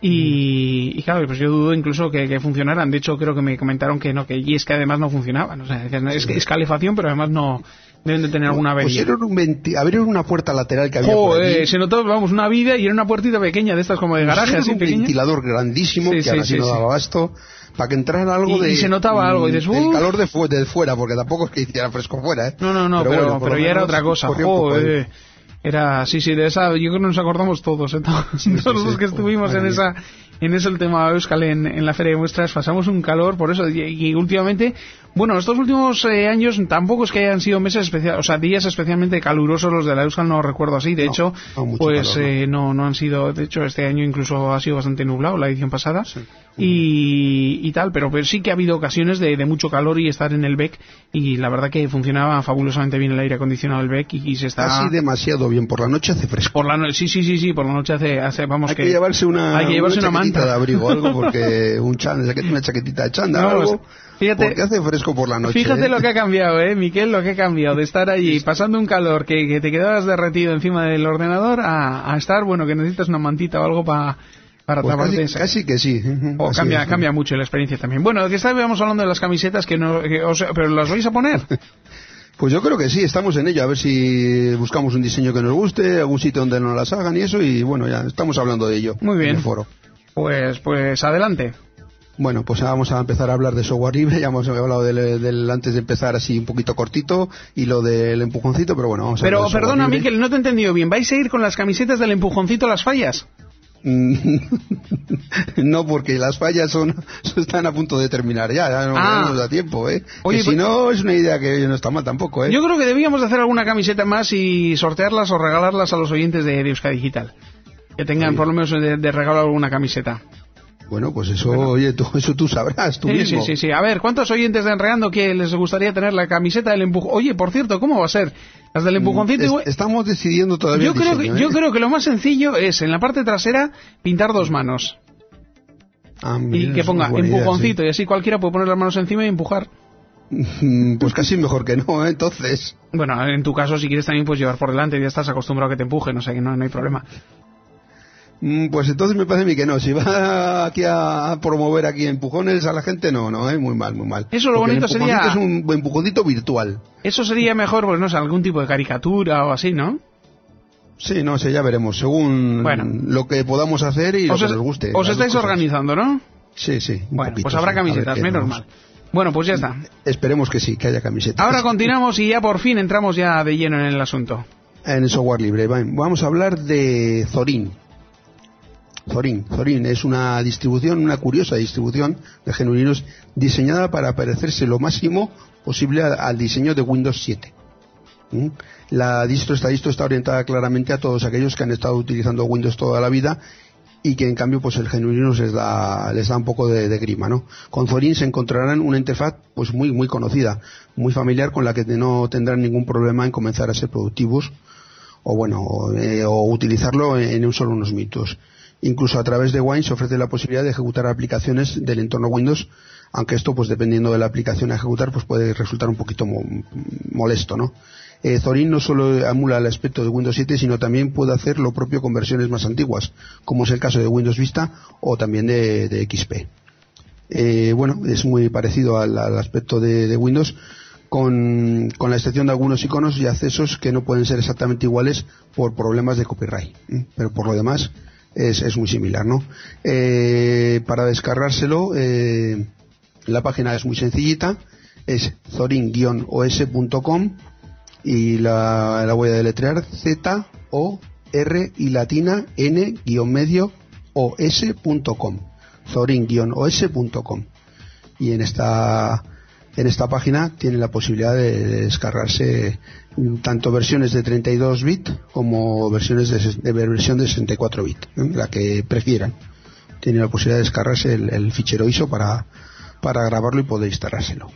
Y claro, pues yo dudo incluso que funcionaran. De hecho, creo que me comentaron que no, y es que además no funcionaban. O sea, es calefacción, pero además no deben de tener alguna avería. Abrieron una puerta lateral que había por allí. Se notó, vamos, una vida y era una puertita pequeña de estas como de garaje, así un pequeña. Ventilador grandísimo que ahora no daba abasto para que entrara algo y se notaba algo y dices, el calor de fuera, porque tampoco es que hiciera fresco fuera, ¿eh? No, pero ya era otra cosa. Era, de esa, yo creo que nos acordamos todos, todos los que estuvimos en el tema Euskal en la feria de muestras, pasamos un calor por eso, y últimamente, bueno, estos últimos años tampoco es que hayan sido meses especiales, o sea, días especialmente calurosos los de la Euskal, no recuerdo así, de hecho, pues calor, no han sido, de hecho este año incluso ha sido bastante nublado, la edición pasada, y tal, pero sí que ha habido ocasiones de mucho calor y estar en el BEC, y la verdad que funcionaba fabulosamente bien el aire acondicionado del BEC, y se está... Casi demasiado bien, por la noche hace fresco. Por la sí, por la noche hace vamos, hay que llevarse una manta de abrigo, algo, porque una chaquetita de chándal, algo, fíjate, porque hace fresco por la noche. Fíjate lo que ha cambiado, Miquel, lo que ha cambiado de estar allí pasando un calor que te quedabas derretido encima del ordenador a estar, bueno, que necesitas una mantita o algo para pues taparte. Casi que sí. O cambia mucho la experiencia también. Bueno, que estábamos hablando de las camisetas pero ¿las vais a poner? Pues yo creo que sí, estamos en ello, a ver si buscamos un diseño que nos guste, algún sitio donde nos las hagan y eso, y bueno, ya estamos hablando de ello. Muy bien. En el foro. Pues adelante. Bueno, pues vamos a empezar a hablar de software libre. Ya hemos hablado del antes de empezar así un poquito cortito y lo del empujoncito, pero bueno, vamos a hablar de software perdona, libre. Miquel, no te he entendido bien. ¿Vais a ir con las camisetas del empujoncito a las fallas? No, porque las fallas están a punto de terminar ya no nos da tiempo, ¿eh? Oye, si no, es una idea que no está mal tampoco, ¿eh? Yo creo que debíamos de hacer alguna camiseta más y sortearlas o regalarlas a los oyentes de Euskadi Digital. Que tengan por lo menos de regalo alguna camiseta. Bueno, pues eso, oye, eso tú sabrás, tú mismo. Sí. A ver, ¿cuántos oyentes de Enredando que les gustaría tener la camiseta del empujón? Oye, por cierto, ¿cómo va a ser? Las del empujoncito. Estamos decidiendo todavía. Yo creo que lo más sencillo es en la parte trasera pintar 2 manos. Y que ponga empujoncito, y así cualquiera puede poner las manos encima y empujar. Pues casi mejor que no, entonces. Bueno, en tu caso, si quieres también puedes llevar por delante, ya estás acostumbrado a que te empujen, o sea que no hay problema. Pues entonces me parece a mí que no. Si va aquí a promover aquí empujones a la gente, no, muy mal. Eso lo bonito sería... es un empujoncito virtual. Eso sería mejor, pues no sé, algún tipo de caricatura o así, ¿no? Sí, no sé, ya veremos, según lo que podamos hacer y lo que nos guste. Os estáis organizando, ¿no? Sí. Bueno, pues habrá camisetas, menos mal. Bueno, pues ya está. Esperemos que sí, que haya camisetas. Ahora continuamos y ya por fin entramos ya de lleno en el asunto. En el software libre. Vamos a hablar de Zorin. Zorin es una curiosa distribución de GNU Linux diseñada para parecerse lo máximo posible al diseño de Windows 7. La distro está orientada claramente a todos aquellos que han estado utilizando Windows toda la vida y que en cambio pues el GNU Linux les da un poco de grima, ¿no? Con Zorin se encontrarán una interfaz pues muy conocida, muy familiar, con la que no tendrán ningún problema en comenzar a ser productivos o utilizarlo en solo unos minutos. Incluso a través de Wine se ofrece la posibilidad de ejecutar aplicaciones del entorno Windows, aunque esto, pues dependiendo de la aplicación a ejecutar, pues puede resultar un poquito molesto, ¿no? Zorin no solo emula el aspecto de Windows 7, sino también puede hacer lo propio con versiones más antiguas, como es el caso de Windows Vista o también de XP. Es muy parecido al aspecto de Windows, con la excepción de algunos iconos y accesos que no pueden ser exactamente iguales por problemas de copyright, pero por lo demás es muy similar, ¿no? Para descargárselo, la página es muy sencillita, es zorin-os.com y la voy a deletrear ZOR y latina N-medio zorin-os.com, zorin-os.com. Y en esta página tienen la posibilidad de descargarse tanto versiones de 32 bits como versiones de versión de 64 bits, la que prefieran. Tienen la posibilidad de descargarse el fichero ISO para grabarlo y poder instalárselo.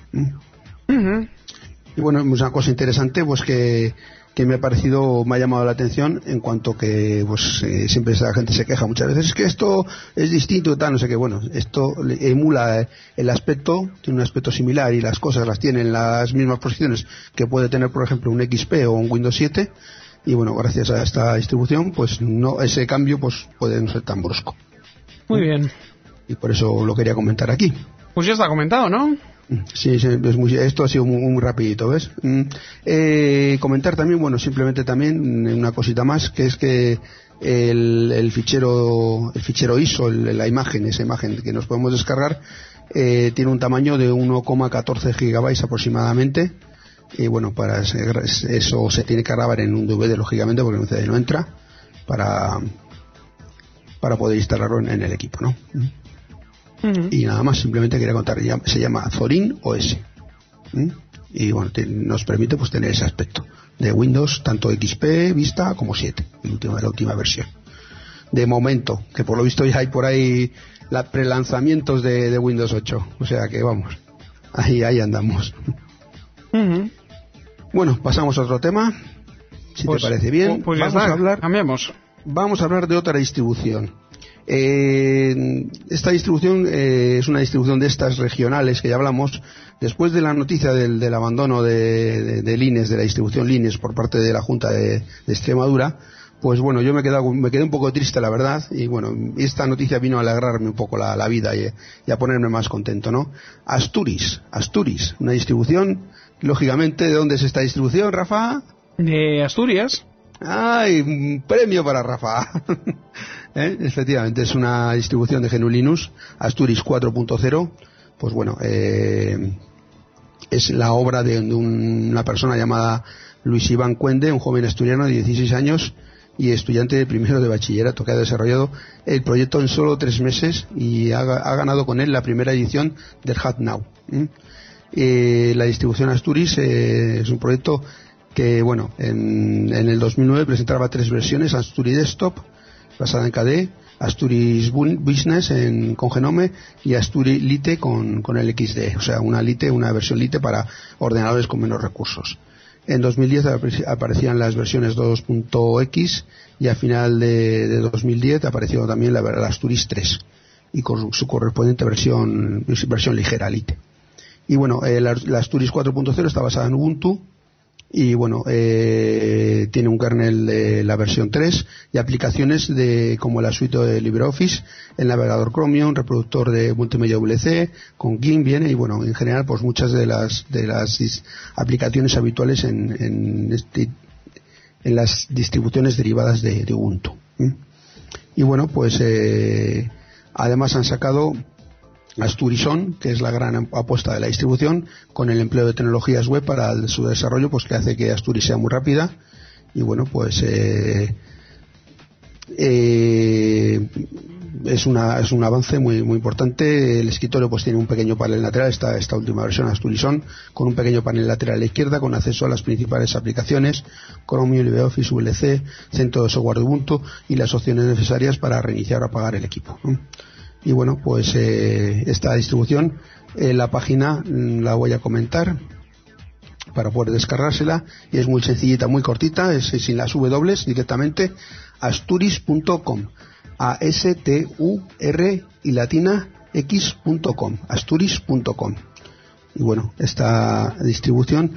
Y bueno, es una cosa interesante pues que me ha llamado la atención, en cuanto que pues siempre la gente se queja muchas veces, es que esto es distinto, tal, no sé qué. Bueno, esto emula el aspecto, tiene un aspecto similar, y las cosas las tiene en las mismas posiciones que puede tener, por ejemplo, un XP o un Windows 7, y bueno, gracias a esta distribución pues ese cambio pues puede no ser tan brusco. Muy bien. Y por eso lo quería comentar aquí. Pues ya está comentado, ¿no? Sí, esto ha sido muy rapidito, ¿ves? Comentar también, bueno, simplemente también una cosita más, que es que el fichero ISO, esa imagen que nos podemos descargar, tiene un tamaño de 1,14 gigabytes aproximadamente. Y bueno, para eso se tiene que grabar en un DVD, lógicamente, porque un CD no entra, para poder instalarlo en el equipo, ¿no? Y nada más, simplemente quería contar, se llama Zorin OS. Y bueno, nos permite pues tener ese aspecto de Windows, tanto XP, Vista como 7, la última versión. De momento, que por lo visto ya hay por ahí prelanzamientos de Windows 8, o sea que vamos, ahí andamos. Bueno, pasamos a otro tema, si te parece bien. Pues cambiamos. Vamos a hablar de otra distribución. Esta distribución es una distribución de estas regionales que ya hablamos. Después de la noticia del abandono de Linux, de la distribución Linux por parte de la Junta de Extremadura, pues bueno, yo me quedé un poco triste, la verdad, y bueno, esta noticia vino a alegrarme un poco la vida y a ponerme más contento, ¿no? Asturis, una distribución, lógicamente. ¿De dónde es esta distribución, Rafa? De Asturias. ¡Ay! Un premio para Rafa. Efectivamente, es una distribución de GNU Linux, Asturis 4.0. Pues bueno, es la obra de una persona llamada Luis Iván Cuende, un joven asturiano de 16 años y estudiante de primero de bachillerato, que ha desarrollado el proyecto en solo 3 meses y ha ganado con él la primera edición del Hat Now. La distribución Asturis es un proyecto que, bueno, en el 2009 presentaba 3 versiones: Asturis Desktop, basada en KDE, Asturis Business con Genome, y Asturis Lite con el XD, o sea, una versión Lite para ordenadores con menos recursos. En 2010 aparecían las versiones 2.x y a final de 2010 apareció también la Asturis 3 y con su correspondiente versión ligera Lite. Y bueno, la Asturis 4.0 está basada en Ubuntu. Y bueno, tiene un kernel de la versión 3 y aplicaciones como la suite de LibreOffice, el navegador Chromium, un reproductor de multimedia WC, con GIMP viene, y bueno, en general pues muchas de las aplicaciones habituales en las distribuciones derivadas de Ubuntu. Y bueno, pues además han sacado Asturison, que es la gran apuesta de la distribución, con el empleo de tecnologías web para su desarrollo, pues que hace que Asturis sea muy rápida. Y bueno, pues es un avance muy importante. El escritorio pues tiene un pequeño panel lateral, esta última versión Asturison, con un pequeño panel lateral a la izquierda con acceso a las principales aplicaciones: Chromium, LibreOffice, VLC, centro de software de Ubuntu y las opciones necesarias para reiniciar o apagar el equipo, ¿no? Y bueno, pues esta distribución, la página la voy a comentar para poder descargársela, y es muy sencillita, muy cortita, es sin las W, directamente asturis.com, ASTUR y latina x.com, asturis.com. Y bueno, esta distribución,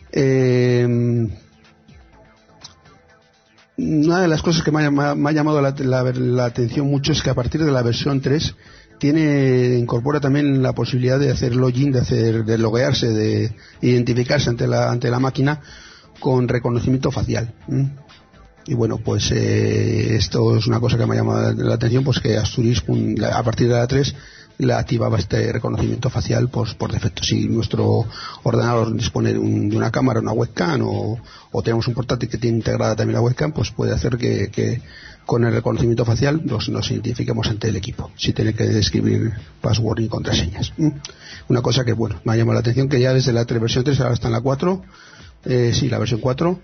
una de las cosas que me ha llamado la atención mucho es que a partir de la versión 3 incorpora también la posibilidad de hacer login, de loguearse, de identificarse ante la máquina con reconocimiento facial. Y bueno, pues esto es una cosa que me ha llamado la atención, pues que Asturis a partir de la 3 le activaba este reconocimiento facial pues, por defecto. Si nuestro ordenador dispone de una cámara, una webcam o tenemos un portátil que tiene integrada también la webcam, pues puede hacer que con el reconocimiento facial nos identifiquemos ante el equipo, sin tener que escribir password y contraseñas. Una cosa que, bueno, me ha llamado la atención, que ya desde la versión 3 ahora está en la 4, la versión 4,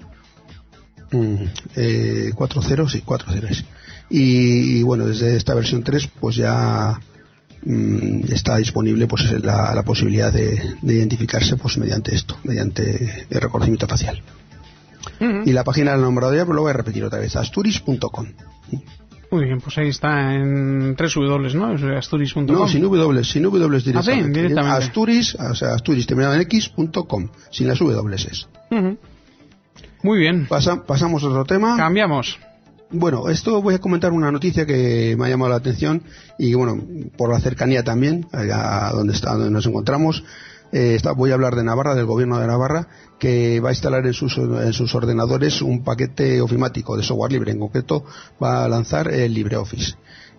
4.0, sí, 4.0 es. Y bueno, desde esta versión 3 pues ya está disponible pues la posibilidad de identificarse pues mediante el reconocimiento facial. Y la página del nombrado ya, pues lo voy a repetir otra vez, asturis.com. Muy bien, pues ahí está en 3 W, ¿no? Asturis.com. No, sin W directamente. Ah, sí, directamente. Asturis, o sea, Asturis terminado en x.com, sin las W es. Muy bien. Pasamos a otro tema. Cambiamos. Bueno, esto voy a comentar una noticia que me ha llamado la atención y bueno, por la cercanía también, allá donde nos encontramos. Voy a hablar de Navarra, del gobierno de Navarra, que va a instalar en sus ordenadores un paquete ofimático de software libre. En concreto, va a lanzar el LibreOffice.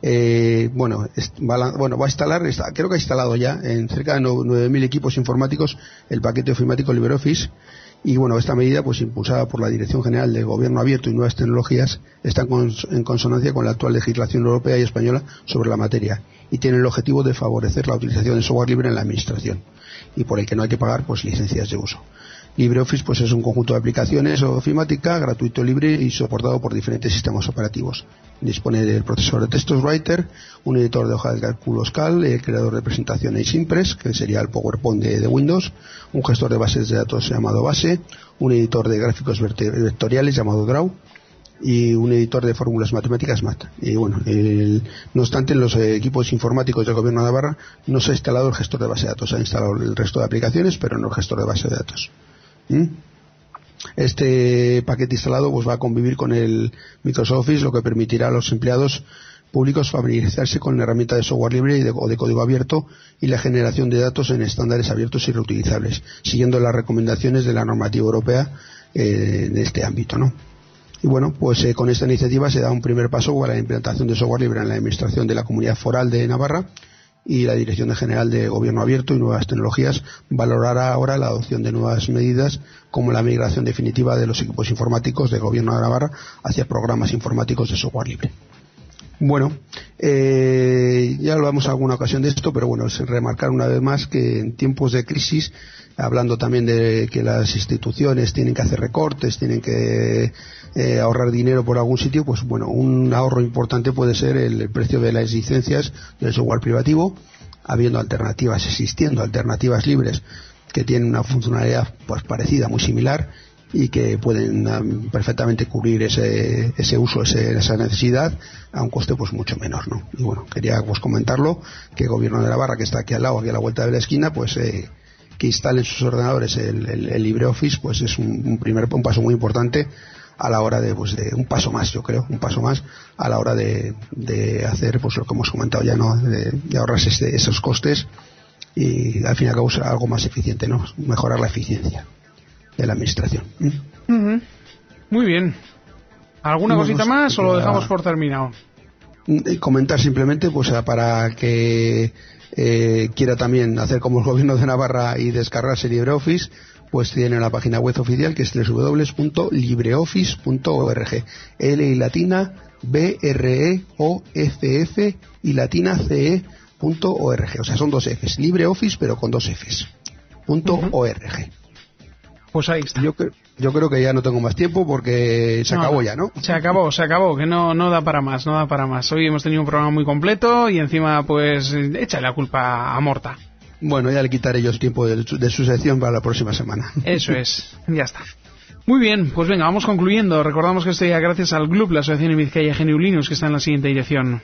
Va a instalar, creo que ha instalado ya en cerca de 9.000 equipos informáticos el paquete ofimático LibreOffice. Y bueno, esta medida, pues impulsada por la Dirección General de Gobierno Abierto y Nuevas Tecnologías, está en consonancia con la actual legislación europea y española sobre la materia y tiene el objetivo de favorecer la utilización de software libre en la administración y por el que no hay que pagar pues licencias de uso. LibreOffice pues es un conjunto de aplicaciones ofimática gratuito, libre y soportado por diferentes sistemas operativos. Dispone del procesador de textos Writer, un editor de hoja de cálculos CAL, el creador de presentaciones Impress, que sería el PowerPoint de Windows, un gestor de bases de datos llamado Base, un editor de gráficos vectoriales llamado Draw y un editor de fórmulas matemáticas MAT. Y bueno, no obstante, en los equipos informáticos del Gobierno de Navarra no se ha instalado el gestor de base de datos. Se ha instalado el resto de aplicaciones, pero no el gestor de base de datos. Este paquete instalado pues va a convivir con el Microsoft Office, lo que permitirá a los empleados públicos familiarizarse con la herramienta de software libre o de código abierto y la generación de datos en estándares abiertos y reutilizables, siguiendo las recomendaciones de la normativa europea de este ámbito, ¿no? Y bueno, pues con esta iniciativa se da un primer paso para la implantación de software libre en la administración de la Comunidad Foral de Navarra, y la Dirección General de Gobierno Abierto y Nuevas Tecnologías valorará ahora la adopción de nuevas medidas como la migración definitiva de los equipos informáticos del Gobierno de Navarra hacia programas informáticos de software libre. Bueno, ya hablamos en alguna ocasión de esto, pero bueno, es remarcar una vez más que en tiempos de crisis, hablando también de que las instituciones tienen que hacer recortes, tienen que ahorrar dinero por algún sitio, pues bueno, un ahorro importante puede ser el precio de las licencias del software privativo, existiendo alternativas libres que tienen una funcionalidad pues parecida, muy similar, y que pueden perfectamente cubrir ese uso, esa necesidad a un coste pues mucho menor, ¿no? Y bueno, quería pues comentarlo, que el Gobierno de Navarra, que está aquí al lado, aquí a la vuelta de la esquina, pues que instalen sus ordenadores el LibreOffice, pues es un paso muy importante a la hora de un paso más, yo creo, un paso más a la hora de hacer pues lo que hemos comentado ya, ¿no? De ahorrarse esos costes y al fin y al cabo ser algo más eficiente, ¿no? Mejorar la eficiencia de la administración. Muy bien. ¿Alguna cosita más o lo dejamos por terminado? Comentar simplemente pues para que quiera también hacer como el Gobierno de Navarra y descargarse LibreOffice, pues tiene la página web oficial que es www.libreoffice.org. L y latina BREOFF y latina CE.org. O sea, son dos Fs. LibreOffice, pero con dos Fs. .org. Pues ahí está. Yo creo que ya no tengo más tiempo porque se acabó ya, ¿no? Se acabó, que no da para más, Hoy hemos tenido un programa muy completo y encima pues échale la culpa a Morta. Bueno, ya le quitaré yo el tiempo de su sección para la próxima semana. Eso es, ya está. Muy bien, pues venga, vamos concluyendo. Recordamos que esto ya gracias al GLUB, la Asociación en Vizcaya GNU Linux, que está en la siguiente dirección: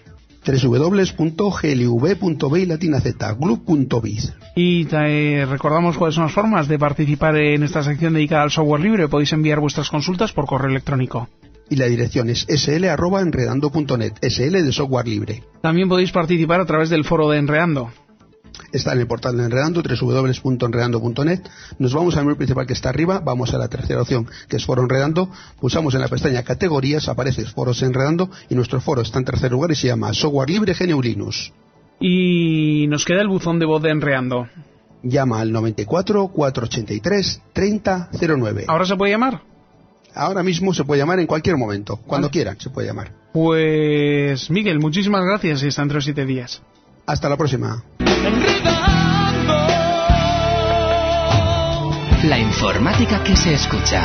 www.glv.b latina z, glub.biz. Y recordamos cuáles son las formas de participar en esta sección dedicada al software libre. Podéis enviar vuestras consultas por correo electrónico. Y la dirección es sl@enredando.net, sl de software libre. También podéis participar a través del foro de Enredando. Está en el portal de Enredando, www.enredando.net. Nos vamos al menú principal que está arriba, vamos a la tercera opción, que es Foro Enredando, pulsamos en la pestaña Categorías, aparece Foros Enredando, y nuestro foro está en tercer lugar y se llama Software Libre GNU Linux. Y nos queda el buzón de voz de Enreando. Llama al 94 483 3009. ¿Ahora se puede llamar? Ahora mismo se puede llamar en cualquier momento. Cuando quieran se puede llamar. Pues, Miguel, muchísimas gracias y hasta dentro de 7 días. Hasta la próxima. La informática que se escucha.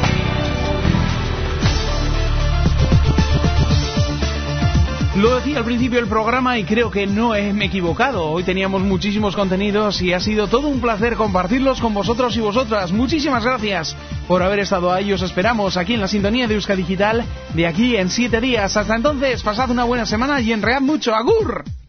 Lo decía al principio del programa y creo que no me he equivocado. Hoy teníamos muchísimos contenidos y ha sido todo un placer compartirlos con vosotros y vosotras. Muchísimas gracias por haber estado ahí. Os esperamos aquí en la sintonía de Euskadi Digital de aquí en 7 días. Hasta entonces, pasad una buena semana y enread mucho. ¡Agur!